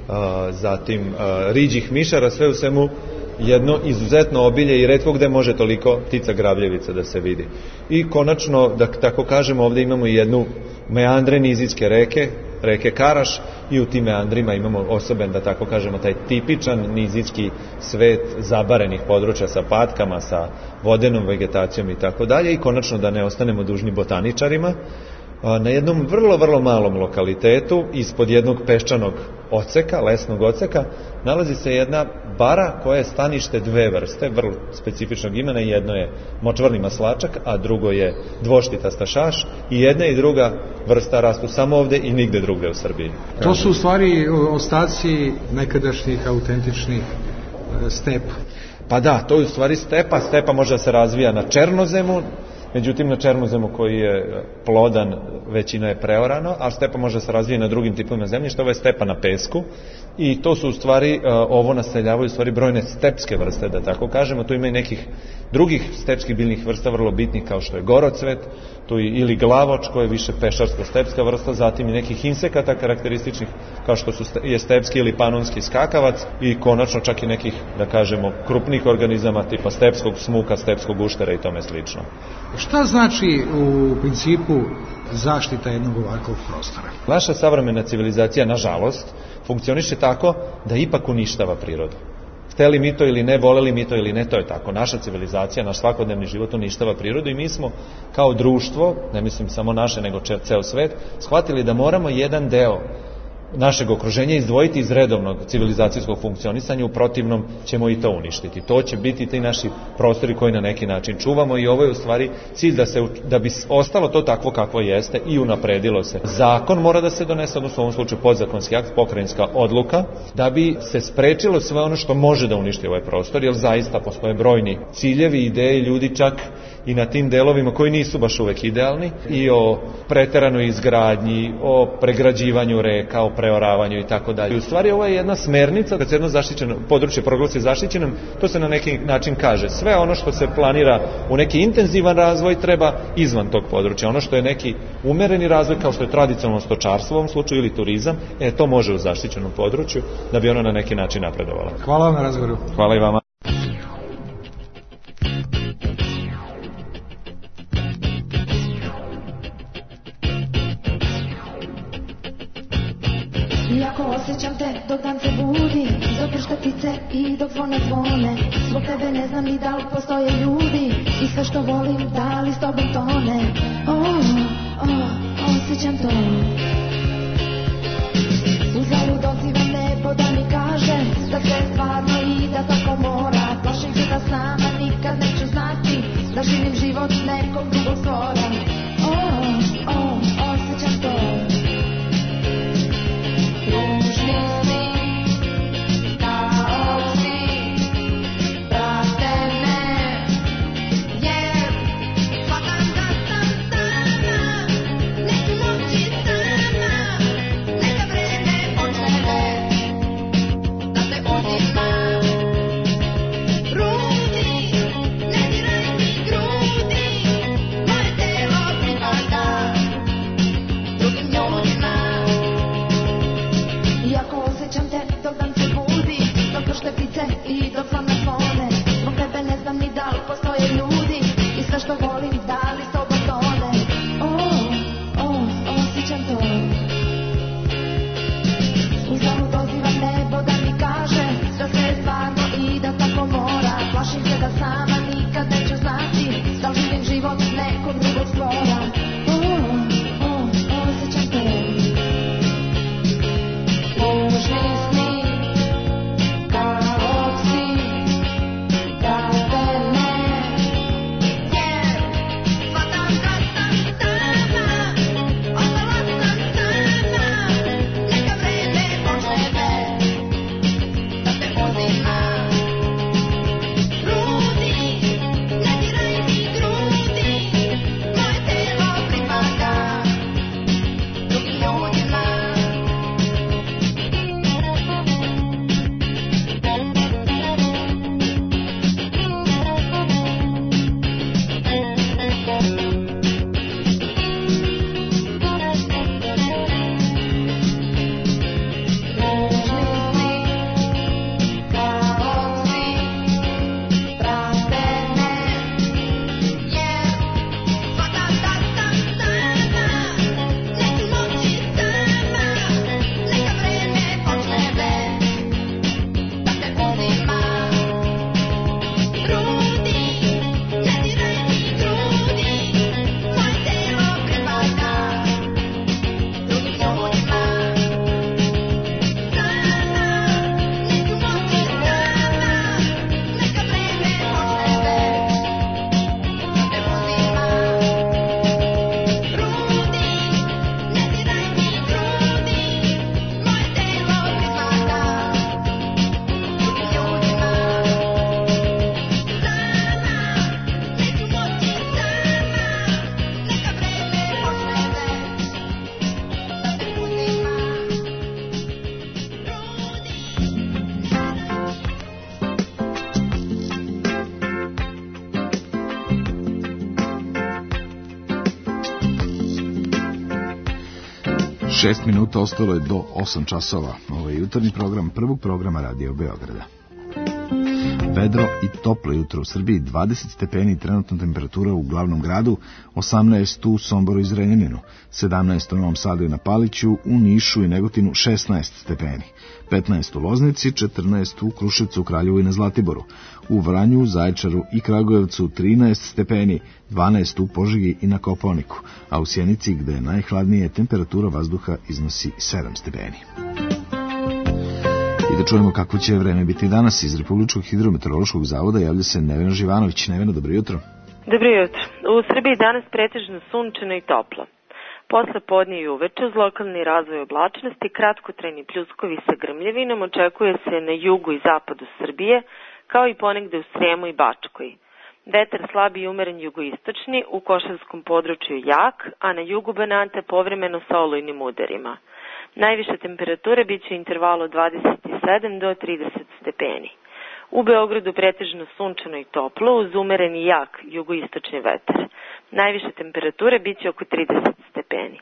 S11: zatim riđih mišara, sve u svemu jedno izuzetno obilje i retko gde može toliko ptica grabljevica da se vidi. I konačno, da tako kažemo, ovdje imamo jednu meandre nizijske reke Karaš i u tim meandrima imamo osoben, da tako kažemo, taj tipičan nizijski svet zabarenih područja sa patkama, sa vodenom vegetacijom i tako dalje. I konačno, da ne ostanemo dužni botaničarima, na jednom vrlo, vrlo malom lokalitetu, ispod jednog peščanog oceka, lesnog oceka, nalazi se jedna bara koja je stanište dve vrste, vrlo specifičnog imena. Jedno je močvarni maslačak, a drugo je dvoštitasta šaš, i jedna i druga vrsta rastu samo ovde i nigde drugde u Srbiji.
S9: To su u stvari ostaci nekadašnjih autentičnih stepa.
S11: Pa da, to je u stvari stepa može da se razvija na černozemu, međutim na černozemu koji je plodan, većina je preorano, a stepa može da se razvije na drugim tipovima zemljišta. Ovo je stepa na pesku i to su u stvari, ovo naseljavaju u stvari brojne stepske vrste, da tako kažemo. Tu ima i nekih drugih stepskih biljnih vrsta vrlo bitnih, kao što je gorocvet, tu ili glavoč, koja je više peščarsko-stepska vrsta, zatim i nekih insekata karakterističnih, kao što je stepski ili panonski skakavac, i konačno čak i nekih, da kažemo, krupnih organizama tipa stepskog smuka, stepskog guštera i tome slično.
S9: Šta znači u principu zaštita jednog ovakvog prostora?
S11: Naša savremena civilizacija, nažalost, funkcioniše tako da ipak uništava prirodu. Hteli mi to ili ne, voleli mi to ili ne, to je tako. Naša civilizacija, naš svakodnevni život uništava prirodu i mi smo kao društvo, ne mislim samo naše nego ceo svet, shvatili da moramo jedan deo našeg okruženja izdvojiti iz redovnog civilizacijskog funkcionisanja, u protivnom ćemo i to uništiti. To će biti ti naši prostori koji na neki način čuvamo i ovo je u stvari cilj da bi ostalo to takvo kakvo jeste i unapredilo se. Zakon mora da se donese, odnosno u ovom slučaju podzakonski akt, pokrajinska odluka, da bi se sprečilo sve ono što može da uništi ovaj prostor, jer zaista postoje brojni ciljevi, ideje, ljudi čak i na tim delovima koji nisu baš uvek idealni, i o preteranoj izgradnji, o pregrađivanju reka, o preoravanju i tako dalje. U stvari ovo je jedna smernica, kad se jedno zaštićeno područje proglasi zaštićenom, to se na neki način kaže. Sve ono što se planira u neki intenzivan razvoj treba izvan tog područja. Ono što je neki umereni razvoj, kao što je tradicionalno stočarstvo u ovom slučaju ili turizam, to može u zaštićenom području da bi ono na neki način napredovalo.
S9: Hvala vam na razgovoru.
S11: Hvala i vama.
S12: Iako osjećam te dok dan se budi, dok prška ptice i dok zvone zvone, zbog tebe ne znam ni da li postoje ljudi i sve što volim da li s tobom tone. Osjećam to. Uzalud odzivam
S3: 6 minuta ostalo je do 8 časova. Ovo je jutarnji program prvog programa Radio Beograda. Vedro i toplo jutro u Srbiji, 20 stepeni trenutna temperatura u glavnom gradu, 18 u Somboru i Zrenjaninu, 17 u Novom Sadu i na Paliću, u Nišu i Negotinu 16 stepeni, 15 u Loznici, 14 u Kruševcu, Kraljevu i na Zlatiboru, u Vranju, Zaječaru i Kragujevcu 13 stepeni, 12 u Požegi i na Kopaoniku, a u Sjenici, gde je najhladnije, temperatura vazduha iznosi 7 stepeni. I da čujemo kako će vreme biti danas. Iz Republičkog hidrometeorološkog zavoda javlja se Nevena Živanović. Nevena, dobro jutro.
S1: Dobro jutro. U Srbiji danas pretežno sunčano i toplo. Posle podne i uveče uz lokalni razvoj oblačnosti, kratkotrajni pljuskovi sa grmljavinom očekuje se na jugu i zapadu Srbije, kao i ponegde u Sremu i Bačkoj. Vetar slab i umeren jugoistočni, u Košavskom području jak, a na jugu Banata povremeno sa olujnim udarima. Najviša temperatura biće u intervalu 27 do 30 stepeni. U Beogradu pretežno sunčano i toplo uz umeren i jak jugoistočni vetar. Najviša temperatura biće oko 30 stepeni.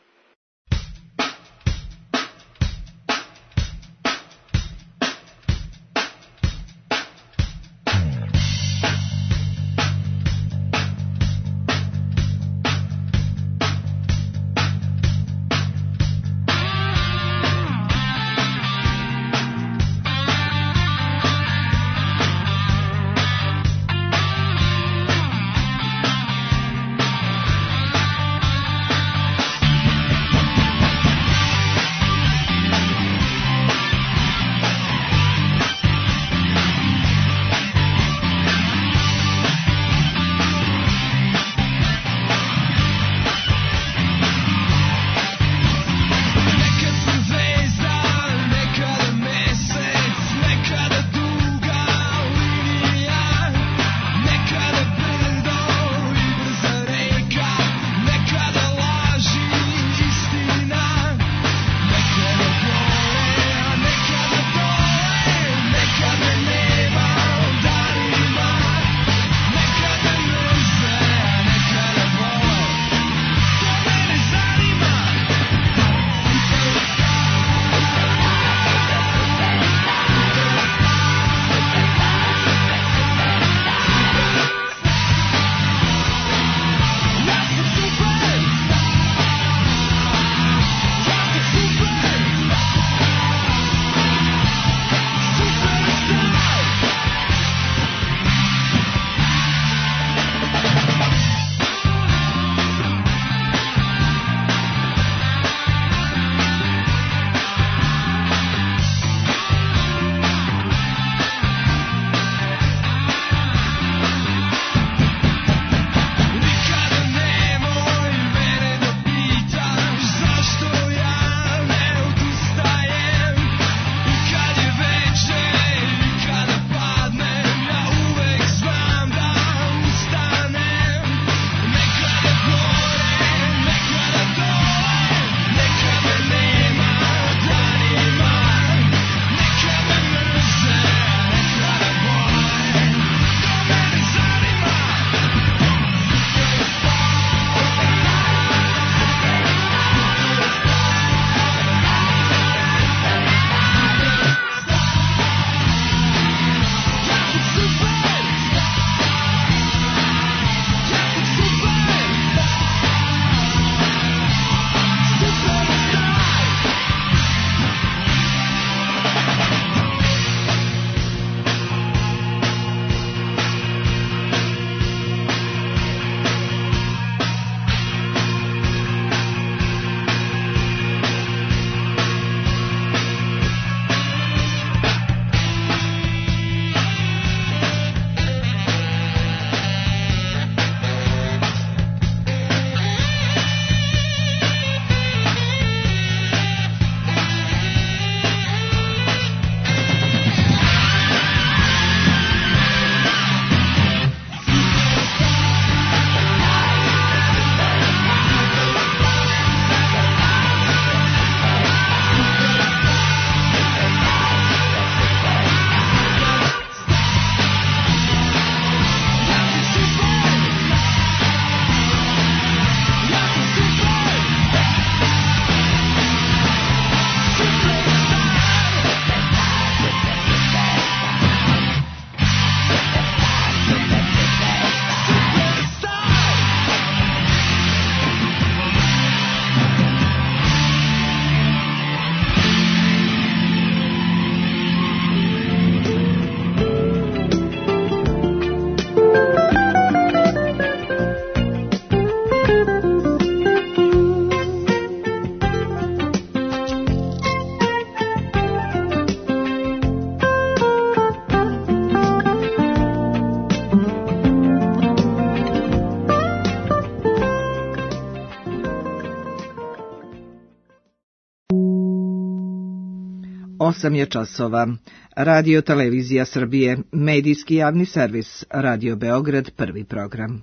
S7: 8 je časova. Radio Televizija Srbije, medijski javni servis, Radio Beograd, prvi program.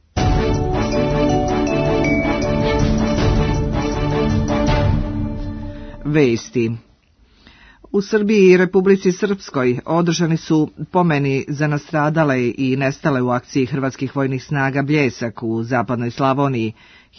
S7: Vesti. U Srbiji i Republici Srpskoj održani su pomeni za nastradale i nestale u akciji hrvatskih vojnih snaga Bljesak u zapadnoj Slavoniji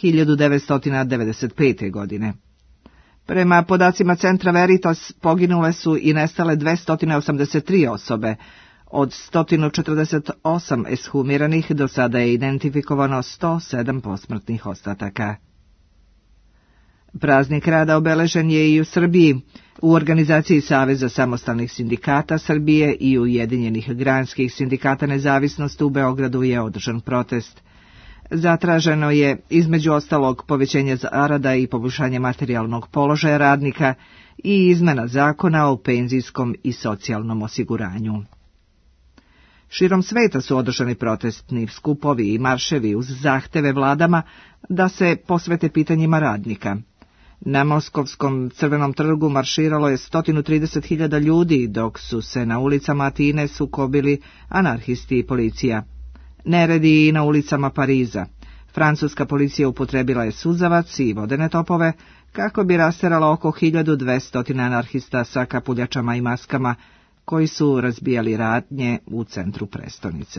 S7: 1995. godine. Prema podacima Centra Veritas poginule su i nestale 283 osobe. Od 148 eshumiranih do sada je identifikovano 107 posmrtnih ostataka. Praznik rada obeležen je i u Srbiji. U organizaciji Saveza samostalnih sindikata Srbije i Ujedinjenih granskih sindikata nezavisnosti u Beogradu je održan protest. Zatraženo je, između ostalog, povećanje zarada i poboljšanje materijalnog položaja radnika i izmena zakona o penzijskom i socijalnom osiguranju. Širom sveta su održani protestni skupovi i marševi uz zahteve vladama da se posvete pitanjima radnika. Na Moskovskom Crvenom trgu marširalo je 130.000 ljudi, dok su se na ulicama Atine sukobili anarhisti i policija. Neredi i na ulicama Pariza. Francuska policija upotrebila je suzavac i vodene topove kako bi rasterala oko 1200 anarhista sa kapuljačama i maskama koji su razbijali radnje u centru prestonice.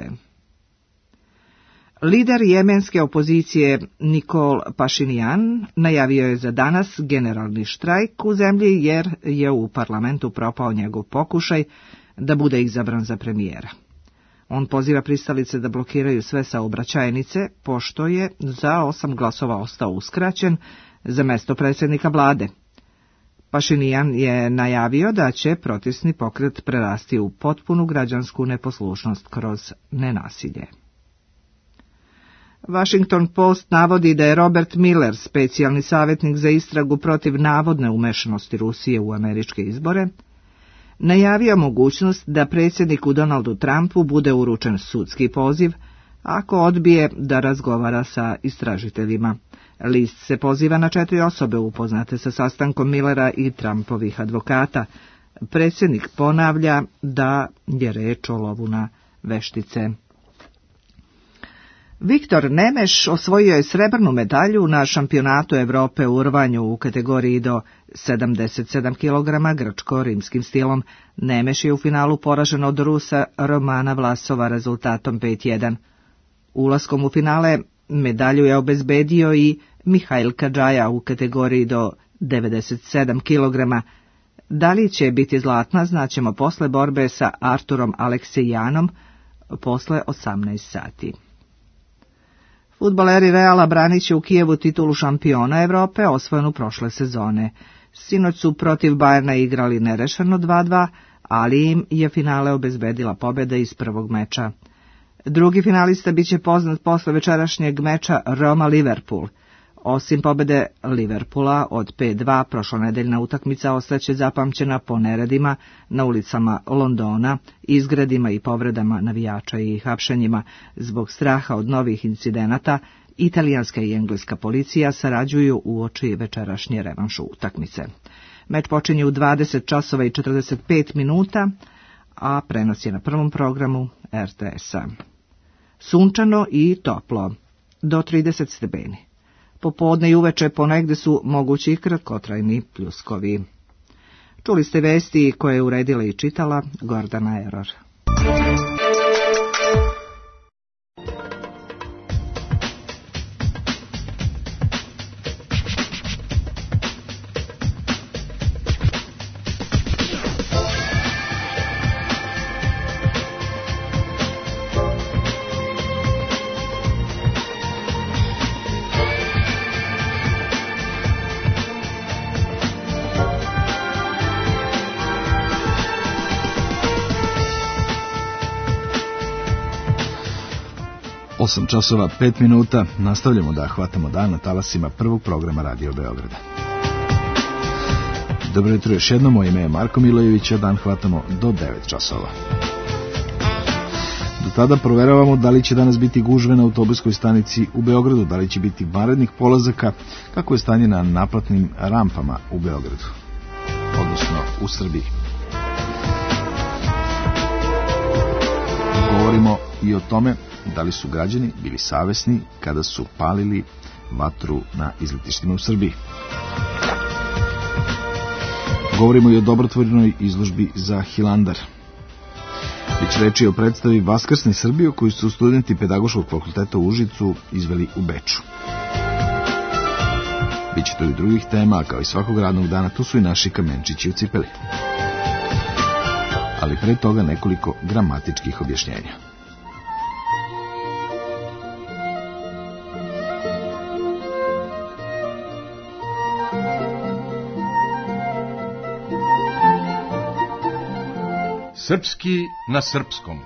S7: Lider jemenske opozicije Nikol Pašinjan najavio je za danas generalni štrajk u zemlji jer je u parlamentu propao njegov pokušaj da bude izabran za premijera. On poziva pristalice da blokiraju sve saobraćajnice, pošto je za 8 glasova ostao uskraćen za mesto predsjednika vlade. Pašinjan je najavio da će protestni pokret prerasti u potpunu građansku neposlušnost kroz nenasilje. Washington Post navodi da je Robert Miller, specijalni savjetnik za istragu protiv navodne umešanosti Rusije u američke izbore, najavio mogućnost da predsjedniku Donaldu Trumpu bude uručen sudski poziv ako odbije da razgovara sa istražiteljima. List se poziva na 4 osobe upoznate sa sastankom Millera i Trumpovih advokata. Predsjednik ponavlja da je reč o lovu na veštice. Viktor Nemeš osvojio je srebrnu medalju na šampionatu Evrope u rvanju u kategoriji do 77 kg grčko-rimskim stilom. Nemeš je u finalu poražen od Rusa Romana Vlasova rezultatom 5:1. Ulaskom u finale medalju je obezbedio i Mihail Kadžaja u kategoriji do 97 kg. Da li će biti zlatna, znaćemo posle borbe sa Arturom Aleksejanom posle 18 sati. Fudbaleri Reala branit će u Kijevu titulu šampiona Evrope osvojenu prošle sezone. Sinoć su protiv Bajerna igrali nerešeno 2:2, ali im je finale obezbedila pobjeda iz prvog meča. Drugi finalista biće poznat posle večerašnjeg meča Roma-Liverpool. Osim pobjede Liverpoola od 5:2, prošlonedeljna utakmica ostaće zapamćena po neredima na ulicama Londona, izgredima i povredama navijača i hapšenjima. Zbog straha od novih incidenata, italijanska i engleska policija sarađuju uoči večerašnje revanšu utakmice. Meč počinje u 20:45, a prenos je na prvom programu RTS-a. Sunčano i toplo, do 30 stepeni. Popodne i uveče ponegde su mogući kratkotrajni pljuskovi. Čuli ste vesti koje je uredila i čitala Gordana Eror.
S3: 8 časova 5 minuta, nastavljamo da hvatamo dan na talasima prvog programa Radio Beograda. Dobro jutro još jednom, moje ime je Marko Milojević, a dan hvatamo do 9 časova. Do tada proveravamo da li će danas biti gužve na autobuskoj stanici u Beogradu, da li će biti vanrednih polazaka, kako je stanje na naplatnim rampama u Beogradu. odnosno u Srbiji. Govorimo i o tome da li su građani bili savesni kada su palili vatru na izletištima u Srbiji. Govorimo i o dobrotvornoj izložbi za Hilandar. Biće reči o predstavi Vaskrsni Srbiju koju su studenti Pedagoškog fakulteta u Užicu izveli u Beču. Biće to i drugih tema, kao i svakog radnog dana, tu su i naši kamenčići u cipeli. Ali pre toga nekoliko gramatičkih objašnjenja.
S10: Srpski na srpskom.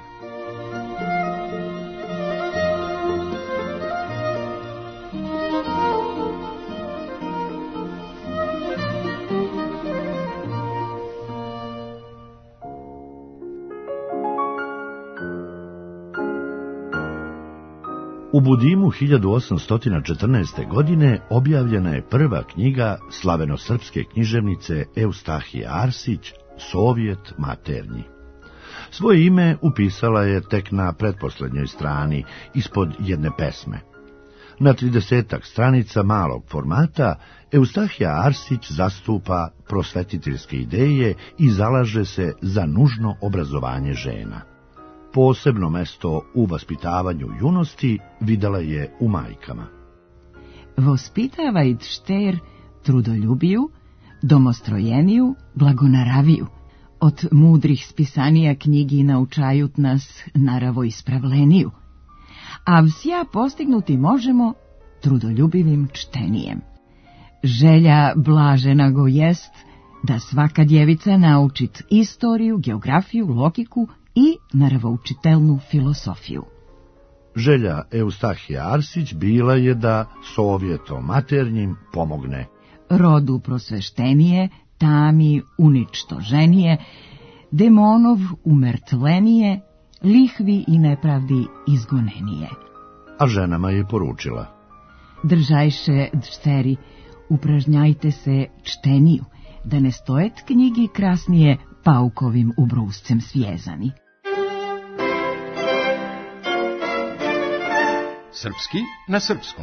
S13: U Budimu 1814. godine objavljena je prva knjiga slaveno-srpske književnice Eustahije Arsić, Sovjet maternji. Svoje ime upisala je tek na pretposlednjoj strani, ispod jedne pesme. Na 30-ak stranica malog formata Eustahija Arsić zastupa prosvetiteljske ideje i zalaže se za nužno obrazovanje žena. Posebno mesto u vaspitavanju junosti videla je u majkama.
S14: Vospitavajt šter trudoljubiju, domostrojeniju, blagonaraviju. Od mudrih spisanija knjigi naučajut nas naravo ispravleniju. A vsja postignuti možemo trudoljubivim čtenijem. Želja blažena go jest da svaka djevica naučit istoriju, geografiju, logiku i naravoučitelnu filosofiju.
S13: Želja Eustahije Arsić bila je da Sovjetom maternjim pomogne
S14: rodu prosveštenije, tami uničtoženije, demonov umrtvenije, lihvi i nepravdi izgonenije.
S13: A ženama je poručila:
S14: Držajše, dšteri, upražnjajte se čteniju, da ne stojet knjigi krasnije paukovim ubruscem svjezani.
S10: Srpski na srpskom.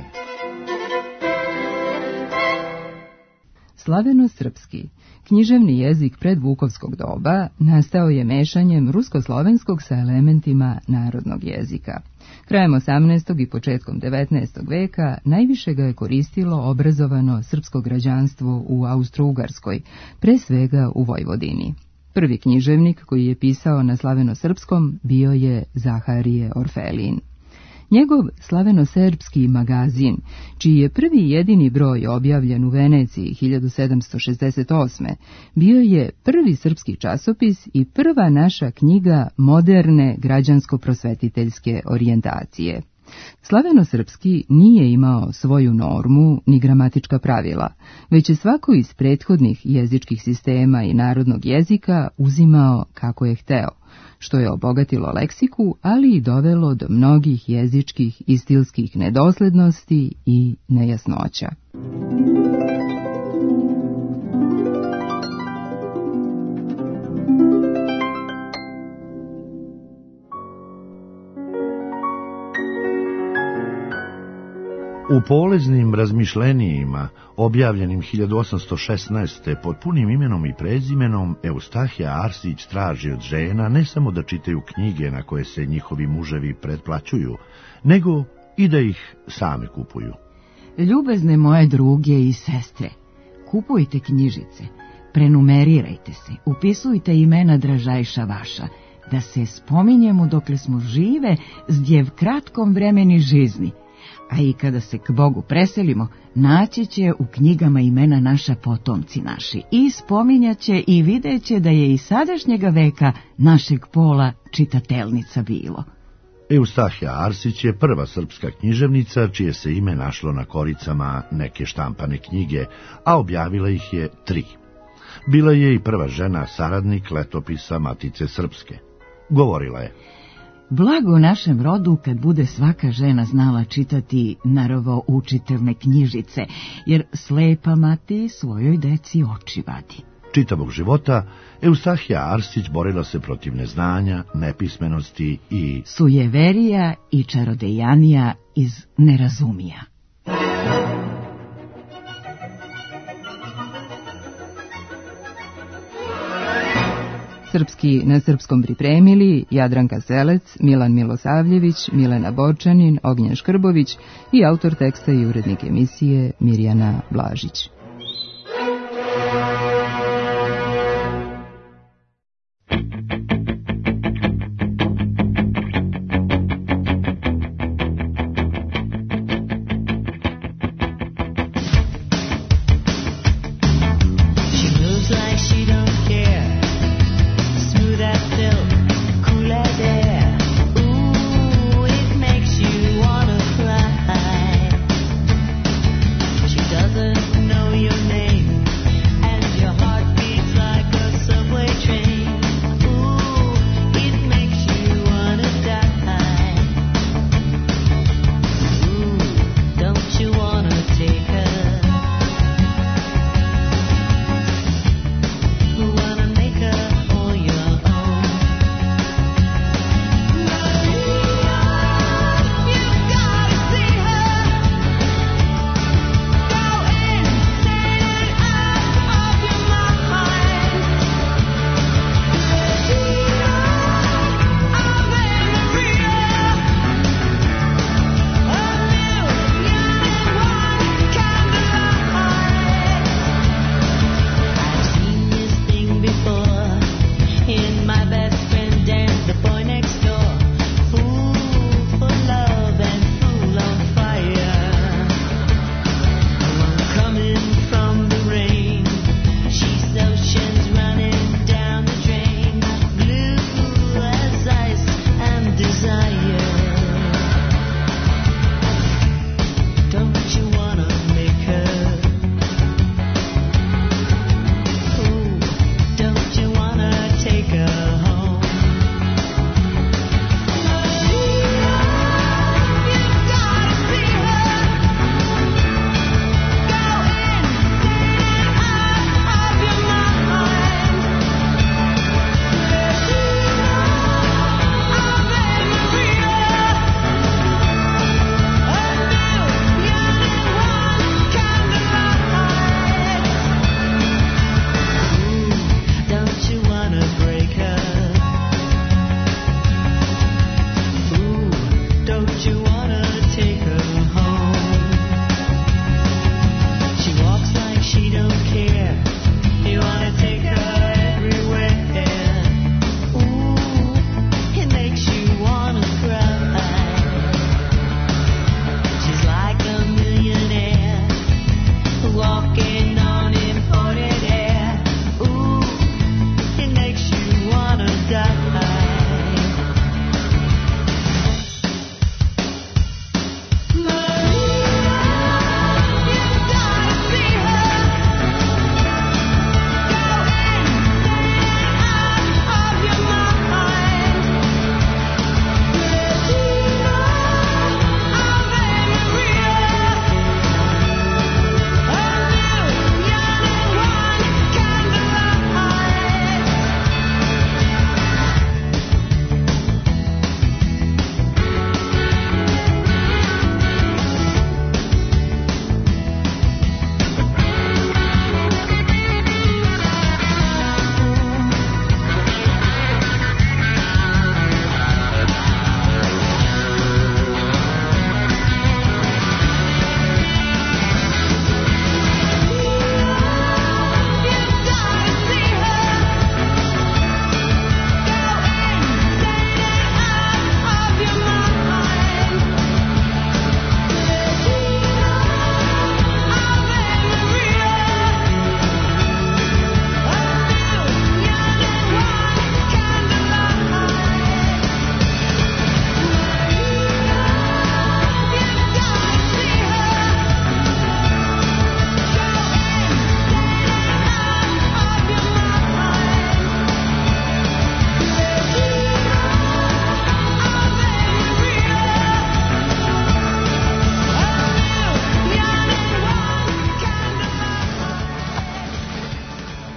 S16: Slaveno-srpski, književni jezik predvukovskog doba, nastao je mešanjem rusko-slovenskog sa elementima narodnog jezika. Krajem 18. i početkom 19. veka najviše ga je koristilo obrazovano srpsko građanstvo u Austro-Ugarskoj, pre svega u Vojvodini. Prvi književnik koji je pisao na slaveno-srpskom bio je Zaharije Orfelin. Njegov slaveno-srpski magazin, čiji je prvi i jedini broj objavljen u Veneciji 1768. bio je prvi srpski časopis i prva naša knjiga moderne građansko-prosvetiteljske orijentacije. Slaveno-srpski nije imao svoju normu ni gramatička pravila, već je svako iz prethodnih jezičkih sistema i narodnog jezika uzimao kako je hteo, što je obogatilo leksiku, ali i dovelo do mnogih jezičkih i stilskih nedoslednosti i nejasnoća.
S13: U poleznim razmišljenjima, objavljenim 1816. pod punim imenom i prezimenom, Eustahija Arsić traži od žena ne samo da čitaju knjige na koje se njihovi muževi pretplaćuju, nego i da ih same kupuju.
S14: Ljubezne moje druge i sestre, kupujte knjižice, prenumerirajte se, upisujte imena dražajša vaša, da se spominjemo dokle smo žive zdjev kratkom vremeni žizni, a i kada se k Bogu preselimo, naći će u knjigama imena naša potomci naši i spominjaće i videće da je i sadašnjega veka našeg pola čitatelnica bilo.
S13: Eustahija Arsić je prva srpska književnica čije se ime našlo na koricama neke štampane knjige, a objavila ih je 3. Bila je i prva žena saradnik letopisa Matice Srpske. Govorila je:
S14: Blago našem rodu kad bude svaka žena znala čitati narovo učitelne knjižice, jer slepa mati svojoj deci oči vadi.
S13: čitavog života Eustahija Arsić borila se protiv neznanja, nepismenosti i
S14: sujeverija i čarodejanija iz nerazumija.
S16: Srpski na srpskom pripremili Jadranka Selec, Milan Milosavljević, Milena Borčanin, Ognjen Škrbović i autor teksta i urednik emisije Mirjana Blažić.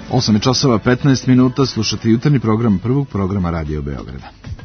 S3: 8:15, slušate jutarnji program prvog programa Radio Beograda.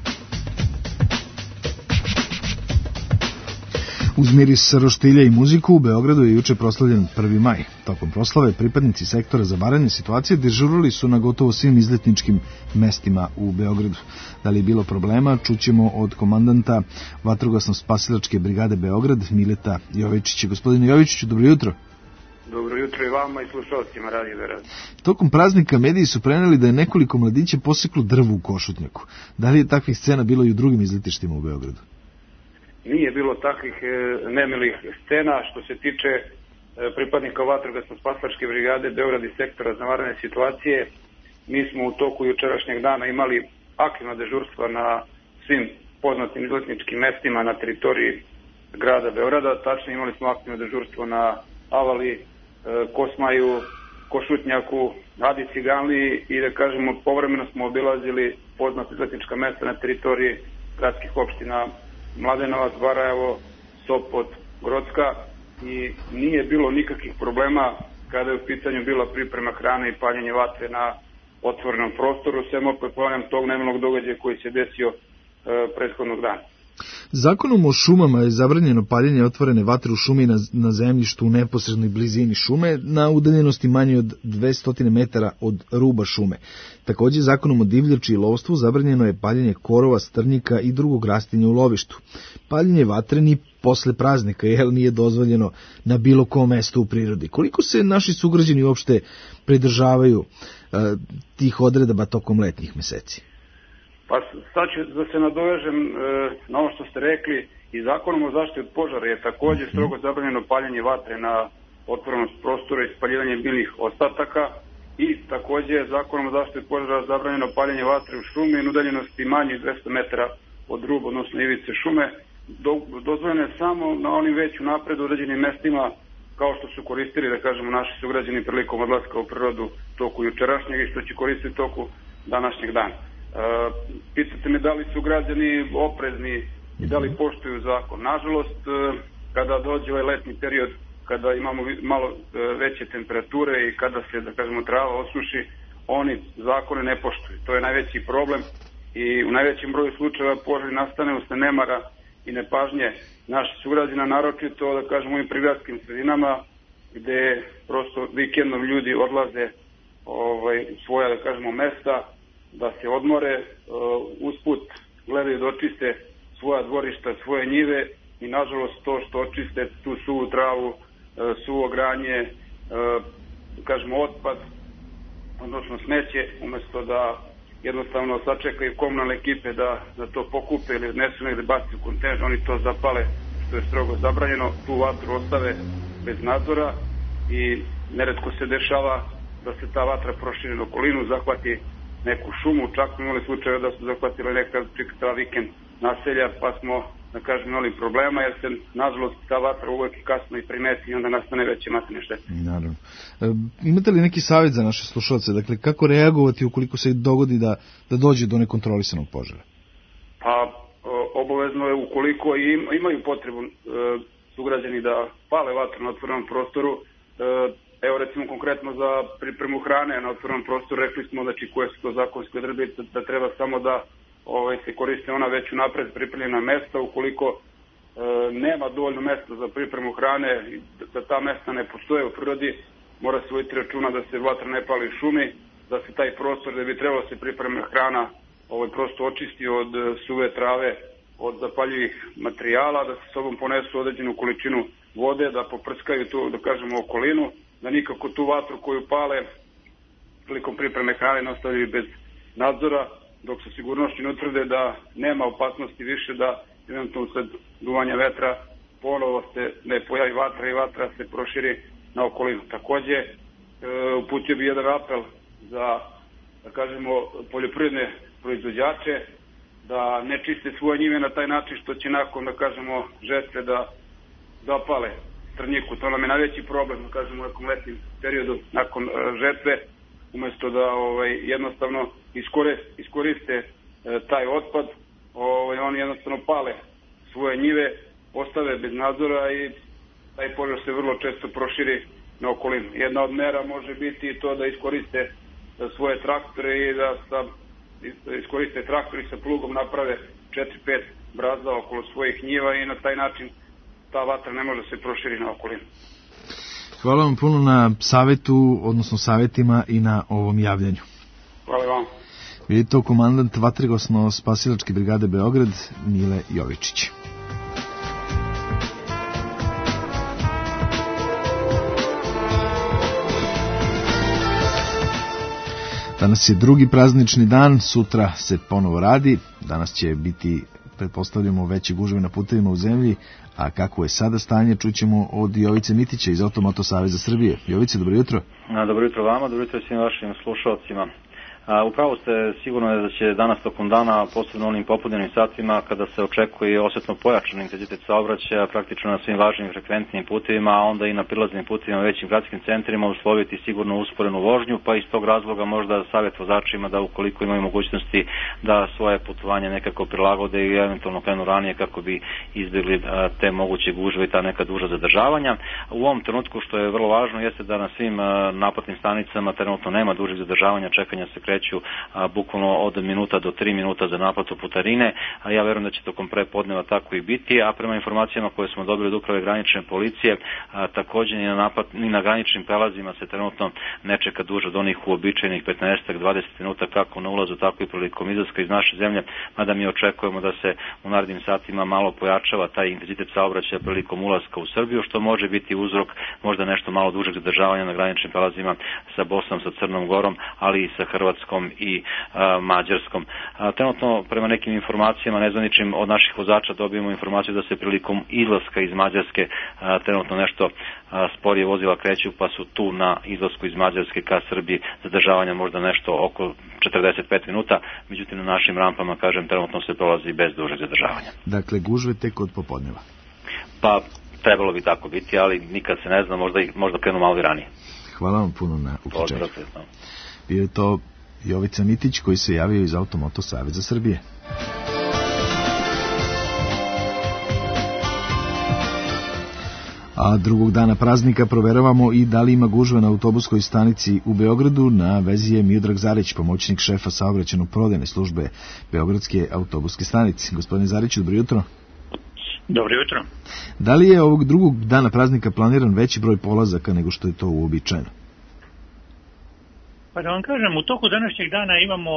S3: Uz miris roštilja i muziku u Beogradu je juče proslavljen 1. maj. Tokom proslave pripadnici sektora za vanredne situacije dežurali su na gotovo svim izletničkim mestima u Beogradu. Da li je bilo problema, čućemo od komandanta Vatrogasno-spasilačke brigade Beograd, Mileta Jovičića. Gospodine Jovičiću, dobro jutro.
S15: Dobro jutro i vama i slušalcima Radio Beograd.
S3: Tokom praznika mediji su preneli da je nekoliko mladića poseklo drvo u Košutnjaku. Da li je takvih scena bilo i u drugim izletištima u Beogradu?
S15: Nije bilo takvih nemilih scena. Što se tiče pripadnika Vatrogasno-spasilačke brigade Beograd i sektora za vanredne situacije, mi smo u toku jučerašnjeg dana imali aktivna dežurstva na svim poznatim izletničkim mestima na teritoriji grada Beograda. Tačnije imali smo aktivno dežurstvo na Avali, Kosmaju, Košutnjaku, Adi Ciganliji i da kažemo povremeno smo obilazili poznata izletnička mesta na teritoriji gradskih opština Mladenovac, Barajevo, Sopot, Grocka i nije bilo nikakvih problema kada je u pitanju bila priprema hrane i paljenje vatre na otvorenom prostoru, sem opet ponavljam tog nemilog događaja koji se desio prethodnog dana.
S3: Zakonom o šumama je zabranjeno paljenje otvorene vatre u šumi na zemljištu u neposrednoj blizini šume na udaljenosti manje od 200 metara od ruba šume. Također, zakonom o divljači i lovstvu zabranjeno je paljenje korova, strnjika i drugog rastinja u lovištu. Paljenje vatre ni posle praznika nije dozvoljeno na bilo kom mestu u prirodi. Koliko se naši sugrađani uopšte pridržavaju tih odredaba tokom letnjih meseci?
S15: Pa sad ću da se nadovežem na ono što ste rekli. I zakonom o zaštiti od požara je također strogo zabranjeno paljenje vatre na otvorenom prostoru i spaljivanje biljnih ostataka i također zakonom o zaštiti od požara zabranjeno paljenje vatre u šumi i udaljenosti manje od 200 metara od ruba, odnosno ivice šume. Dozvoljeno je samo na onim već unapred uređenim mestima kao što su koristili, da kažemo, naši sugrađani prilikom odlaska u prirodu toku jučerašnjeg i što će koristiti toku današnjeg dana. Pitate me da li su građani oprezni i da li poštuju zakon. Nažalost, kada dođe ovaj letnji period, kada imamo malo veće temperature i kada se, da kažemo, trava osuši, oni zakone ne poštuju. To je najveći problem i u najvećem broju slučajeva požari nastane usred nemara i nepažnje naših sugrađana, naročito, da kažemo, u ovim prigradskim sredinama gde prosto vikendom ljudi odlaze svoja, da kažemo, mesta da se odmore, usput gledaju da očiste svoja dvorišta, svoje njive i nažalost to što očiste tu suvu travu, suvo granje, kažemo otpad, odnosno smeće, umjesto da jednostavno sačekaju komunalne ekipe da to pokupe ili odnesu negde baci u kontejner, oni to zapale, što je strogo zabranjeno, tu vatru ostave bez nadzora i neretko se dešava da se ta vatra proširi na okolinu, zahvati neku šumu, čak smo imali slučaje da su zahvatili neka čitava vikend naselja, pa smo, da kažem, imali problema, jer se, nažalost, ta vatra uvek kasno i primeti i onda nastane veće materijalne štete.
S3: Naravno. Imate li neki savjet za naše slušalce? Dakle, kako reagovati ukoliko se dogodi da dođe do nekontrolisanog požara?
S15: Pa, obavezno je, ukoliko imaju potrebu sugrađani da pale vatru na otvorenom prostoru, evo recimo konkretno za pripremu hrane na otvorenom prostoru, rekli smo znači koje su to zakonske odredbe, da treba samo da se koriste ona već unapred pripremljena mesta. Ukoliko nema dovoljno mesta za pripremu hrane, da ta mesta ne postoje u prirodi, mora se voditi računa da se vatra ne pali u šumi, da se taj prostor gde bi trebalo se priprema hrana prosto očisti od suve trave, od zapaljivih materijala, da se sobom ponesu određenu količinu vode, da poprskaju tu, da kažemo, okolinu, da nikako tu vatru koju pale prilikom pripreme hrane ne ostavljaju bez nadzora, dok se sigurnošću ne utvrde da nema opasnosti više da eventualno sled duvanja vetra ponovo se ne pojavi vatra i vatra se proširi na okolinu. Takođe, uputio bi jedan apel za, da kažemo, poljoprivredne proizvođače da ne čiste svoje njive na taj način što će nakon, da kažemo, žetve da zapale strnjiku. To nam je najveći problem, da kažemo, u nekom letnim periodu nakon žetve, umjesto da jednostavno iskoriste taj otpad, oni jednostavno pale svoje njive, ostave bez nadzora i taj požar se vrlo često proširi na okolinu. Jedna od mera može biti to da iskoriste svoje traktore i da iskoriste traktor i sa plugom naprave 4-5 brazda okolo svojih njiva i na taj način ta vatra ne može se proširi na okolinu.
S3: Hvala vam puno na savjetu, odnosno savjetima i na ovom javljanju.
S15: Hvala vam.
S3: Vidite to komandant Vatrogasno-spasilačke brigade Beograd, Mile Jovičić. Danas je drugi praznični dan, sutra se ponovo radi, danas će biti, pretpostavljamo, veće gužve na putevima u zemlji, a kako je sada stanje čućemo od Jovice Mitića iz Automoto Saveza Srbije. Jovice, dobro jutro.
S4: Dobro jutro vama, dobro jutro svim vašim slušalcima. Upravo ste sigurno da će danas tokom dana, posebno onim popodnevnim satima, kada se očekuje osjetno pojačan intenzitet saobraćaja praktično na svim važnim frekventnim putevima, a onda i na prilaznim putevima većim gradskim centrima, usloviti sigurno usporenu vožnju, pa iz tog razloga možda savjet vozačima da ukoliko imaju mogućnosti da svoje putovanje nekako prilagode i eventualno krenu ranije kako bi izbjegli te moguće gužve i ta neka duža zadržavanja. U ovom trenutku što je vrlo važno jeste da na svim naplatnim stanicama trenutno nema dužih zadržavanja, čekanja se kreću bukvalno od minuta do 3 minuta za naplatu putarine, a ja verujem da će tokom prepodneva tako i biti, a prema informacijama koje smo dobili od uprave granične policije, također ni na graničnim prelazima se trenutno ne čeka duže od onih uobičajenih 15-20 minuta kako na ulazu, tako i prilikom izlaska iz naše zemlje, mada mi očekujemo da se u narednim satima malo pojačava taj intenzitet saobraćaja prilikom ulaska u Srbiju, što može biti uzrok možda nešto malo dužeg zadržavanja na graničnim prelazima sa Bosnom, sa Crnom Gorom, ali i sa Hrvatskom i Mađarskom. Trenutno, prema nekim informacijama nezvaničnim od naših vozača dobijemo informaciju da se prilikom izlaska iz Mađarske trenutno nešto sporije vozila kreću, pa su tu na izlasku iz Mađarske ka Srbiji zadržavanja možda nešto oko 45 minuta, međutim na našim rampama, kažem, trenutno se prolazi bez dužeg zadržavanja. Dakle, gužve tek od popodneva? Pa, trebalo bi tako biti, ali nikad se ne zna, možda krenu malo i ranije. Hvala vam puno na uključenju. Bio je to Jovica Mitić koji se javio iz Automoto Saveza Srbije. A drugog dana praznika proveravamo i da li ima gužve na autobuskoj stanici u Beogradu. Na vezi je Miodrag Zarić, pomoćnik šefa saobraćajno-prodajne službe Beogradske autobuske stanice. Gospodine Zarić, dobro jutro.
S17: Dobro jutro.
S3: Da li je ovog drugog dana praznika planiran veći broj polazaka nego što je to uobičajeno?
S17: Pa da vam kažem, u toku današnjeg dana imamo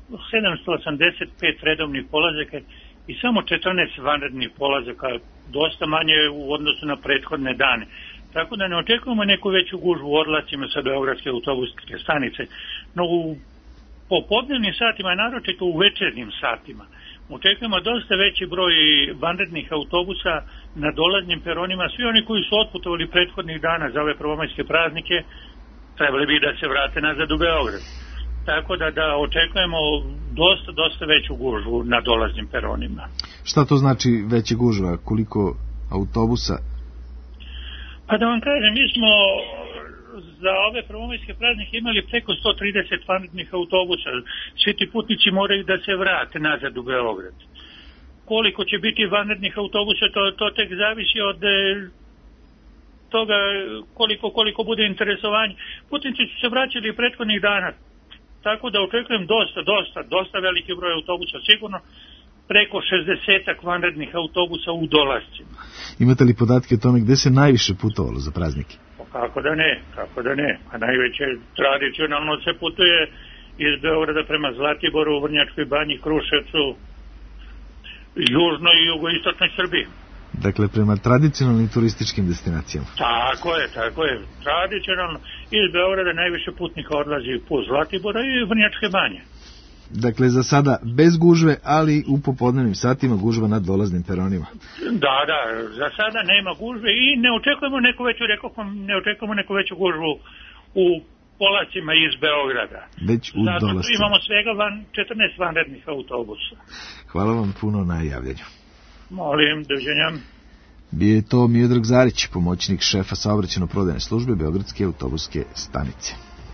S17: 785 redovnih polazaka i samo 14 vanrednih polazaka, dosta manje u odnosu na prethodne dane. Tako da ne očekujemo neku veću gužvu u odlascima sa Beogradske autobuske stanice, no u popodnevnim satima, naročito u večernjim satima, očekujemo dosta veći broj vanrednih autobusa na dolaznim peronima. Svi oni koji su otputovali prethodnih dana za ove prvomajske praznike trebali bi da se vrate nazad u Beograd. Tako da očekujemo dosta veću gužvu na dolaznim peronima. Šta to znači veća gužva? Koliko autobusa? Pa da vam kažem, mi smo za ove prvomajske praznike imali preko 130 vanrednih autobusa. Svi ti putnici moraju da se vrate nazad u Beograd. Koliko će biti vanrednih autobusa, to tek zavisi od toga koliko bude interesovanje. Putnici su se vraćali prethodnih dana, tako da očekujem dosta veliki broj autobusa, sigurno preko 60 vanrednih autobusa u dolascima. Imate li podatke o tome gde se najviše putovalo za praznike? Kako da ne. A najveće tradicionalno se putuje iz Beograda prema Zlatiboru, Vrnjačkoj Banji, Kruševcu, južnoj i jugoistočnoj Srbiji. Dakle, prema tradicionalnim turističkim destinacijama. Tako je. Tradicionalno iz Beograda najviše putnika odlazi po Zlatibora i Vrnjačke Banje. Dakle, za sada bez gužve, ali u popodnevnim satima gužva na dolaznim peronima. Da, za sada nema gužve i ne očekujemo neku veću gužvu u polacima iz Beograda. Već u dolascima. Zato imamo svega 14 vanrednih autobusa. Hvala vam puno na javljanju. Molim, doviđenja. Bio je to Miodrag Zarić, pomoćnik šefa saobraćajno-prodajne službe Beogradske autobuske stanice.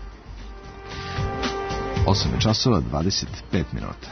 S17: 8 časova 25 minuta.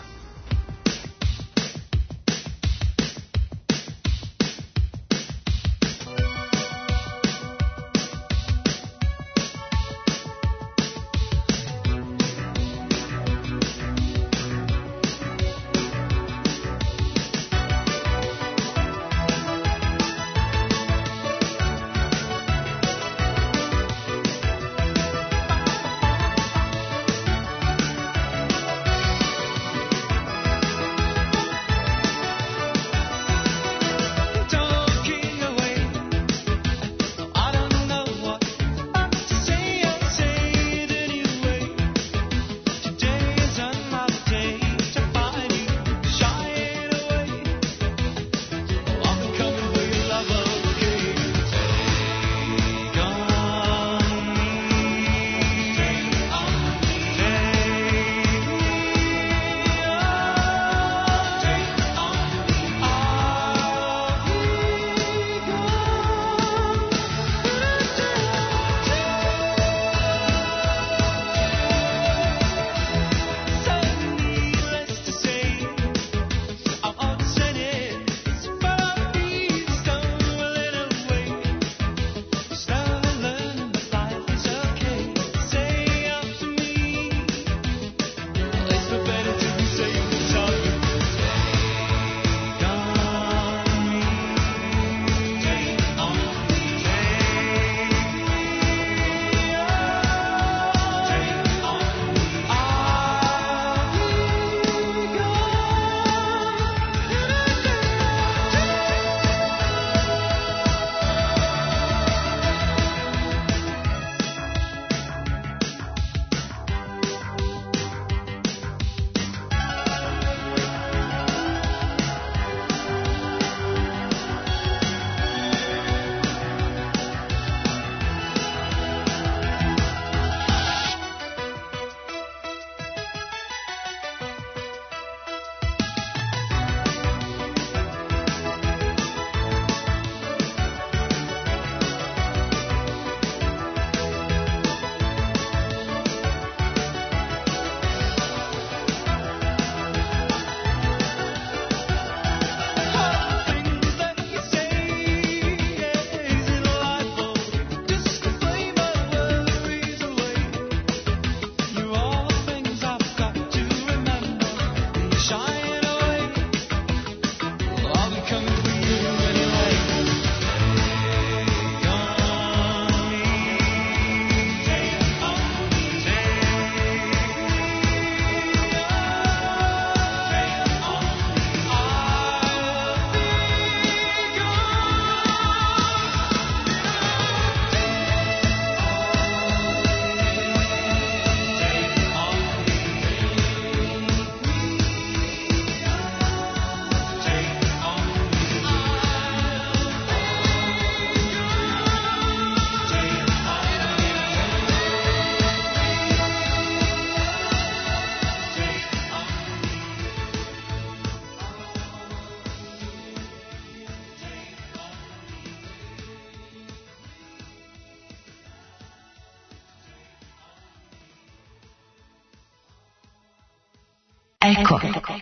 S5: Eko.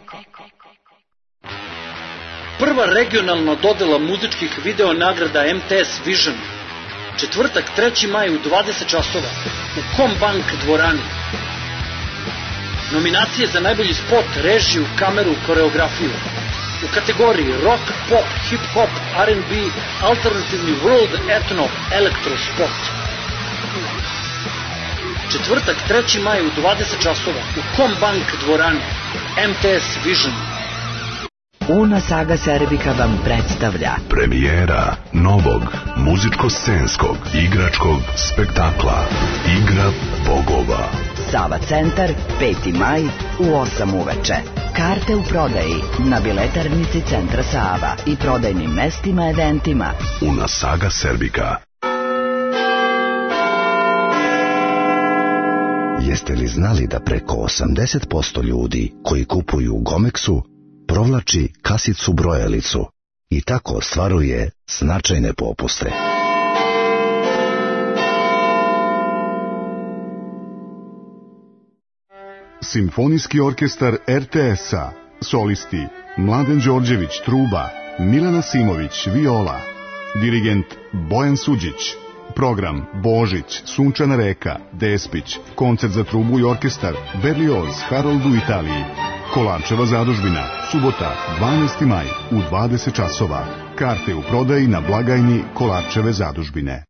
S8: Prva regionalna dodela muzičkih video nagrada MTS Vision. Četvrtak 3. maj u 20 časova u Combank dvorani. Nominacije za najbolji spot, režiju, kameru, koreografiju. U kategoriji rock, pop, hip-hop, R&B, alternativni world, etno, elektro spot. Četvrtak 3. maj u 20 časova u Combank dvorani. MTS Vision.
S5: Una Saga Serbika vam predstavlja
S18: premijera novog muzičko-scenskog igračkog spektakla Igra bogova.
S5: Sava centar, 5. maj u 8 uveče. Karte u prodaji na biletarnici Centra Sava i prodajnim mestima eventima.
S18: Una Saga Serbika.
S13: Jeste li znali da preko 80% ljudi koji kupuju u Gomexu provlači kasicu brojalicu i tako ostvaruje značajne popuste?
S19: Simfonijski orkestar RTS-a, solisti Mladen Đorđević truba, Milana Simović viola, dirigent Bojan Suđić, program Božić, Sunčana reka, Despić, koncert za trubu i orkestar Berlioz Harold u Italiji, Kolarčeva zadužbina, subota 12. maj u 20 časova. Karte u prodaji na blagajni Kolarčeve zadužbine.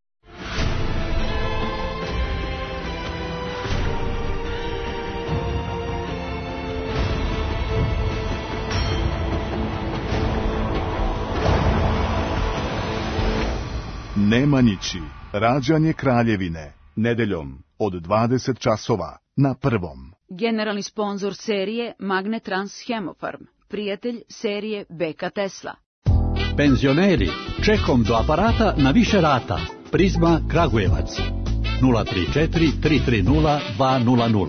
S19: Nemanjići, rađanje kraljevine, nedeljom od 20 časova na Prvom.
S20: Generalni sponzor serije Magnetrans Hemofarm, prijatelj serije Beka Tesla.
S21: Penzioneri, čekom do aparata na više rata. Prizma Kragujevac, 034 330 200.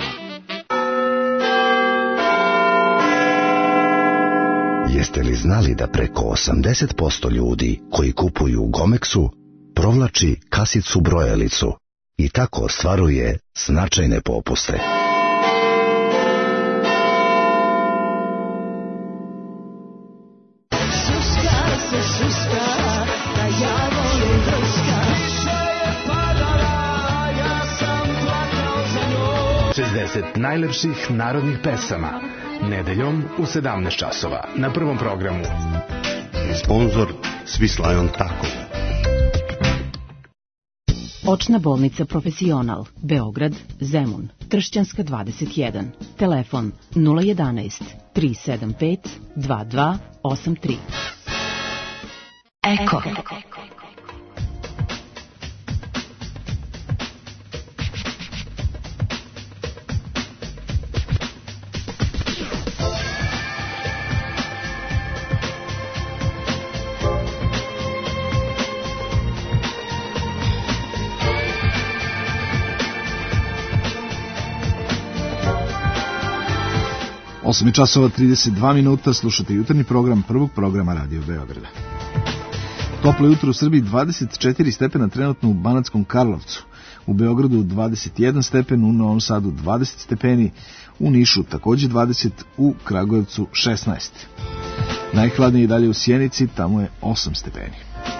S13: Jeste li znali da preko 80% ljudi koji kupuju u Gomexu provlači kasicu brojalicu i tako ostvaruje značajne popuste?
S22: Najlepših narodnih pesama, nedeljom u 17 časova na Prvom programu.
S18: Sponzor Swiss Lion Taco.
S23: Očna bolnica Profesional, Beograd, Zemun, Tršćanska 21, telefon 011 375 2283.
S5: Eko.
S3: Osam časova 32 minuta, slušate jutarnji program prvog programa Radio Beograda. Toplo jutro u Srbiji, 24 stepena trenutno u Banatskom Karlovcu, u Beogradu 21 stepen, u Novom Sadu 20 stepeni, u Nišu takođe 20, u Kragujevcu 16. Najhladnije i dalje u Sjenici, tamo je 8 stepeni.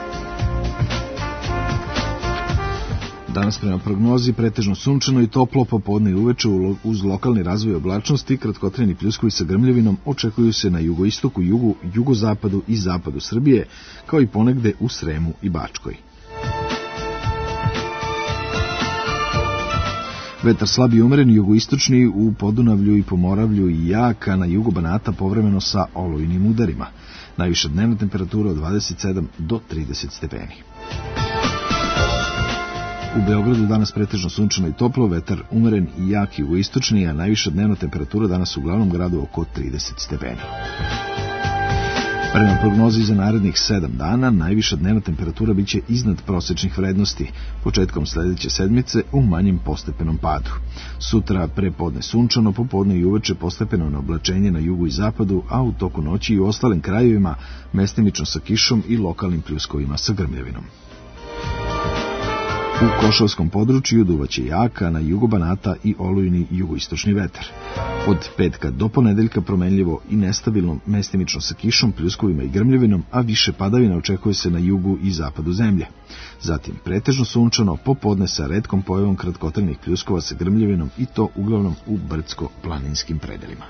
S3: Danas prema prognozi pretežno sunčano i toplo, popodne i uveče uz lokalni razvoj oblačnosti, kratkotrajni pljuskovi sa grmljavinom očekuju se na jugoistoku, jugu, jugozapadu i zapadu Srbije, kao i ponegde u Sremu i Bačkoj. Vetar slab i umeren, jugoistočni u Podunavlju i Pomoravlju i jak, a na jugu Banata povremeno sa olujnim udarima. Najviša dnevna temperatura od 27 do 30 stepeni. U Beogradu danas pretežno sunčano i toplo, vetar umeren i jak jugoistočni, a najviša dnevna temperatura danas u glavnom gradu oko 30 stepeni. Prema prognozi za narednih 7 dana, najviša dnevna temperatura biće iznad prosečnih vrednosti, početkom sledeće sedmice u manjem postepenom padu. Sutra prepodne sunčano, popodne i uveče postepeno na oblačenje na jugu i zapadu, a u toku noći i u ostalim krajevima mestimično sa kišom i lokalnim pljuskovima sa grmljavinom. U Košavskom području duvaće jaka, na jugu Banata i olujni jugoistočni vetar. Od petka do ponedeljka promenljivo i nestabilno, mestimično sa kišom, pljuskovima i grmljavinom, a više padavina očekuje se na jugu i zapadu zemlje. Zatim pretežno sunčano, popodne sa retkom pojavom kratkotrajnih pljuskova sa grmljavinom i to uglavnom u brdsko-planinskim predelima.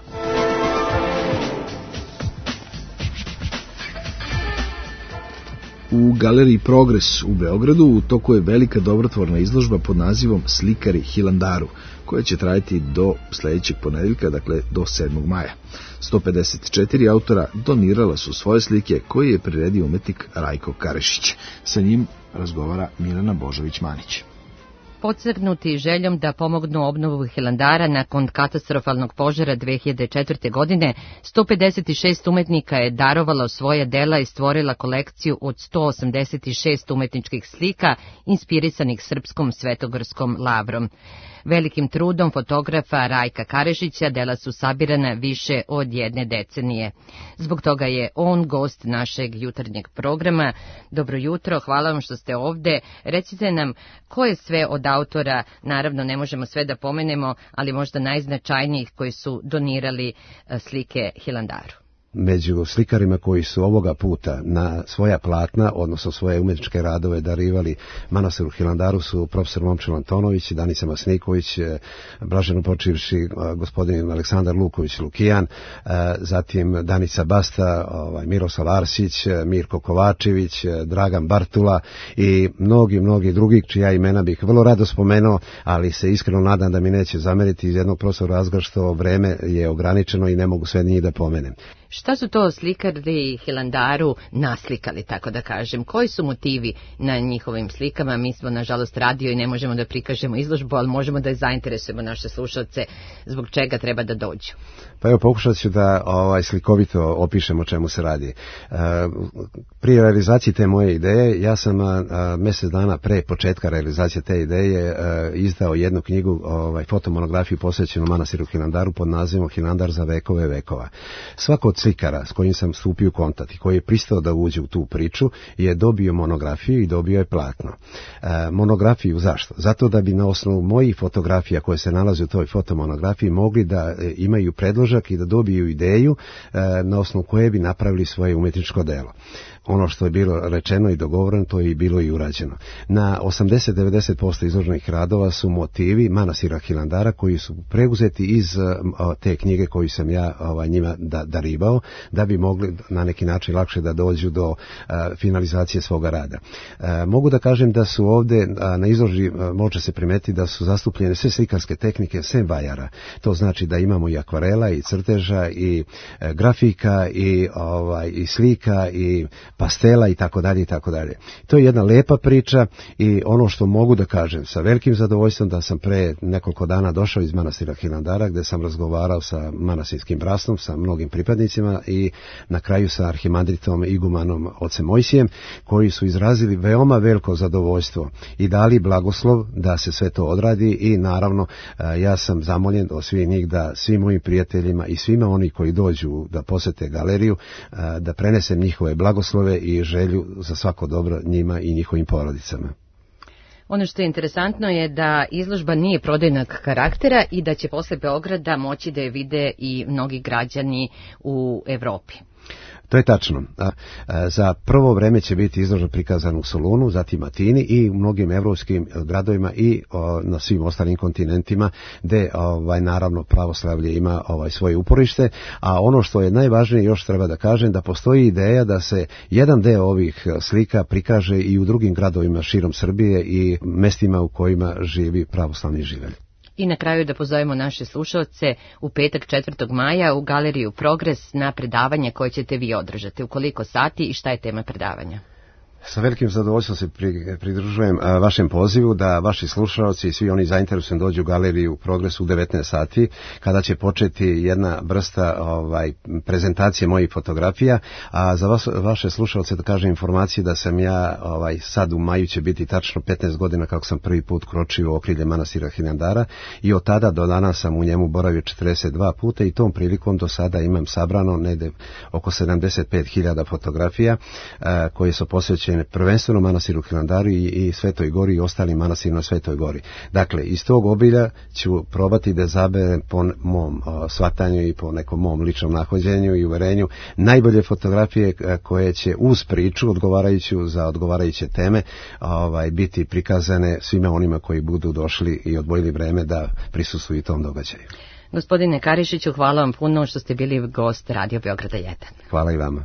S3: U galeriji Progres u Beogradu u toku je velika dobrotvorna izložba pod nazivom Slikari Hilandaru, koja će trajati do sljedećeg ponedeljka, dakle do 7. maja. 154 autora donirala su svoje slike koje je priredio umetnik Rajko Karešić. Sa njim razgovara Milena Božović-Manić.
S2: Podstaknuti željom da pomognu obnovu Hilandara nakon katastrofalnog požara 2004. godine, 156 umetnika je darovalo svoja dela i stvorila kolekciju od 186 umetničkih slika inspirisanih srpskom svetogorskom lavrom. Velikim trudom fotografa Rajka Karešića dela su sabirana više od jedne decenije. Zbog toga je on gost našeg jutarnjeg programa. Dobro jutro, hvala vam što ste ovde. Recite nam ko je sve od autora, naravno ne možemo sve da pomenemo, ali možda najznačajnijih koji su donirali slike Hilandaru.
S6: Među slikarima koji su ovoga puta na svoja platna, odnosno svoje umjetničke radove darivali manastiru Hilandaru su profesor Momčilo Antonović, Danica Masniković, blaženo počivši gospodin Aleksandar Luković Lukijan, zatim Danica Basta, Miroslav Arsić, Mirko Kovačević, Dragan Bartula i mnogi drugi čija imena bih vrlo rado spomenuo, ali se iskreno nadam da mi neće zameriti iz jednog prostog razloga što vreme je ograničeno i ne mogu sve njih da pomenem.
S2: Šta su to slikari Hilandaru naslikali, tako da kažem? Koji su motivi na njihovim slikama? Mi smo, nažalost, radio i ne možemo da prikažemo izložbu, ali možemo da zainteresujemo naše slušalce zbog čega treba da dođu.
S6: Pa evo, pokušat ću da slikovito opišem o čemu se radi. Prije realizacije te moje ideje, ja sam mjesec dana pre početka realizacije te ideje izdao jednu knjigu, fotomonografiju posvećenu manastiru Hilandaru pod nazivom Hilandar za vekove vekova. Svako od slikara s kojim sam stupio u kontakt i koji je pristao da uđe u tu priču je dobio monografiju i dobio je platno. Monografiju zašto? Zato da bi na osnovu mojih fotografija koje se nalaze u toj fotomonografiji mogli da imaju predložak i da dobiju ideju na osnovu koje bi napravili svoje umjetničko delo. Ono što je bilo rečeno i dogovoreno, to je i bilo i urađeno. Na 80-90% izloženih radova su motivi manastira Hilandara koji su preuzeti iz te knjige koju sam ja njima darivao, da bi mogli na neki način lakše da dođu do finalizacije svoga rada. Mogu da kažem da su ovde na izložbi, može se primetiti da su zastupljene sve slikarske tehnike sem vajara. To znači da imamo i akvarela, i crteža, i grafika, i slika, i pastela i tako dalje i tako dalje. To je jedna lepa priča i ono što mogu da kažem sa velikim zadovoljstvom da sam pre nekoliko dana došao iz manastira Hilandara gde sam razgovarao sa manastirskim brasnom, sa mnogim pripadnicima i na kraju sa arhimandritom igumanom ocem Mojsijem koji su izrazili veoma veliko zadovoljstvo i dali blagoslov da se sve to odradi i naravno ja sam zamoljen od svih njih da svim mojim prijateljima i svima oni koji dođu da posete galeriju da prenesem njihove blagoslove i želju za svako dobro njima i njihovim porodicama.
S2: Ono što je interesantno je da izložba nije prodajnog karaktera i da će posle Beograda moći da je vide i mnogi građani u Evropi.
S6: To je tačno. Za prvo vreme će biti izložba prikazana u Solunu, zatim Atini i u mnogim evropskim gradovima i na svim ostalim kontinentima gde naravno pravoslavlje ima svoje uporište, a ono što je najvažnije još treba da kažem da postoji ideja da se jedan deo ovih slika prikaže i u drugim gradovima širom Srbije i mestima u kojima živi pravoslavni živelj.
S2: I na kraju da pozovemo naše slušalce u petak 4. maja u galeriju Progres na predavanje koje ćete vi održati. U koliko sati i šta je tema predavanja?
S6: Sa velikim zadovoljstvom se pridružujem vašem pozivu da vaši slušalci i svi oni zainteresovani dođu u galeriju Progres u 19 sati kada će početi jedna vrsta prezentacije mojih fotografija, a za vaše slušalce da kažem informaciju da sam ja sad u maju će biti tačno 15 godina kako sam prvi put kročio u okrilje manastira Hilandara i od tada do danas sam u njemu boravio 42 puta i tom prilikom do sada imam sabrano negde oko 75.000 fotografija koje su posvećene posvećene prvenstveno manastiru Hilandaru i Svetoj Gori i ostalim manastirima na Svetoj Gori. Dakle, iz tog obilja ću probati da zaberem po mom shvatanju i po nekom mom ličnom nahođenju i uverenju najbolje fotografije koje će uz priču odgovarajuću za odgovarajuće teme biti prikazane svima onima koji budu došli i odvojili vreme da prisustvuju tom događaju.
S2: Gospodine Karišiću, hvala vam puno što ste bili gost Radio Beograda 1.
S6: Hvala i vama.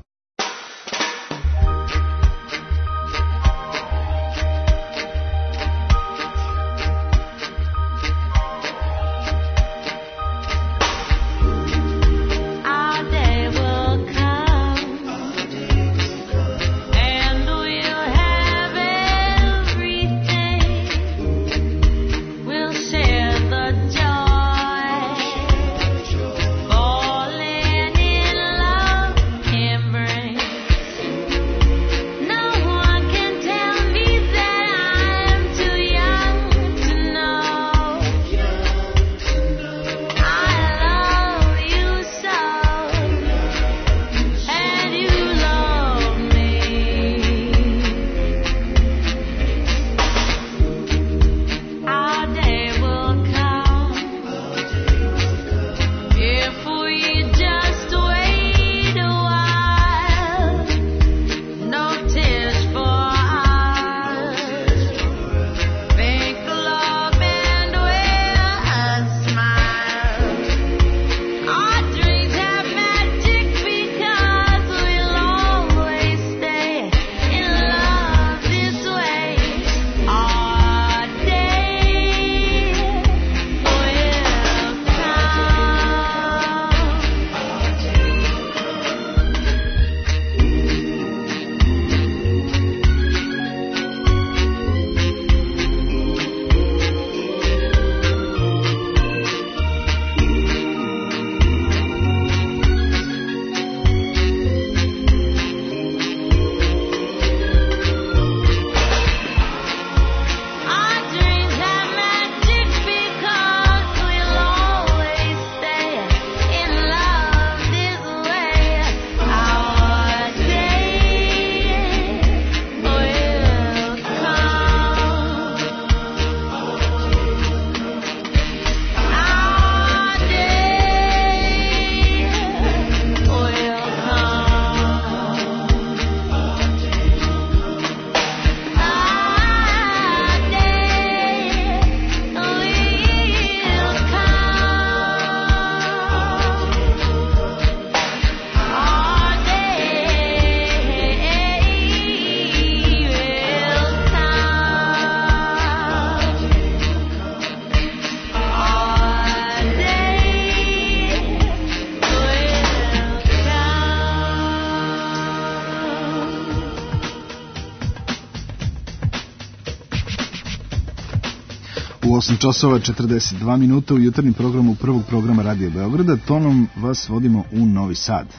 S3: U 8 časova 42 minuta u jutarnjem programu prvog programa Radio Beograda tonom vas vodimo u Novi Sad.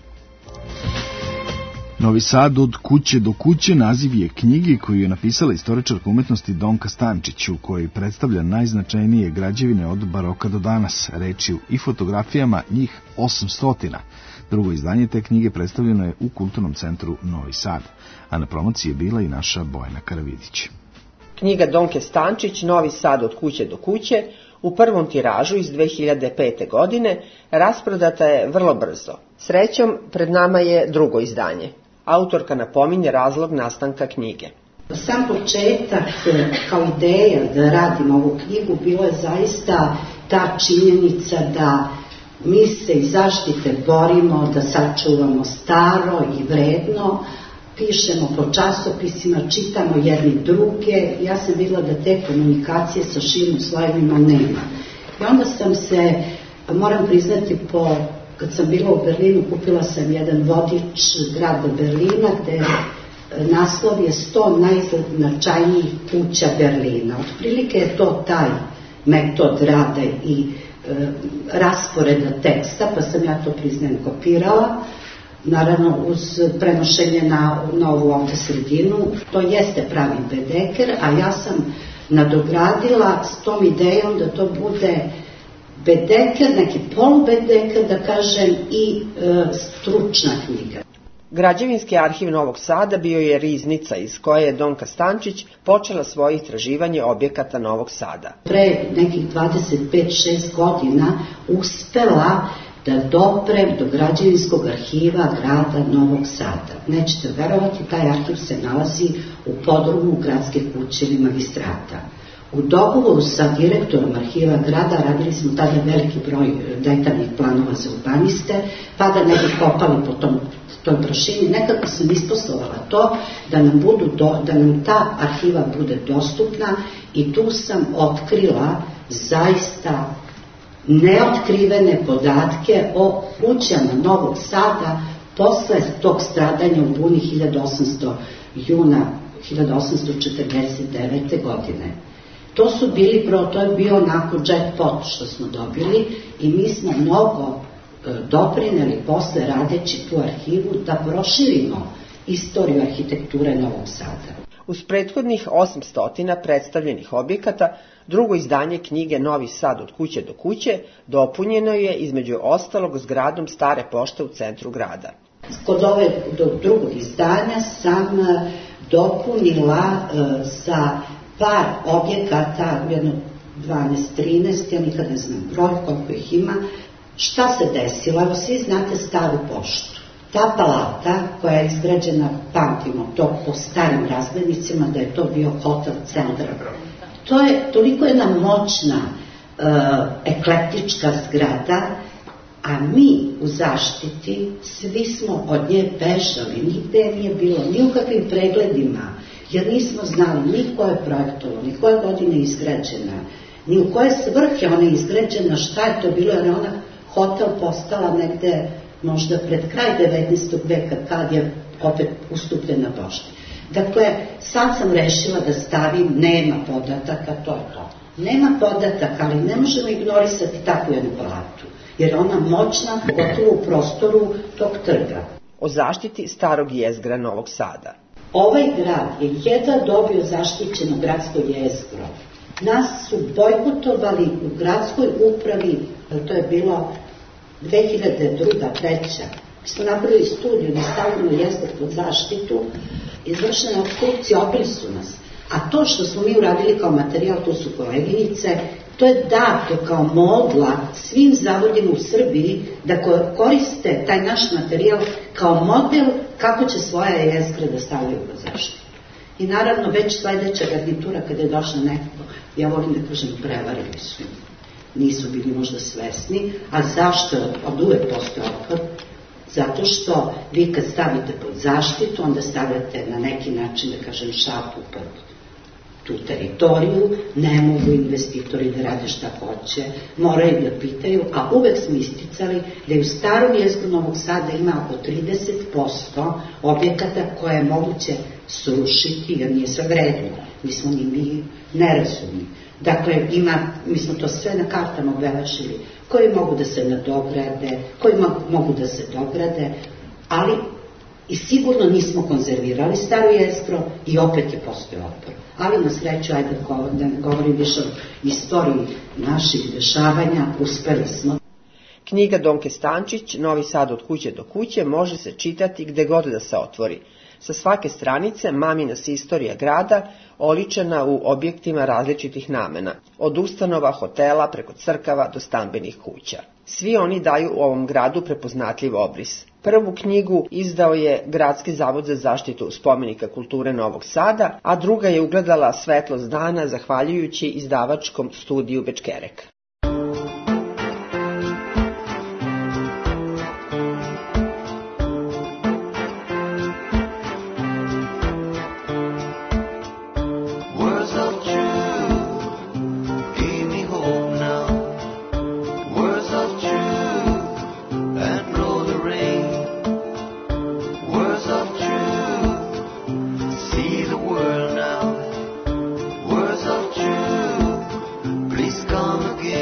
S3: Novi Sad od kuće do kuće naziv je knjige koju je napisala istoričarka umetnosti Donka Stančić, u kojoj predstavlja najznačajnije građevine od baroka do danas, rečju i fotografijama, njih 800. Drugo izdanje te knjige predstavljeno je u Kulturnom centru Novi Sad, a na promociji je bila i naša Bojana Karavidić.
S9: Knjiga Donke Stančić, Novi Sad od kuće do kuće, u prvom tiražu iz 2005. godine, rasprodata je vrlo brzo. Srećom, pred nama je drugo izdanje. Autorka napominje razlog nastanka knjige.
S11: Sam početak kao ideja da radim ovu knjigu bilo je zaista ta činjenica da mi se iz zaštite borimo da sačuvamo staro i vredno, pišemo po časopisima, čitamo jedni druge. Ja sam vidjela da te komunikacije sa širim slojevima nema. I onda sam se, moram priznati, kad sam bila u Berlinu, kupila sam jedan vodič grada Berlina, gde naslov je 100 najznačajnijih kuća Berlina. Otprilike je to taj metod rada i rasporeda teksta, pa sam ja to, priznajem, kopirala. Naravno, uz prenošenje na ovu ovdje sredinu. To jeste pravi bedeker, a ja sam nadogradila s tom idejom da to bude bedeker, neki polubedeker, da kažem, i stručna knjiga.
S9: Građevinski arhiv Novog Sada bio je riznica iz koje je Donka Stančić počela svoje istraživanje objekata Novog Sada.
S11: Pre nekih 25-6 godina uspela da doprem do građevinskog arhiva grada Novog Sada. Nećete verovati, taj arhiv se nalazi u podrumu Gradske kuće ili Magistrata. U dogovoru sa direktorom arhiva grada radili smo tada veliki broj detaljnih planova za urbaniste, pa da ne bi kopali po toj prašini. Nekako sam isposlovala to da nam ta arhiva bude dostupna i tu sam otkrila zaista neotkrivene podatke o kućama Novog Sada posle tog stradanja u buni juna 1849. godine. To je bio onako jackpot što smo dobili i mi smo mnogo doprineli posle radeći tu arhivu da proširimo istoriju arhitekture Novog Sada.
S9: Uz prethodnih 800 predstavljenih objekata, drugo izdanje knjige Novi Sad od kuće do kuće dopunjeno je između ostalog zgradom Stare pošte u centru grada.
S11: Kod drugog izdanja sam dopunila sa par objekata, jedno 12-13, ja nikad ne znam broj koliko ih ima. Šta se desilo? Evo, svi znate Staru poštu. Ta palata koja je izgrađena, pamtimo to po starim razglednicima, da je to bio hotel Centar. To je toliko jedna moćna, eklektička zgrada, a mi u zaštiti svi smo od nje bežali, nigde je nije bilo, ni u kakvim pregledima, jer nismo znali ni ko je projektovao, ni koje godine je izgrađena, ni u koje svrhe ona je izgrađena, šta je to bilo, jer ona hotel postala negde možda pred kraj 19. veka, kad je opet ustupljena pošti. Dakle, sad sam rešila da stavim nema podataka, to je to. Nema podataka, ali ne možemo ignorisati takvu jednu palatu, jer ona moćna, gotovo u prostoru tog trga.
S9: O zaštiti starog jezgra Novog Sada.
S11: Ovaj grad je jedva dobio zaštićeno gradsko jezgro. Nas su bojkotovali u gradskoj upravi, to je bilo 2002-2003. Mi smo napravili studiju da stavimo jezgro pod zaštitu, izvršena opstrukcija, obili su nas. A to što smo mi uradili kao materijal, to su koleginice, to je dato kao modla svim zavodima u Srbiji da koriste taj naš materijal kao model kako će svoja jezgra da stavljaju pod zaštitu. I naravno već sledeća garnitura kada je došla nekako, ja volim da kažem, prevarili su. Nisu bili možda svesni, a zašto od uvek postoje otpor? Zato što vi kad stavite pod zaštitu, onda stavljate na neki način, da kažem, šapu pod tu teritoriju, ne mogu investitori da rade šta hoće, moraju da pitaju, a uvek smo isticali da je u starom jezgru Novog Sada ima oko 30% objekata koje je moguće srušiti, jer nije sve vredno. Mi smo mi nerazumni. Dakle, mi smo to sve na kartama obeležili, koji mogu da se nadograde, koji mogu da se dograde, ali i sigurno nismo konzervirali staro jezgro i opet je postoji otpor. Ali na sreću, ajde da ne govorim više o istoriji naših dešavanja, uspeli smo.
S9: Knjiga Donke Stančić, Novi Sad od kuće do kuće, može se čitati gde god da se otvori. Sa svake stranice mamina se istorija grada, oličena u objektima različitih namena, od ustanova, hotela, preko crkava do stambenih kuća. Svi oni daju u ovom gradu prepoznatljiv obris. Prvu knjigu izdao je Gradski zavod za zaštitu spomenika kulture Novog Sada, a druga je ugledala svetlost dana zahvaljujući izdavačkom studiju Bečkerek.
S1: Come again.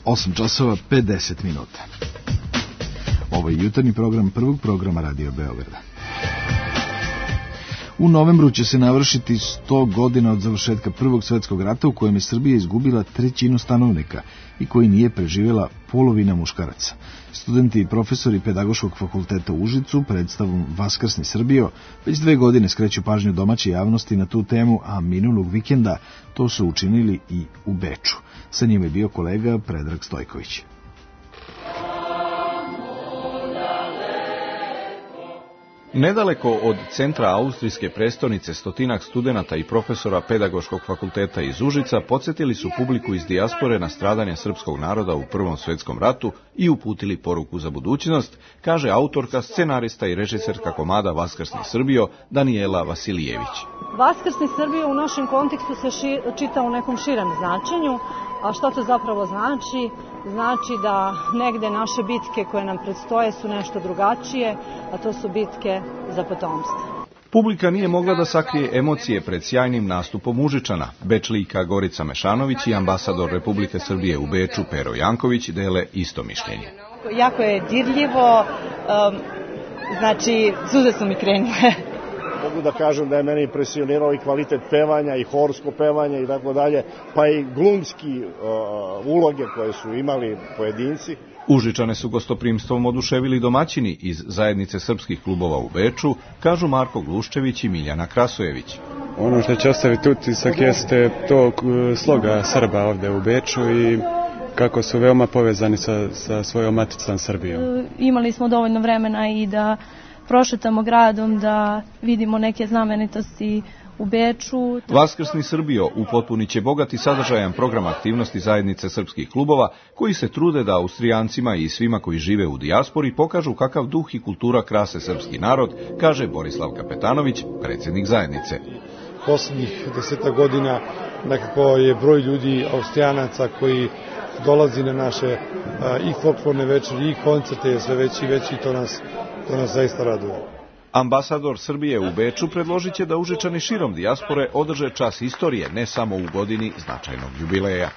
S3: 8 časova 50 minuta. Ovo je jutarnji program prvog programa Radio Beograda. U novembru će se navršiti 100 godina od završetka Prvog svetskog rata, u kojem je Srbija izgubila 1/3 stanovnika i koji nije preživjela polovina muškaraca. Studenti i profesori Pedagoškog fakulteta u Užicu predstavom Vaskrsni Srbijo već 2 godine skreću pažnju domaće javnosti na tu temu, a minulog vikenda to su učinili i u Beču. Sa njima je bio kolega Predrag Stojković.
S1: Nedaleko od centra austrijske prestonice stotinak studenata i profesora Pedagoškog fakulteta iz Užica podsjetili su publiku iz dijaspore na stradanje srpskog naroda u Prvom svjetskom ratu i uputili poruku za budućnost, kaže autorka, scenarista i režiserka komada Vaskrsni Srbijo Danijela Vasilijević.
S7: Vaskrsni Srbijo u našem kontekstu se čita u nekom širem značenju, a što to zapravo znači? Znači da negde naše bitke koje nam predstoje su nešto drugačije, a to su bitke za potomstvo.
S1: Publika nije mogla da sakrije emocije pred sjajnim nastupom Užičana. Bečlijka Gorica Mešanović i ambasador Republike Srbije u Beču Pero Janković dele isto mišljenje.
S7: Jako je dirljivo, znači suze su mi krenule.
S12: Mogu da kažem da je mene impresionirao i kvalitet pevanja i horsko pevanje i tako dalje, pa i glumski uloge koje su imali pojedinci.
S1: Užičane su gostoprimstvom oduševili domaćini iz zajednice srpskih klubova u Beču, kažu Marko Gluščević i Miljana Krasojević.
S24: Ono što će ostaviti utisak jeste to sloga Srba ovde u Beču i kako su veoma povezani sa svojom maticom Srbijom.
S25: Imali smo dovoljno vremena i da prošetamo gradom, da vidimo neke znamenitosti u Beču.
S1: Vaskrsni Srbijo upotpunit će bogati sadržajan program aktivnosti zajednice srpskih klubova koji se trude da Austrijancima i svima koji žive u dijaspori pokažu kakav duh i kultura krase srpski narod, kaže Borislav Kapetanović, predsjednik zajednice.
S26: Posljednjih 10 godina nekako je broj ljudi Austrijanaca koji dolazi na naše i folklorne večeri i koncerte je sve veći i veći i to nas zaista raduje.
S1: Ambasador Srbije u Beču predložit će da Užičani širom dijaspore održe čas istorije, ne samo u godini značajnog jubileja.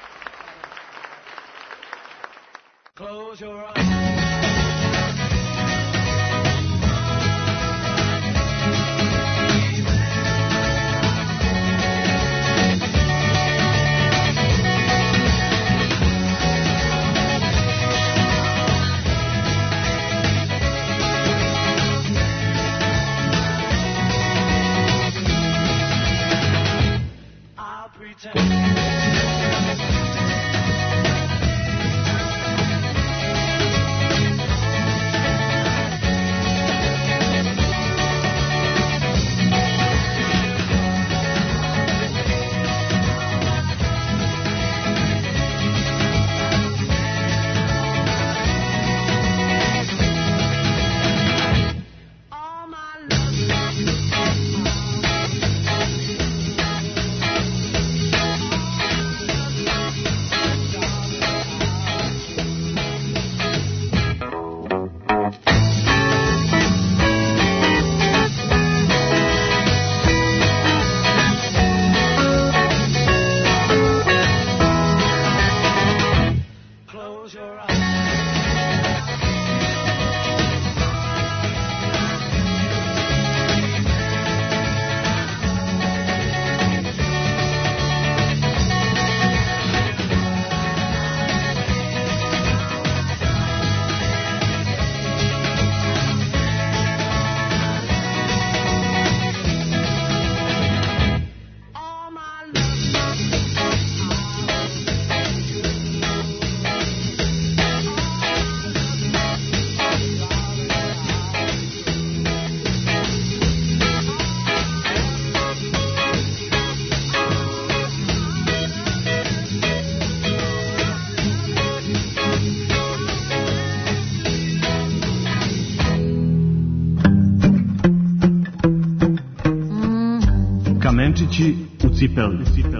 S27: Kamenčići u cipeli.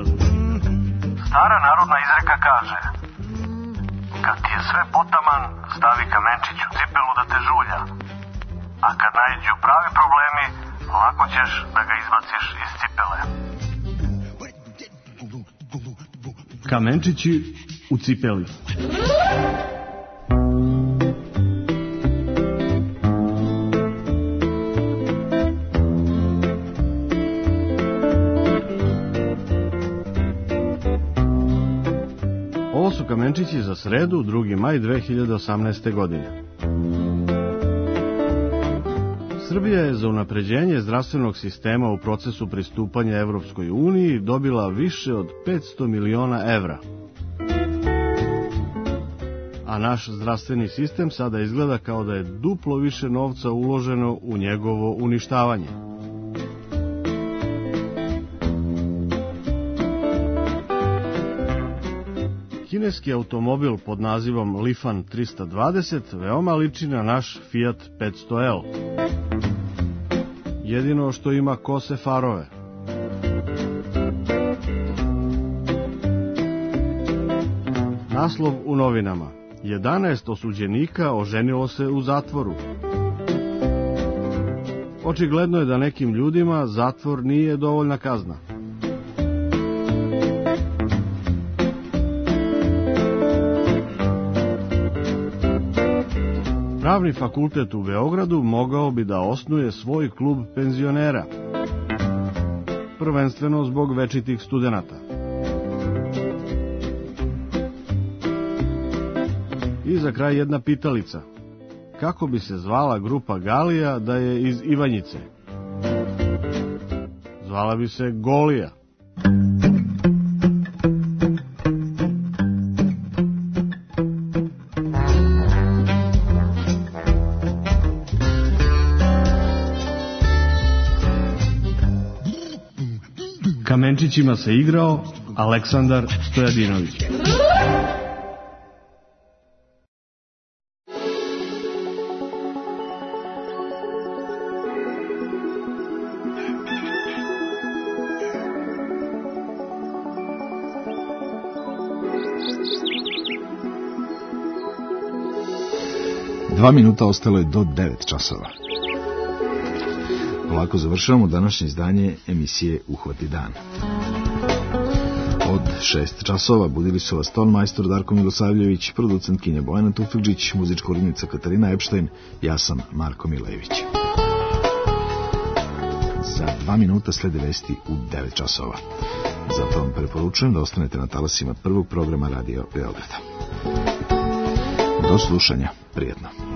S28: Stara narodna izreka kaže: kad ti je sve potaman, stavi kamenčić u cipelu da te žulja. A kad naiđu pravi problemi, lako ćeš da ga izbaciš iz cipele.
S27: Kamenčići u cipeli.
S4: kamenčići za sredu, 2. maj 2018. godine. Srbija je za unapređenje zdravstvenog sistema u procesu pristupanja Evropskoj uniji dobila više od 500 miliona evra. A naš zdravstveni sistem sada izgleda kao da je duplo više novca uloženo u njegovo uništavanje. Kineski automobil pod nazivom Lifan 320 veoma liči na naš Fiat 500L. Jedino što ima kose farove. Naslov u novinama: 11 osuđenika oženilo se u zatvoru. Očigledno je da nekim ljudima zatvor nije dovoljna kazna. Pravni fakultet u Beogradu mogao bi da osnuje svoj klub penzionera, prvenstveno zbog večitih studenata. I za kraj jedna pitalica. Kako bi se zvala grupa Galija da je iz Ivanjice? Zvala bi se Golija. Kamenčićima se igrao Aleksandar Stojadinović.
S3: Dva minuta ostalo je do 9 časova. Polako završavamo današnje izdanje emisije Uhvati dan. Od 6 časova budili su vas tonmajstor Darko Milosavljević, producentkinja Bojana Tufekđić, muzička urednica Katarina Epštajn, ja sam Marko Milejević. Za 2 minuta slede vesti u 9 časova. Zato vam preporučujem da ostanete na talasima prvog programa Radio Beograda. Do slušanja, prijetno.